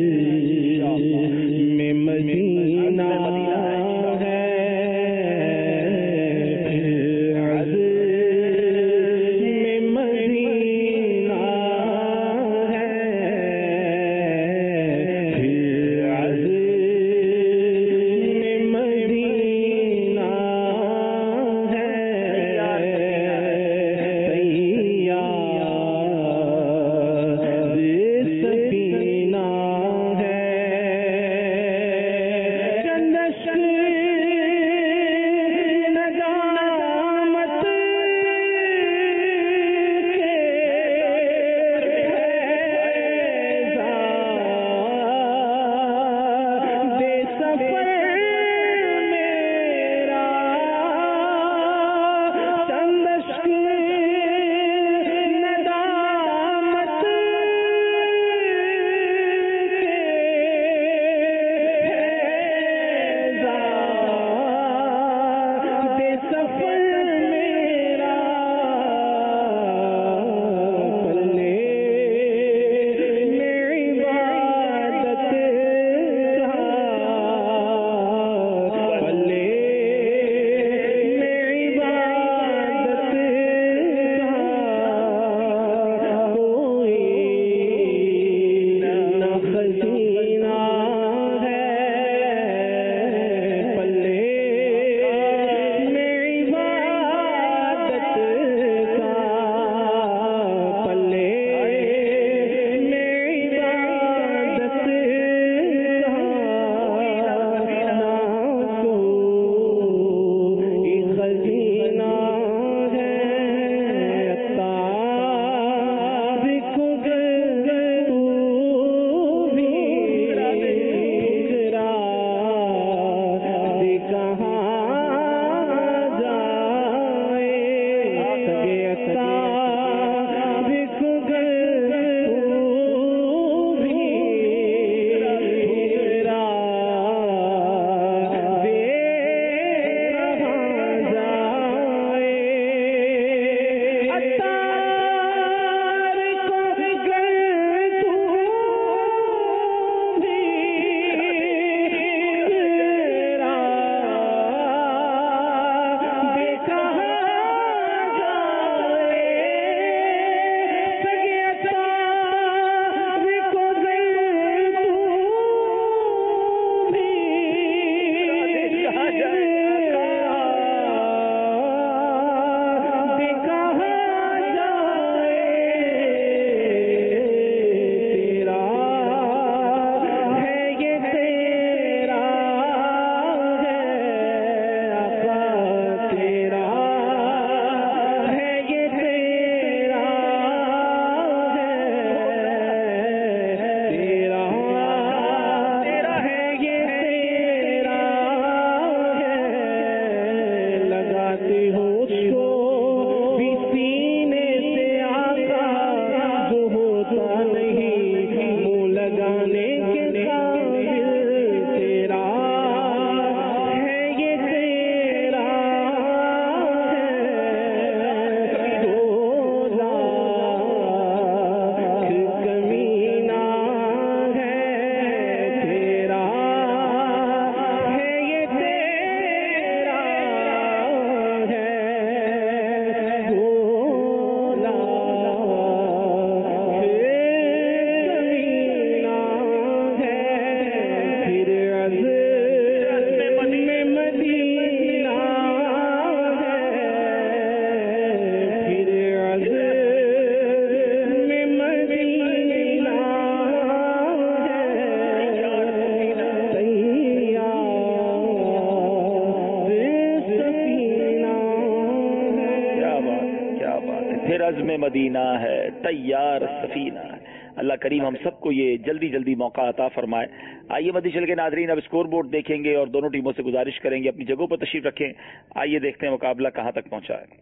S2: پھر عزم مدینہ ہے تیار سفینہ ہے. اللہ کریم ہم سب کو یہ جلدی جلدی موقع عطا فرمائے. آئیے مدنی چینل کے ناظرین اب اسکور بورڈ دیکھیں گے اور دونوں ٹیموں سے گزارش کریں گے اپنی جگہوں پر تشریف رکھیں. آئیے دیکھتے ہیں مقابلہ کہاں تک پہنچا ہے.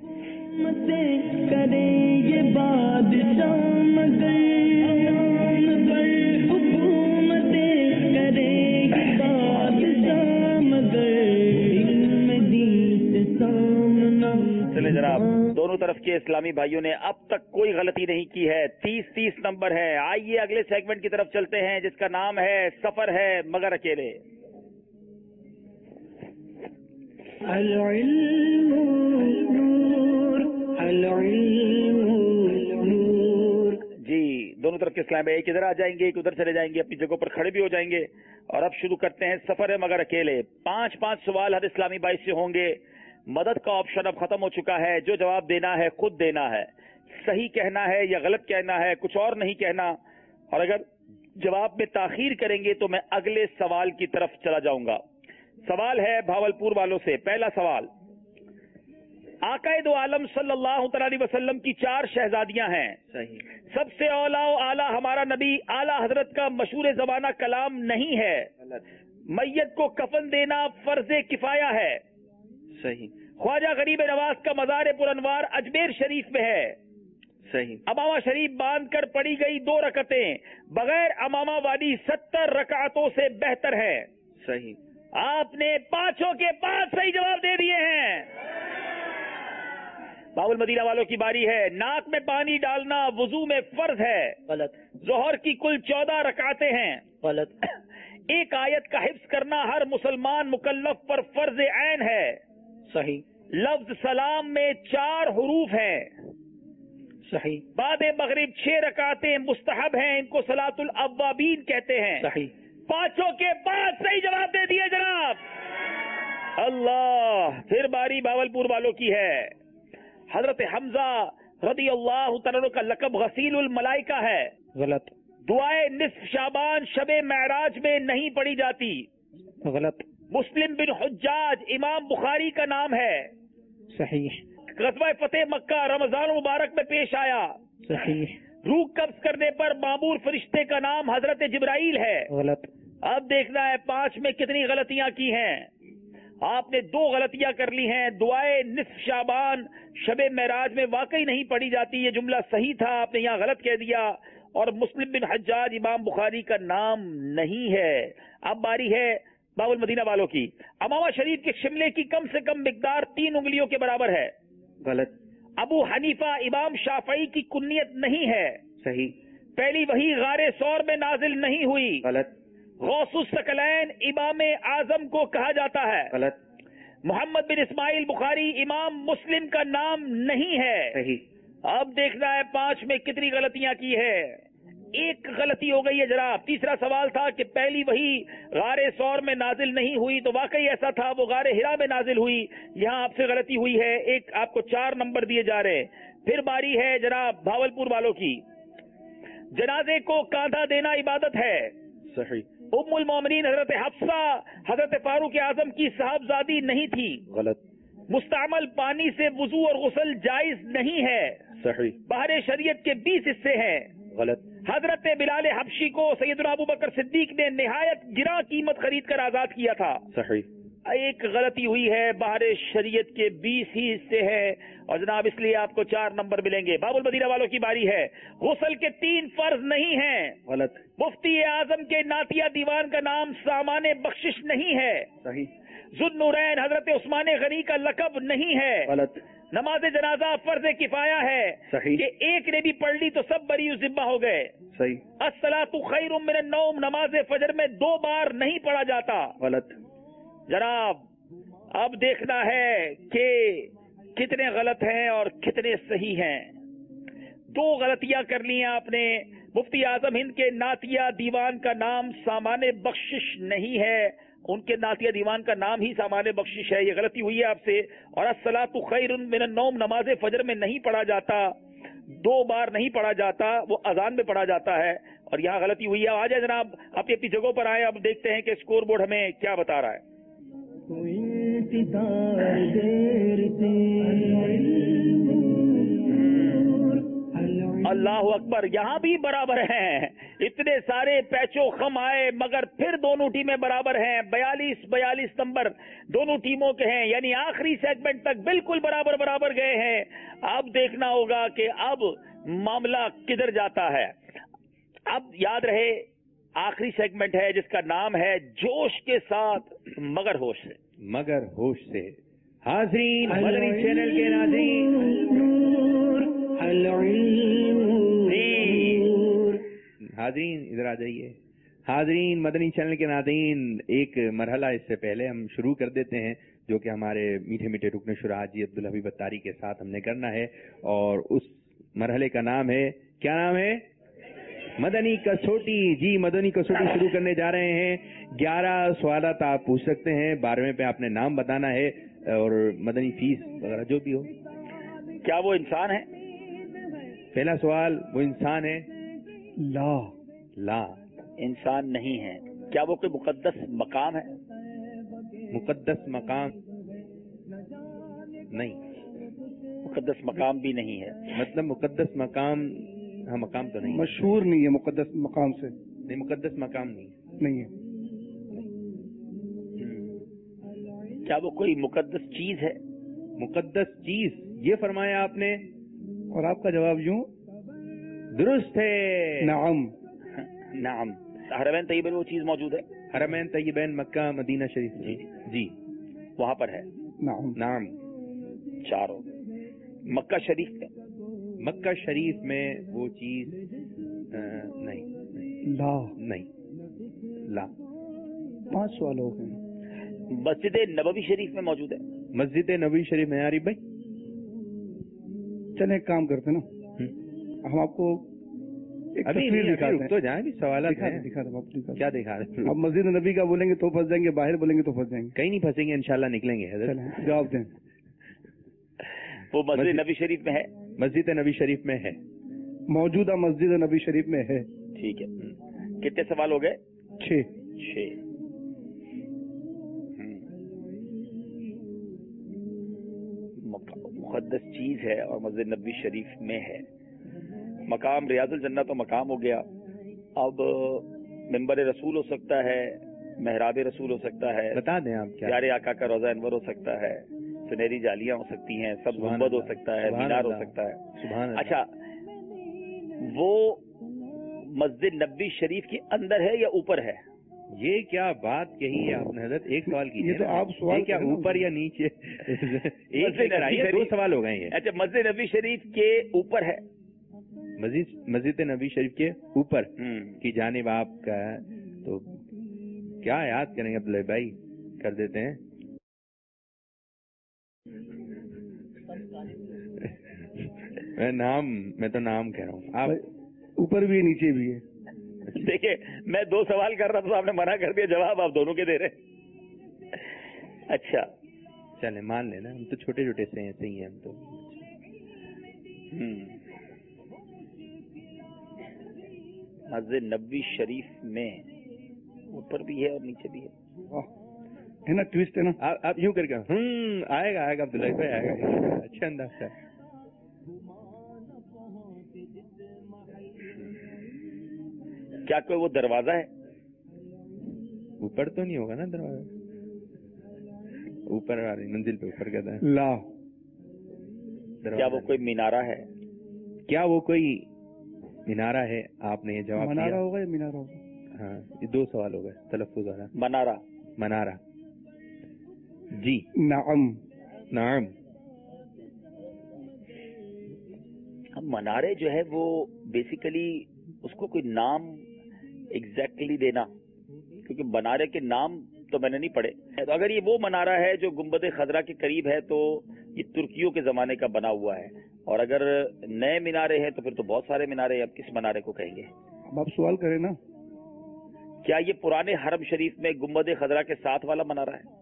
S2: چلے جناب دونوں طرف کے اسلامی بھائیوں نے اب تک کوئی غلطی نہیں کی ہے. 30 نمبر ہے. آئیے اگلے سیگمنٹ کی طرف چلتے ہیں جس کا نام ہے سفر ہے مگر اکیلے.
S17: العلم نور العلم نور.
S2: جی دونوں طرف کے اسلام ایک ادھر آ جائیں گے ایک ادھر چلے جائیں گے اپنی جگہوں پر کھڑے بھی ہو جائیں گے اور اب شروع کرتے ہیں سفر ہے مگر اکیلے. 5 سوال ہر اسلامی بھائی سے ہوں گے. مدد کا آپشن اب ختم ہو چکا ہے. جو جواب دینا ہے خود دینا ہے. صحیح کہنا ہے یا غلط کہنا ہے, کچھ اور نہیں کہنا. اور اگر جواب میں تاخیر کریں گے تو میں اگلے سوال کی طرف چلا جاؤں گا. سوال ہے بھاولپور والوں سے. پہلا سوال, آقا دو عالم صلی اللہ تعالی علیہ وسلم کی 4 شہزادیاں ہیں. سب سے اولا و اعلیٰ ہمارا نبی اعلیٰ حضرت کا مشہور زبانہ کلام نہیں ہے. میت کو کفن دینا فرض کفایہ ہے.
S5: صحیح.
S2: خواجہ غریب نواز کا مزار پر انوار اجمیر شریف میں ہے.
S5: صحیح.
S2: امامہ شریف باندھ کر پڑھی گئی 2 رکعتیں بغیر امامہ والی 70 رکعتوں سے بہتر ہے.
S5: صحیح.
S2: آپ نے 5 کے 5 صحیح جواب دے دیے ہیں. باول مدینہ والوں کی باری ہے. ناک میں پانی ڈالنا وضو میں فرض ہے.
S8: غلط.
S2: ظہر کی کل 14 رکعتیں ہیں.
S8: غلط.
S2: ایک آیت کا حفظ کرنا ہر مسلمان مکلف پر فرض عین ہے.
S8: صحیح.
S2: لفظ سلام میں 4 حروف ہیں.
S8: صحیح.
S2: بعد مغرب 6 رکعتیں مستحب ہیں. ان کو صلاۃ الاوابین کہتے ہیں.
S8: صحیح.
S2: 5 کے 5 صحیح جواب دے دیے جناب. اللہ. پھر باری باولپور والوں کی ہے. حضرت حمزہ رضی اللہ تعالیٰ کا لقب غسیل الملائکہ ہے.
S8: غلط.
S2: دعائے نصف شعبان شب معراج میں نہیں پڑھی جاتی.
S8: غلط.
S2: مسلم بن حجاج امام بخاری کا نام ہے.
S8: صحیح.
S2: غزوہ فتح مکہ رمضان مبارک میں پیش آیا.
S8: صحیح.
S2: روح قبض کرنے پر معمور فرشتے کا نام حضرت جبرائیل ہے.
S8: غلط.
S2: اب دیکھنا ہے 5 میں کتنی غلطیاں کی ہیں. آپ نے 2 غلطیاں کر لی ہیں. دعائے نصف شعبان شب معراج میں واقعی نہیں پڑھی جاتی. یہ جملہ صحیح تھا, آپ نے یہاں غلط کہہ دیا. اور مسلم بن حجاج امام بخاری کا نام نہیں ہے. اب باری ہے باول مدینہ والوں کی. امامہ شریف کے شملے کی کم سے کم مقدار 3 انگلیوں کے برابر ہے.
S5: غلط.
S2: ابو حنیفہ امام شافعی کی کنیت نہیں ہے.
S5: صحیح.
S2: پہلی وحی غار سور میں نازل نہیں ہوئی.
S5: غلط.
S2: غوث الثقلین امام اعظم کو کہا جاتا ہے.
S5: غلط.
S2: محمد بن اسماعیل بخاری امام مسلم کا نام نہیں ہے.
S5: صحیح.
S2: اب دیکھنا ہے 5 میں کتنی غلطیاں کی ہے. 1 غلطی ہو گئی ہے جناب. تیسرا سوال تھا کہ پہلی وحی غار سور میں نازل نہیں ہوئی, تو واقعی ایسا تھا, وہ غار ہرا میں نازل ہوئی. یہاں آپ سے غلطی ہوئی ہے. آپ کو 4 نمبر دیے جا رہے. پھر باری ہے جناب بھاولپور والوں کی. جنازے کو کاندھا دینا عبادت ہے.
S5: صحیح.
S2: ام المومنین حضرت حفصہ حضرت فاروق اعظم کی صاحبزادی نہیں تھی.
S5: غلط.
S2: مستعمل پانی سے وضو اور غسل جائز نہیں ہے.
S5: صحیح.
S2: بہر شریعت کے 20 حصے ہیں.
S5: غلط.
S2: حضرت بلال حبشی کو سیدنا ابوبکر صدیق نے نہایت گراں قیمت خرید کر آزاد کیا تھا.
S5: صحیح.
S2: 1 غلطی ہوئی ہے. بہر شریعت کے 20 ہی حصے ہیں اور جناب اس لیے آپ کو 4 نمبر ملیں گے. باب المدینہ والوں کی باری ہے. غسل کے 3 فرض نہیں ہیں.
S5: غلط.
S2: مفتی اعظم کے نعتیہ دیوان کا نام سامان بخشش نہیں ہے.
S5: صحیح.
S2: ذوالنورین حضرت عثمان غنی کا لقب نہیں ہے.
S5: غلط.
S2: نماز جنازہ فرض کفایہ ہے.
S5: صحیح.
S2: کہ ایک نے بھی پڑھ لی تو سب بری ذمہ ہو گئے.
S5: صحیح.
S2: الصلاۃ خیر من النوم نماز فجر میں 2 بار نہیں پڑھا جاتا.
S5: غلط.
S2: جناب اب دیکھنا ہے کہ کتنے غلط ہیں اور کتنے صحیح ہیں. 2 غلطیاں کر لی ہیں آپ نے. مفتی اعظم ہند کے نعتیہ دیوان کا نام سامان بخشش نہیں ہے. ان کے نعتیہ دیوان کا نام ہی سامان بخشش ہے. یہ غلطی ہوئی ہے آپ سے. اور الصلاۃ خیر من النوم نماز فجر میں نہیں پڑھا جاتا. 2 بار نہیں پڑھا جاتا, وہ اذان میں پڑھا جاتا ہے. اور یہاں غلطی ہوئی ہے. آ جائے جناب اپنی جگہوں پر آئے. اب دیکھتے ہیں کہ اسکور بورڈ ہمیں کیا بتا رہا ہے. अकबर, यहाँ भी बराबर हैं। इतने सारे पैचो खम आए मगर फिर दोनों टीमें बराबर हैं। 42-42 नंबर दोनों टीमों के हैं, यानी आखिरी सेगमेंट तक बिल्कुल बराबर बराबर गए हैं। अब देखना होगा कि अब मामला किधर जाता है। अब याद रहे आखिरी सेगमेंट है जिसका नाम है जोश के साथ मगर होश से।
S10: मगर होश से। हाजरीन, मदनी चैनल के नाज़रीन, हाजरीन इधर आ जाइए। हाजरीन, मदनी चैनल के नाज़रीन, एक मरहला इससे पहले हम शुरू कर देते हैं जो कि हमारे मीठे मीठे रुकन शुरा हाजी अब्दुल हबीब अत्तारी के साथ हमने करना है, और उस मरहले का नाम है, क्या नाम है? मदनी कसौटी। जी, मदनी कसौटी शुरू करने जा रहे हैं। 11 सवालात आप पूछ सकते हैं, 12वें पे आपने नाम बताना है और मदनी फीस वगैरह जो भी हो।
S2: क्या वो इंसान है?
S10: पहला सवाल, वो इंसान है?
S14: ला।
S10: ला,
S2: इंसान नहीं है। क्या वो कोई मुकद्दस मकाम है?
S10: मुकद्दस मकाम नहीं।
S2: मुकद्दस मकाम भी नहीं है।
S10: मतलब मुकद्दस मकाम, हाँ मकाम तो नहीं,
S14: मशहूर नहीं है मुकद्दस मकाम से।
S10: नहीं, मुकद्दस मकाम नहीं
S14: है।
S2: क्या वो कोई मुकद्दस चीज है?
S10: मुकद्दस चीज, ये फरमाया आपने,
S14: और आपका जवाब यूं
S10: दुरुस्त है।
S14: नाम।
S2: नाम। हरमैन तैयब में वो चीज मौजूद है?
S10: हरमैन तैयबैन मक्का मदीना शरीफ। जी जी,
S2: वहां पर है।
S14: नाम।
S10: नाम।
S2: चारों। मक्का शरीफ में?
S10: मक्का शरीफ में वो चीज नहीं।
S14: ला।
S10: नहीं, ला।
S14: 5 सवाल हो गए।
S2: मस्जिद नबवी शरीफ में मौजूद है?
S10: मस्जिद नबवी शरीफ में। आरिफ भाई,
S14: चले एक काम करते ना, हम आपको एक तस्वीर दिखाते हैं।
S10: तो जाए भी सवाल
S14: दिखा दो।
S10: क्या दिखा रहे?
S14: अब मस्जिद नबी का बोलेंगे तो फंस जाएंगे, बाहर बोलेंगे तो फंस जाएंगे।
S10: कहीं नहीं फंसेंगे, इंशाल्लाह निकलेंगे।
S14: जवाब दें।
S2: वो मस्जिद नबी शरीफ में है?
S10: मस्जिद नबी शरीफ में है।
S14: मौजूदा मस्जिद नबी शरीफ में है।
S2: ठीक है। कितने सवाल हो गए?
S14: 6।
S2: मुकद्दस चीज है और मस्जिद नबी शरीफ में है। मकाम रियाजुल जन्नत तो मकाम हो गया। अब मिंबर रसूल हो सकता है, मेहराब रसूल हो सकता है,
S10: बता दें आप क्या?
S2: प्यारे आका का रोजा अनवर हो सकता है, सुनहरी जालियां हो सकती हैं, सब गुंबद हो सकता है, मीनार हो सकता है। अच्छा, वो मस्जिद नबी शरीफ के अंदर है या ऊपर है?
S10: ये क्या बात कही है आपने हजरत? एक सवाल कीजिए।
S14: ये तो आप सवाल
S10: क्या ऊपर या नीचे? एक 2 सवाल हो गए हैं।
S2: अच्छा, मस्जिद नबी शरीफ के ऊपर है?
S10: मस्जिद नबी शरीफ के ऊपर की जानिब आपका, तो क्या याद करेंगे अब्दुल्ला भाई? कर देते हैं। मैं तो नाम कह रहा हूँ। आप
S14: ऊपर भी है नीचे भी है।
S2: देखिए, मैं 2 सवाल कर रहा था तो आपने मना कर दिया, जवाब आप दोनों के दे रहे। अच्छा,
S10: चले मान लेना, हम तो छोटे छोटे से ऐसे ही हैं हम तो।
S2: मस्जिद नबी शरीफ में ऊपर भी है और नीचे भी
S14: है ना? ट्विस्ट है ना?
S10: आप यूं करके आएगा अब्दुल्ला भाई, आएगा। अच्छा अंदाज है।
S2: क्या कोई वो दरवाजा है?
S10: ऊपर तो नहीं होगा ना दरवाजा, ऊपर वाली मंजिल पे ऊपर कहता है।
S14: ला।
S2: क्या वो कोई मीनारा है?
S10: क्या वो कोई मीनारा है? आपने ये जवाब दिया।
S14: मनारा होगा या मीनारा होगा?
S10: हाँ, ये 2 सवाल हो गए। तलफ्फुज़ वाला।
S2: मनारा।
S10: मनारा। जी।
S14: नाम।
S10: नाम।
S2: मनारे जो है वो बेसिकली उसको कोई नाम एग्जैक्टली देना, क्योंकि मनारे के नाम तो मैंने नहीं पढ़े। तो अगर ये वो मनारा है जो गुंबद खजरा के करीब है तो ये तुर्कियों के जमाने का बना हुआ है, और अगर नए मीनारे हैं तो फिर तो बहुत सारे मीनारे। अब किस मनारे को कहेंगे?
S14: अब आप सवाल करें ना।
S2: क्या ये पुराने हरम शरीफ में गुंबद खजरा के साथ वाला मनारा है?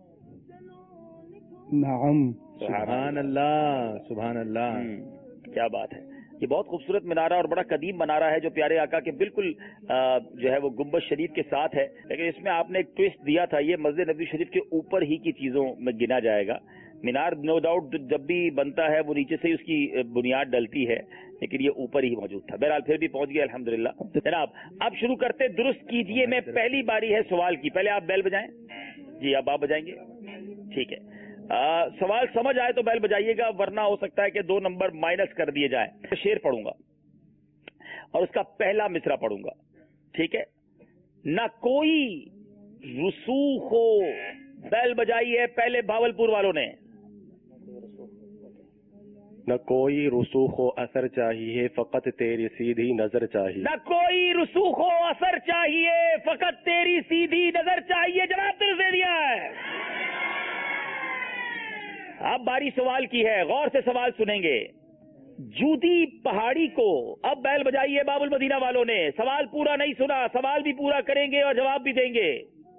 S14: नाम।
S10: सुभान अल्लाह, सुभान अल्लाह।
S2: क्या बात है। ये बहुत खूबसूरत मीनारा और बड़ा कदीम मनारा है जो प्यारे आका के बिल्कुल जो है वो गुंबद शरीफ के साथ है। लेकिन इसमें आपने एक ट्विस्ट दिया था, ये मस्जिद नबी शरीफ के ऊपर ही की चीजों में गिना जाएगा। मीनार नो डाउट जब भी बनता है वो नीचे से ही उसकी बुनियाद डलती है, लेकिन ये ऊपर ही मौजूद था। बहरहाल फिर भी पहुंच गया अल्हम्दुलिल्लाह। जनाब अब शुरू करते, दुरुस्त कीजिए में पहली बारी है सवाल की। पहले आप बेल बजाएं जी, अब आप बजाएंगे, ठीक है। सवाल समझ आए तो बेल बजाइएगा, वरना हो सकता है कि 2 नंबर माइनस कर दिए जाए। शेर पढ़ूंगा और उसका पहला मिसरा पढ़ूंगा, ठीक है। ना कोई रुसूख हो, बेल बजाई है पहले भावलपुर वालों ने।
S6: न कोई रुसूख हो असर चाहिए, फकत तेरी सीधी नजर चाहिए।
S2: न कोई रुसूख हो असर चाहिए, फकत तेरी सीधी नजर चाहिए। जनाब दुरुस्त दे दिया है। अब बारी सवाल की है, गौर से सवाल सुनेंगे। जूदी पहाड़ी को, अब बैल बजाइए बाबुल मदीना वालों ने। सवाल पूरा नहीं सुना, सवाल भी पूरा करेंगे और जवाब भी देंगे।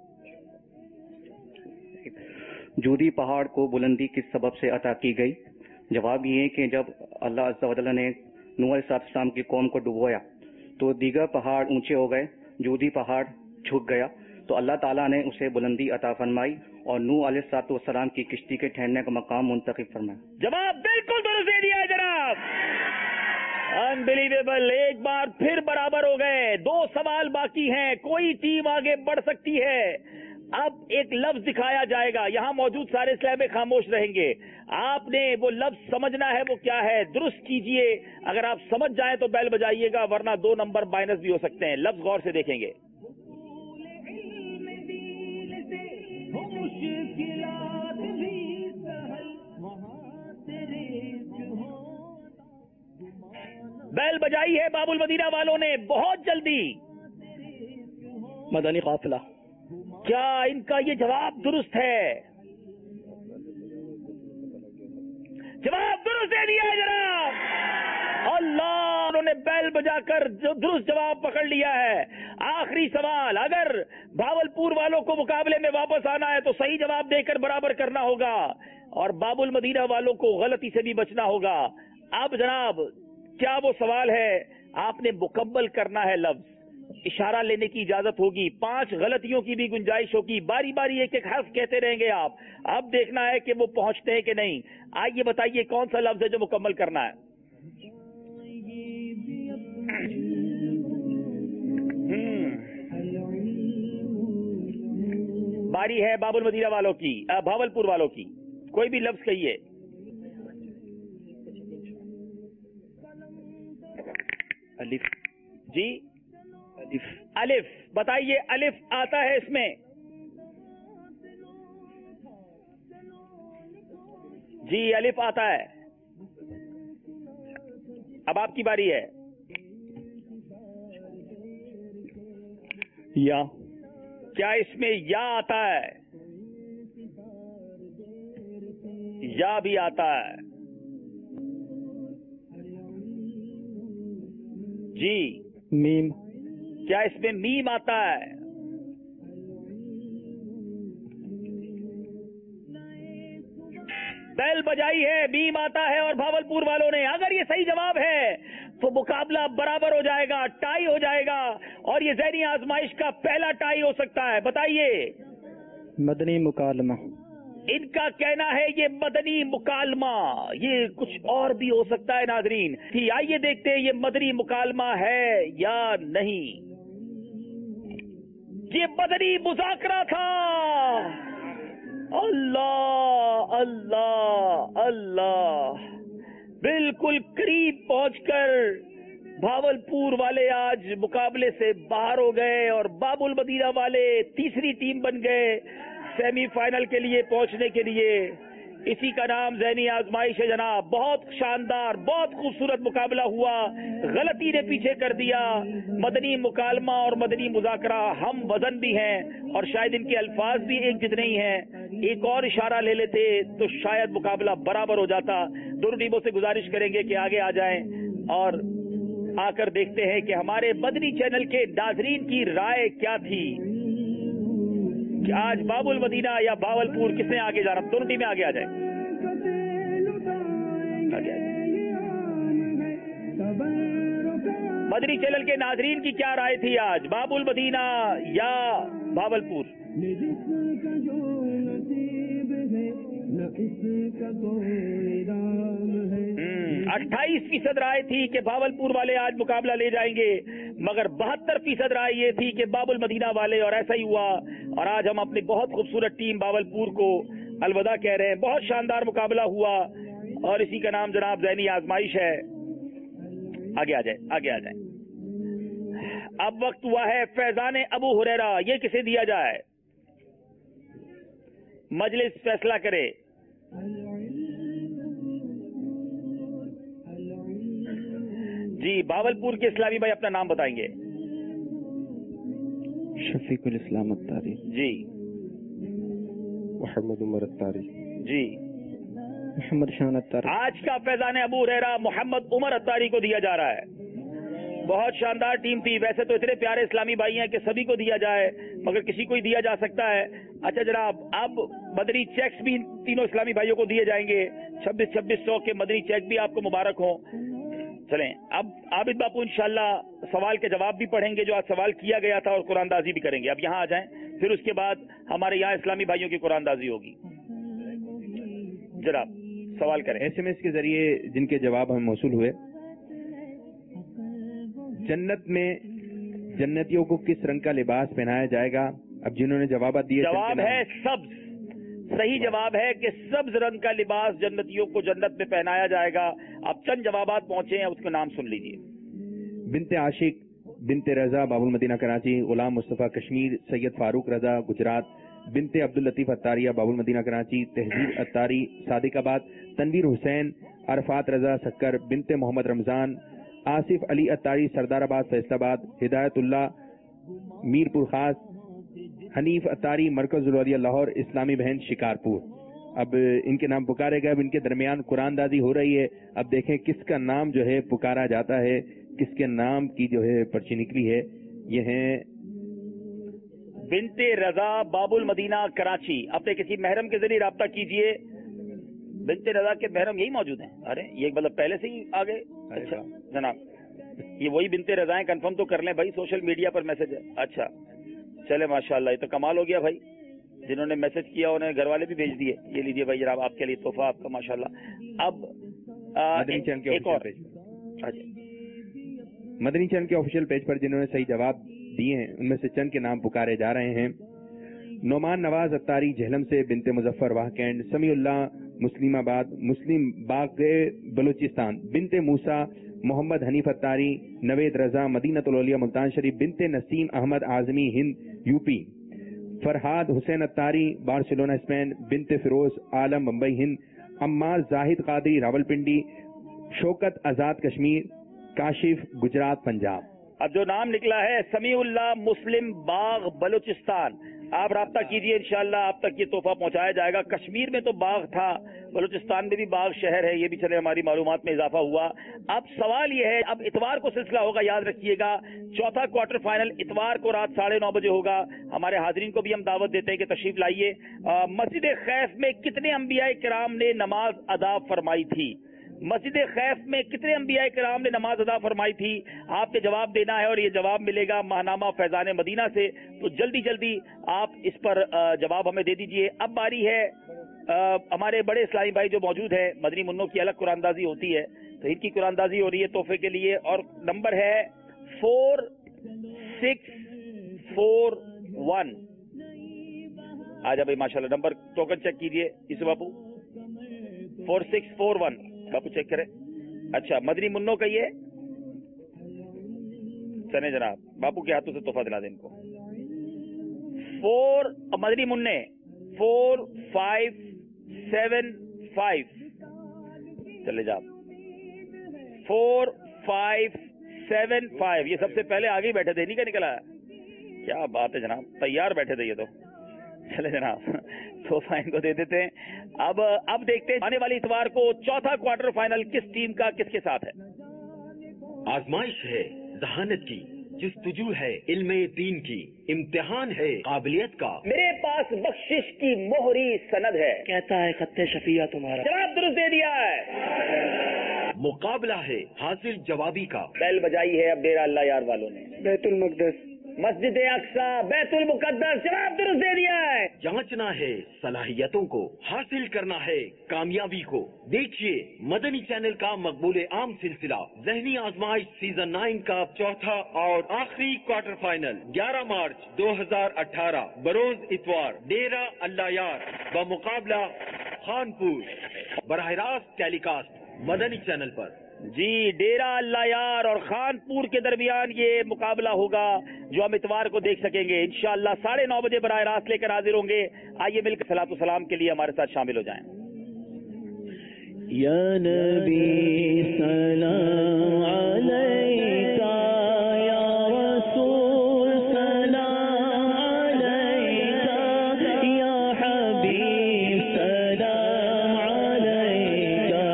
S11: जूदी पहाड़ को बुलंदी किस सबब से अता की गई? जवाब ये कि जब अल्लाह अज़्ज़ा व जल्ल ने नूह अलैहिस्सलाम की कौम को डुबोया तो दीगर पहाड़ ऊंचे हो गए, जूदी पहाड़ झुक गया, तो अल्लाह ताला ने उसे बुलंदी अता फरमाई और नूह अलैहिस्सलाम की किश्ती के ठहरने का मकाम मुंतखब फरमाया।
S2: जवाब बिल्कुल दुरुस्त दे दिया है जनाब, अनबिलीवेबल। एक बार फिर बराबर हो गए, 2 सवाल बाकी हैं, कोई टीम आगे बढ़ सकती है। अब एक लफ्ज दिखाया जाएगा, यहां मौजूद सारे स्लैबे खामोश रहेंगे। आपने वो लफ्ज समझना है, वो क्या है, दुरुस्त कीजिए। अगर आप समझ जाएं तो बेल बजाइएगा, वरना 2 नंबर माइनस भी हो सकते हैं। लफ्ज गौर से देखेंगे। बेल बजाई है बाबुल मदीना वालों ने बहुत जल्दी।
S8: मदनी काफिला।
S2: क्या इनका ये जवाब दुरुस्त है? जवाब दुरुस्त दे दिया है जनाब। अल्लाह, उन्होंने बेल बजाकर जो दुरुस्त जवाब पकड़ लिया है। आखिरी सवाल, अगर भावलपुर वालों को मुकाबले में वापस आना है तो सही जवाब देकर बराबर करना होगा और बाबुल मदीना वालों को गलती से भी बचना होगा। अब जनाब क्या वो सवाल है, आपने मुकम्मल करना है लफ्ज, इशारा लेने की इजाजत होगी, 5 गलतियों की भी गुंजाइश होगी, बारी बारी एक एक हर्फ कहते रहेंगे आप। अब देखना है कि वो पहुंचते हैं कि नहीं। आइए बताइए कौन सा लफ्ज है जो मुकम्मल करना है। बारी है बाबुल मदीना वालों की, भावलपुर वालों की। कोई भी लफ्ज कहिए।
S5: अलिफ
S2: जी, अलिफ। अलिफ बताइए, अलिफ आता है इसमें? जी अलिफ आता है। अब आपकी बारी है।
S9: या,
S2: क्या इसमें या आता है? या भी आता है जी।
S7: मीम।
S2: क्या इसमें मीम आता है? बेल बजाई है, मीम आता है और भावलपुर वालों ने। अगर ये सही जवाब है तो मुकाबला बराबर हो जाएगा, टाई हो जाएगा और ये ज़हनी आजमाइश का पहला टाई हो सकता है। बताइए।
S7: मदनी मुकालमा।
S2: इनका कहना है ये मदनी मुकालमा, ये कुछ और भी हो सकता है नाजरीन। आइए देखते हैं ये मदनी मुकालमा है या नहीं। ये मदनी मुज़ाकरा था। अल्लाह अल्लाह अल्लाह, बिल्कुल करीब पहुंचकर भावलपुर वाले आज मुकाबले से बाहर हो गए और बाबुल मदीना वाले तीसरी टीम बन गए सेमीफाइनल के लिए पहुंचने के लिए। इसी का नाम ज़हनी आजमाइश है जनाब। बहुत शानदार, बहुत खूबसूरत मुकाबला हुआ, गलती ने पीछे कर दिया। मदनी मुकालमा और मदनी मुज़ाकरा हम वजन भी हैं और शायद इनके अल्फाज भी एक जितने ही हैं। एक और इशारा ले लेते तो शायद मुकाबला बराबर हो जाता। दोनों टीमों से गुजारिश करेंगे कि आगे आ जाएं और आकर देखते हैं कि हमारे मदनी चैनल के नाज़रीन की राय क्या थी कि आज बाबुल मदीना या भावलपुर किसने आगे जाना। दोनों टीमें आगे आ जाए। मदनी चैनल के नाजरीन की क्या राय थी आज, बाबुल मदीना या भावलपुर? 28% رائے تھی کہ بھاولپور والے آج مقابلہ لے جائیں گے، مگر 72% رائے یہ تھی کہ باب المدینہ والے، اور ایسا ہی ہوا، اور آج ہم اپنی بہت خوبصورت ٹیم بھاولپور کو الوداع کہہ رہے ہیں۔ بہت شاندار مقابلہ ہوا، اور اسی کا نام جناب ذہنی آزمائش ہے۔ آگے آ جائیں، آگے آ جائیں۔ اب وقت ہوا ہے فیضان ابو ہریرہ، یہ کسے دیا جائے؟ مجلس فیصلہ کرے۔ جی بھاولپور کے اسلامی بھائی اپنا نام بتائیں گے۔
S5: شفیق الاسلام اتاری
S2: جی،
S6: محمد عمر اتاری
S2: جی،
S7: محمد شان اتاری۔
S2: آج کا فیضان ابو ہریرہ محمد عمر اتاری کو دیا جا رہا ہے۔ بہت شاندار ٹیم تھی، ویسے تو اتنے پیارے اسلامی بھائی ہیں کہ سبھی کو دیا جائے، مگر کسی کو ہی دیا جا سکتا ہے۔ اچھا جناب، اب مدنی چیکس بھی تینوں اسلامی بھائیوں کو دیے جائیں گے، 2600 کے مدنی چیک بھی آپ کو مبارک ہوں۔ چلیں اب عابد باپو انشاءاللہ سوال کے جواب بھی پڑھیں گے جو آج سوال کیا گیا تھا، اور قرآن دازی بھی کریں گے۔ اب یہاں آ جائیں، پھر اس کے بعد ہمارے یہاں اسلامی بھائیوں کی قرآن دازی ہوگی۔ جناب سوال کریں۔
S10: SMS کے ذریعے جن کے جواب ہمیں موصول ہوئے، جنت میں جنتیوں کو کس رنگ کا لباس پہنایا جائے گا؟ اب جنہوں نے جوابات دیے،
S2: جواب ہے سبز۔ صحیح جواب ہے کہ سبز رنگ کا لباس جنتیوں کو جنت میں پہنایا جائے گا۔ اب چند جوابات پہنچے ہیں، اس کے نام سن لیجئے۔
S10: بنت عاشق، بنت رضا باب المدینہ کراچی، غلام مصطفیٰ کشمیر، سید فاروق رضا گجرات، بنت عبداللطیف اتاریہ باب المدینہ کراچی، تہذیب اتاری صادق آباد، تنویر حسین، عرفات رضا سکر، بنت محمد رمضان، آصف علی اتاری سردار آباد فیصل آباد، ہدایت اللہ میرپور خاص، حنیف اتاری مرکز الولیہ لاہور، اسلامی بہن شکارپور۔ اب ان کے نام پکارے گئے، اب ان کے درمیان قرآن دازی ہو رہی ہے۔ اب دیکھیں کس کا نام جو ہے پکارا جاتا ہے، کس کے نام کی جو ہے پرچی نکلی ہے۔ یہ ہیں
S2: بنت رضا باب المدینہ کراچی۔ اپنے کسی محرم کے ذریعے رابطہ کیجئے۔ بنت رضا کے محرم یہی موجود ہیں؟ ارے یہ مطلب پہلے سے ہی آ گئے؟ اچھا جناب، یہ وہی بنت رضا ہیں، کنفرم تو کر لیں بھائی، سوشل میڈیا پر میسج ہے۔ اچھا چلے ماشاءاللہ، یہ تو کمال ہو گیا بھائی، جنہوں نے میسج کیا انہیں گھر والے بھی بھیج دیے۔ یہ لیجیے بھائی جناب، آپ کے لیے تحفہ آپ کا ماشاءاللہ۔ اب ایک اور
S10: مدنی چینل کے آفیشیل پیج پر جنہوں نے صحیح جواب دیے ہیں ان میں سے چند کے نام پکارے جا رہے ہیں۔ نعمان نواز اتاری جہلم سے، بنت مظفر واہ کینڈ، سمیع اللہ مسلم آباد مسلم باغ بلوچستان، بنت موسیٰ محمد حنیف اتاری، نوید رضا مدینۃ العلیہ Multan Sharif, Bint Naseem Ahmad Azmi Hind U P, Farhad Hussain Attari Barcelona Spain, Bint Feroz عالم ممبئی ہند، عمار زاہد قادری راولپنڈی، شوکت آزاد کشمیر، کاشف گجرات پنجاب۔
S2: اب جو نام نکلا ہے سمیع اللہ مسلم باغ بلوچستان، آپ رابطہ کیجئے، انشاءاللہ آپ تک یہ تحفہ پہنچایا جائے گا۔ کشمیر میں تو باغ تھا، بلوچستان میں بھی باغ شہر ہے، یہ بھی چلے ہماری معلومات میں اضافہ ہوا۔ اب سوال یہ ہے، اب اتوار کو سلسلہ ہوگا، یاد رکھیے گا، چوتھا کوارٹر فائنل اتوار کو رات 9:30 بجے ہوگا۔ ہمارے حاضرین کو بھی ہم دعوت دیتے ہیں کہ تشریف لائیے۔ مسجد خیف میں کتنے انبیاء کرام نے نماز ادا فرمائی تھی؟ مسجد خیف میں کتنے انبیاء کرام نے نماز ادا فرمائی تھی؟ آپ کے جواب دینا ہے، اور یہ جواب ملے گا ماہنامہ فیضان مدینہ سے، تو جلدی جلدی آپ اس پر جواب ہمیں دے دیجئے۔ اب باری ہے ہمارے بڑے اسلامی بھائی جو موجود ہیں، مدنی منوں کی الگ قرآن دازی ہوتی ہے، تو ان کی قرآن دازی ہو رہی ہے تحفے کے لیے، اور نمبر ہے 4641۔ آجا بھائی ماشاءاللہ، نمبر ٹوکن چیک کیجئے اسے باپو، 4641 باپو چیک کریں۔ اچھا مدنی منوں کا یہ چلے جناب، باپو کے ہاتھوں سے تحفہ دلا دیں ان کو۔ 4 مدنی منع 4575 چلے جا 4575، یہ سب سے پہلے آگے ہی بیٹھے تھے، نہیں کا نکلا؟ کیا بات ہے جناب، تیار بیٹھے تھے یہ تو۔ چلے جناب تحفہ ان کو دے دیتے ہیں۔ اب دیکھتے ہیں آنے والی اتوار کو چوتھا کوارٹر فائنل کس ٹیم کا کس کے ساتھ ہے۔
S21: آزمائش ہے ذہانت کی، جستجو ہے علم دین کی، امتحان ہے قابلیت کا،
S2: میرے پاس بخشش کی مہری سند ہے،
S8: کہتا ہے خط شفیع تمہارا،
S2: جواب درست دے دیا ہے۔
S21: مقابلہ ہے حاضر جوابی کا،
S2: بیل بجائی ہے اب ڈیرہ اللہ یار والوں نے۔
S4: بیت المقدس،
S2: مسجد اقصی، بیت المقدس، جواب درست دے دیا ہے.
S21: جانچنا ہے صلاحیتوں کو، حاصل کرنا ہے کامیابی کو. دیکھیے مدنی چینل کا مقبول عام سلسلہ ذہنی آزمائش سیزن 9 کا چوتھا اور آخری کوارٹر فائنل 11 مارچ 2018 بروز اتوار ڈیرہ اللہ یار بمقابلہ خانپور، براہ راست ٹیلی کاسٹ مدنی چینل پر.
S2: جی، ڈیرہ اللہ یار اور خانپور کے درمیان یہ مقابلہ ہوگا جو ہم اتوار کو دیکھ سکیں گے انشاءاللہ. 9:30 بجے براہ راست لے کر حاضر ہوں گے. آئیے مل کر صلاۃ و سلام کے لیے ہمارے ساتھ شامل ہو جائیں.
S17: یا نبی سلام علیکہ، یا رسول سلام علیکہ، یا حبیب سلام علیکہ،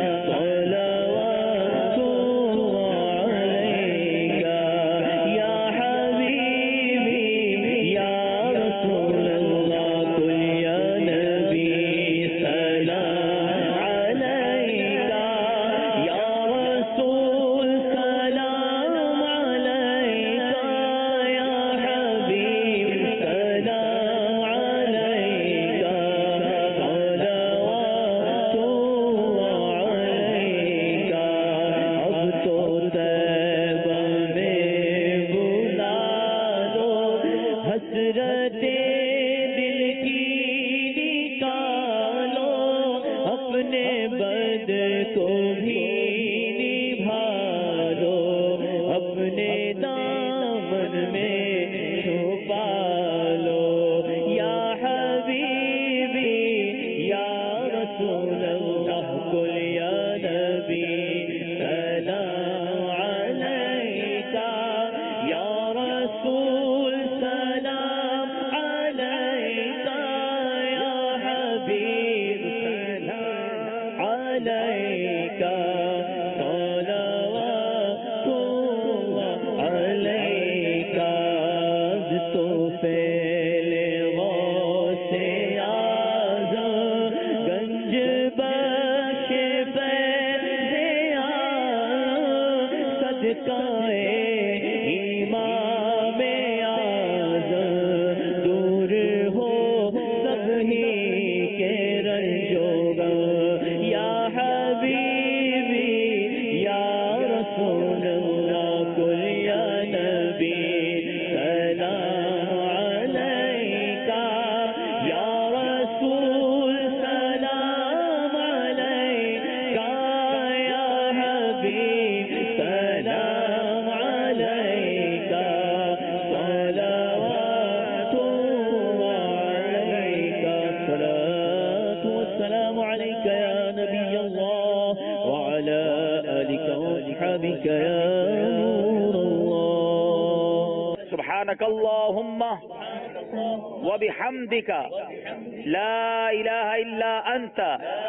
S17: صلوات اللہ علیکہ، یا حبیبی یا رسول اللہ، قل یا نبی سلام
S2: سبحانك اللهم وبحمدك لا إله إلا أنت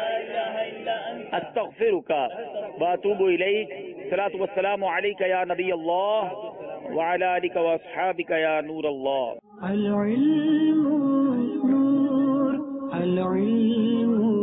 S2: أستغفرك وأتوب إليك. الصلاة والسلام عليك يا نبي الله وعلى آلك وأصحابك يا نور الله.
S17: العلم نور، العلم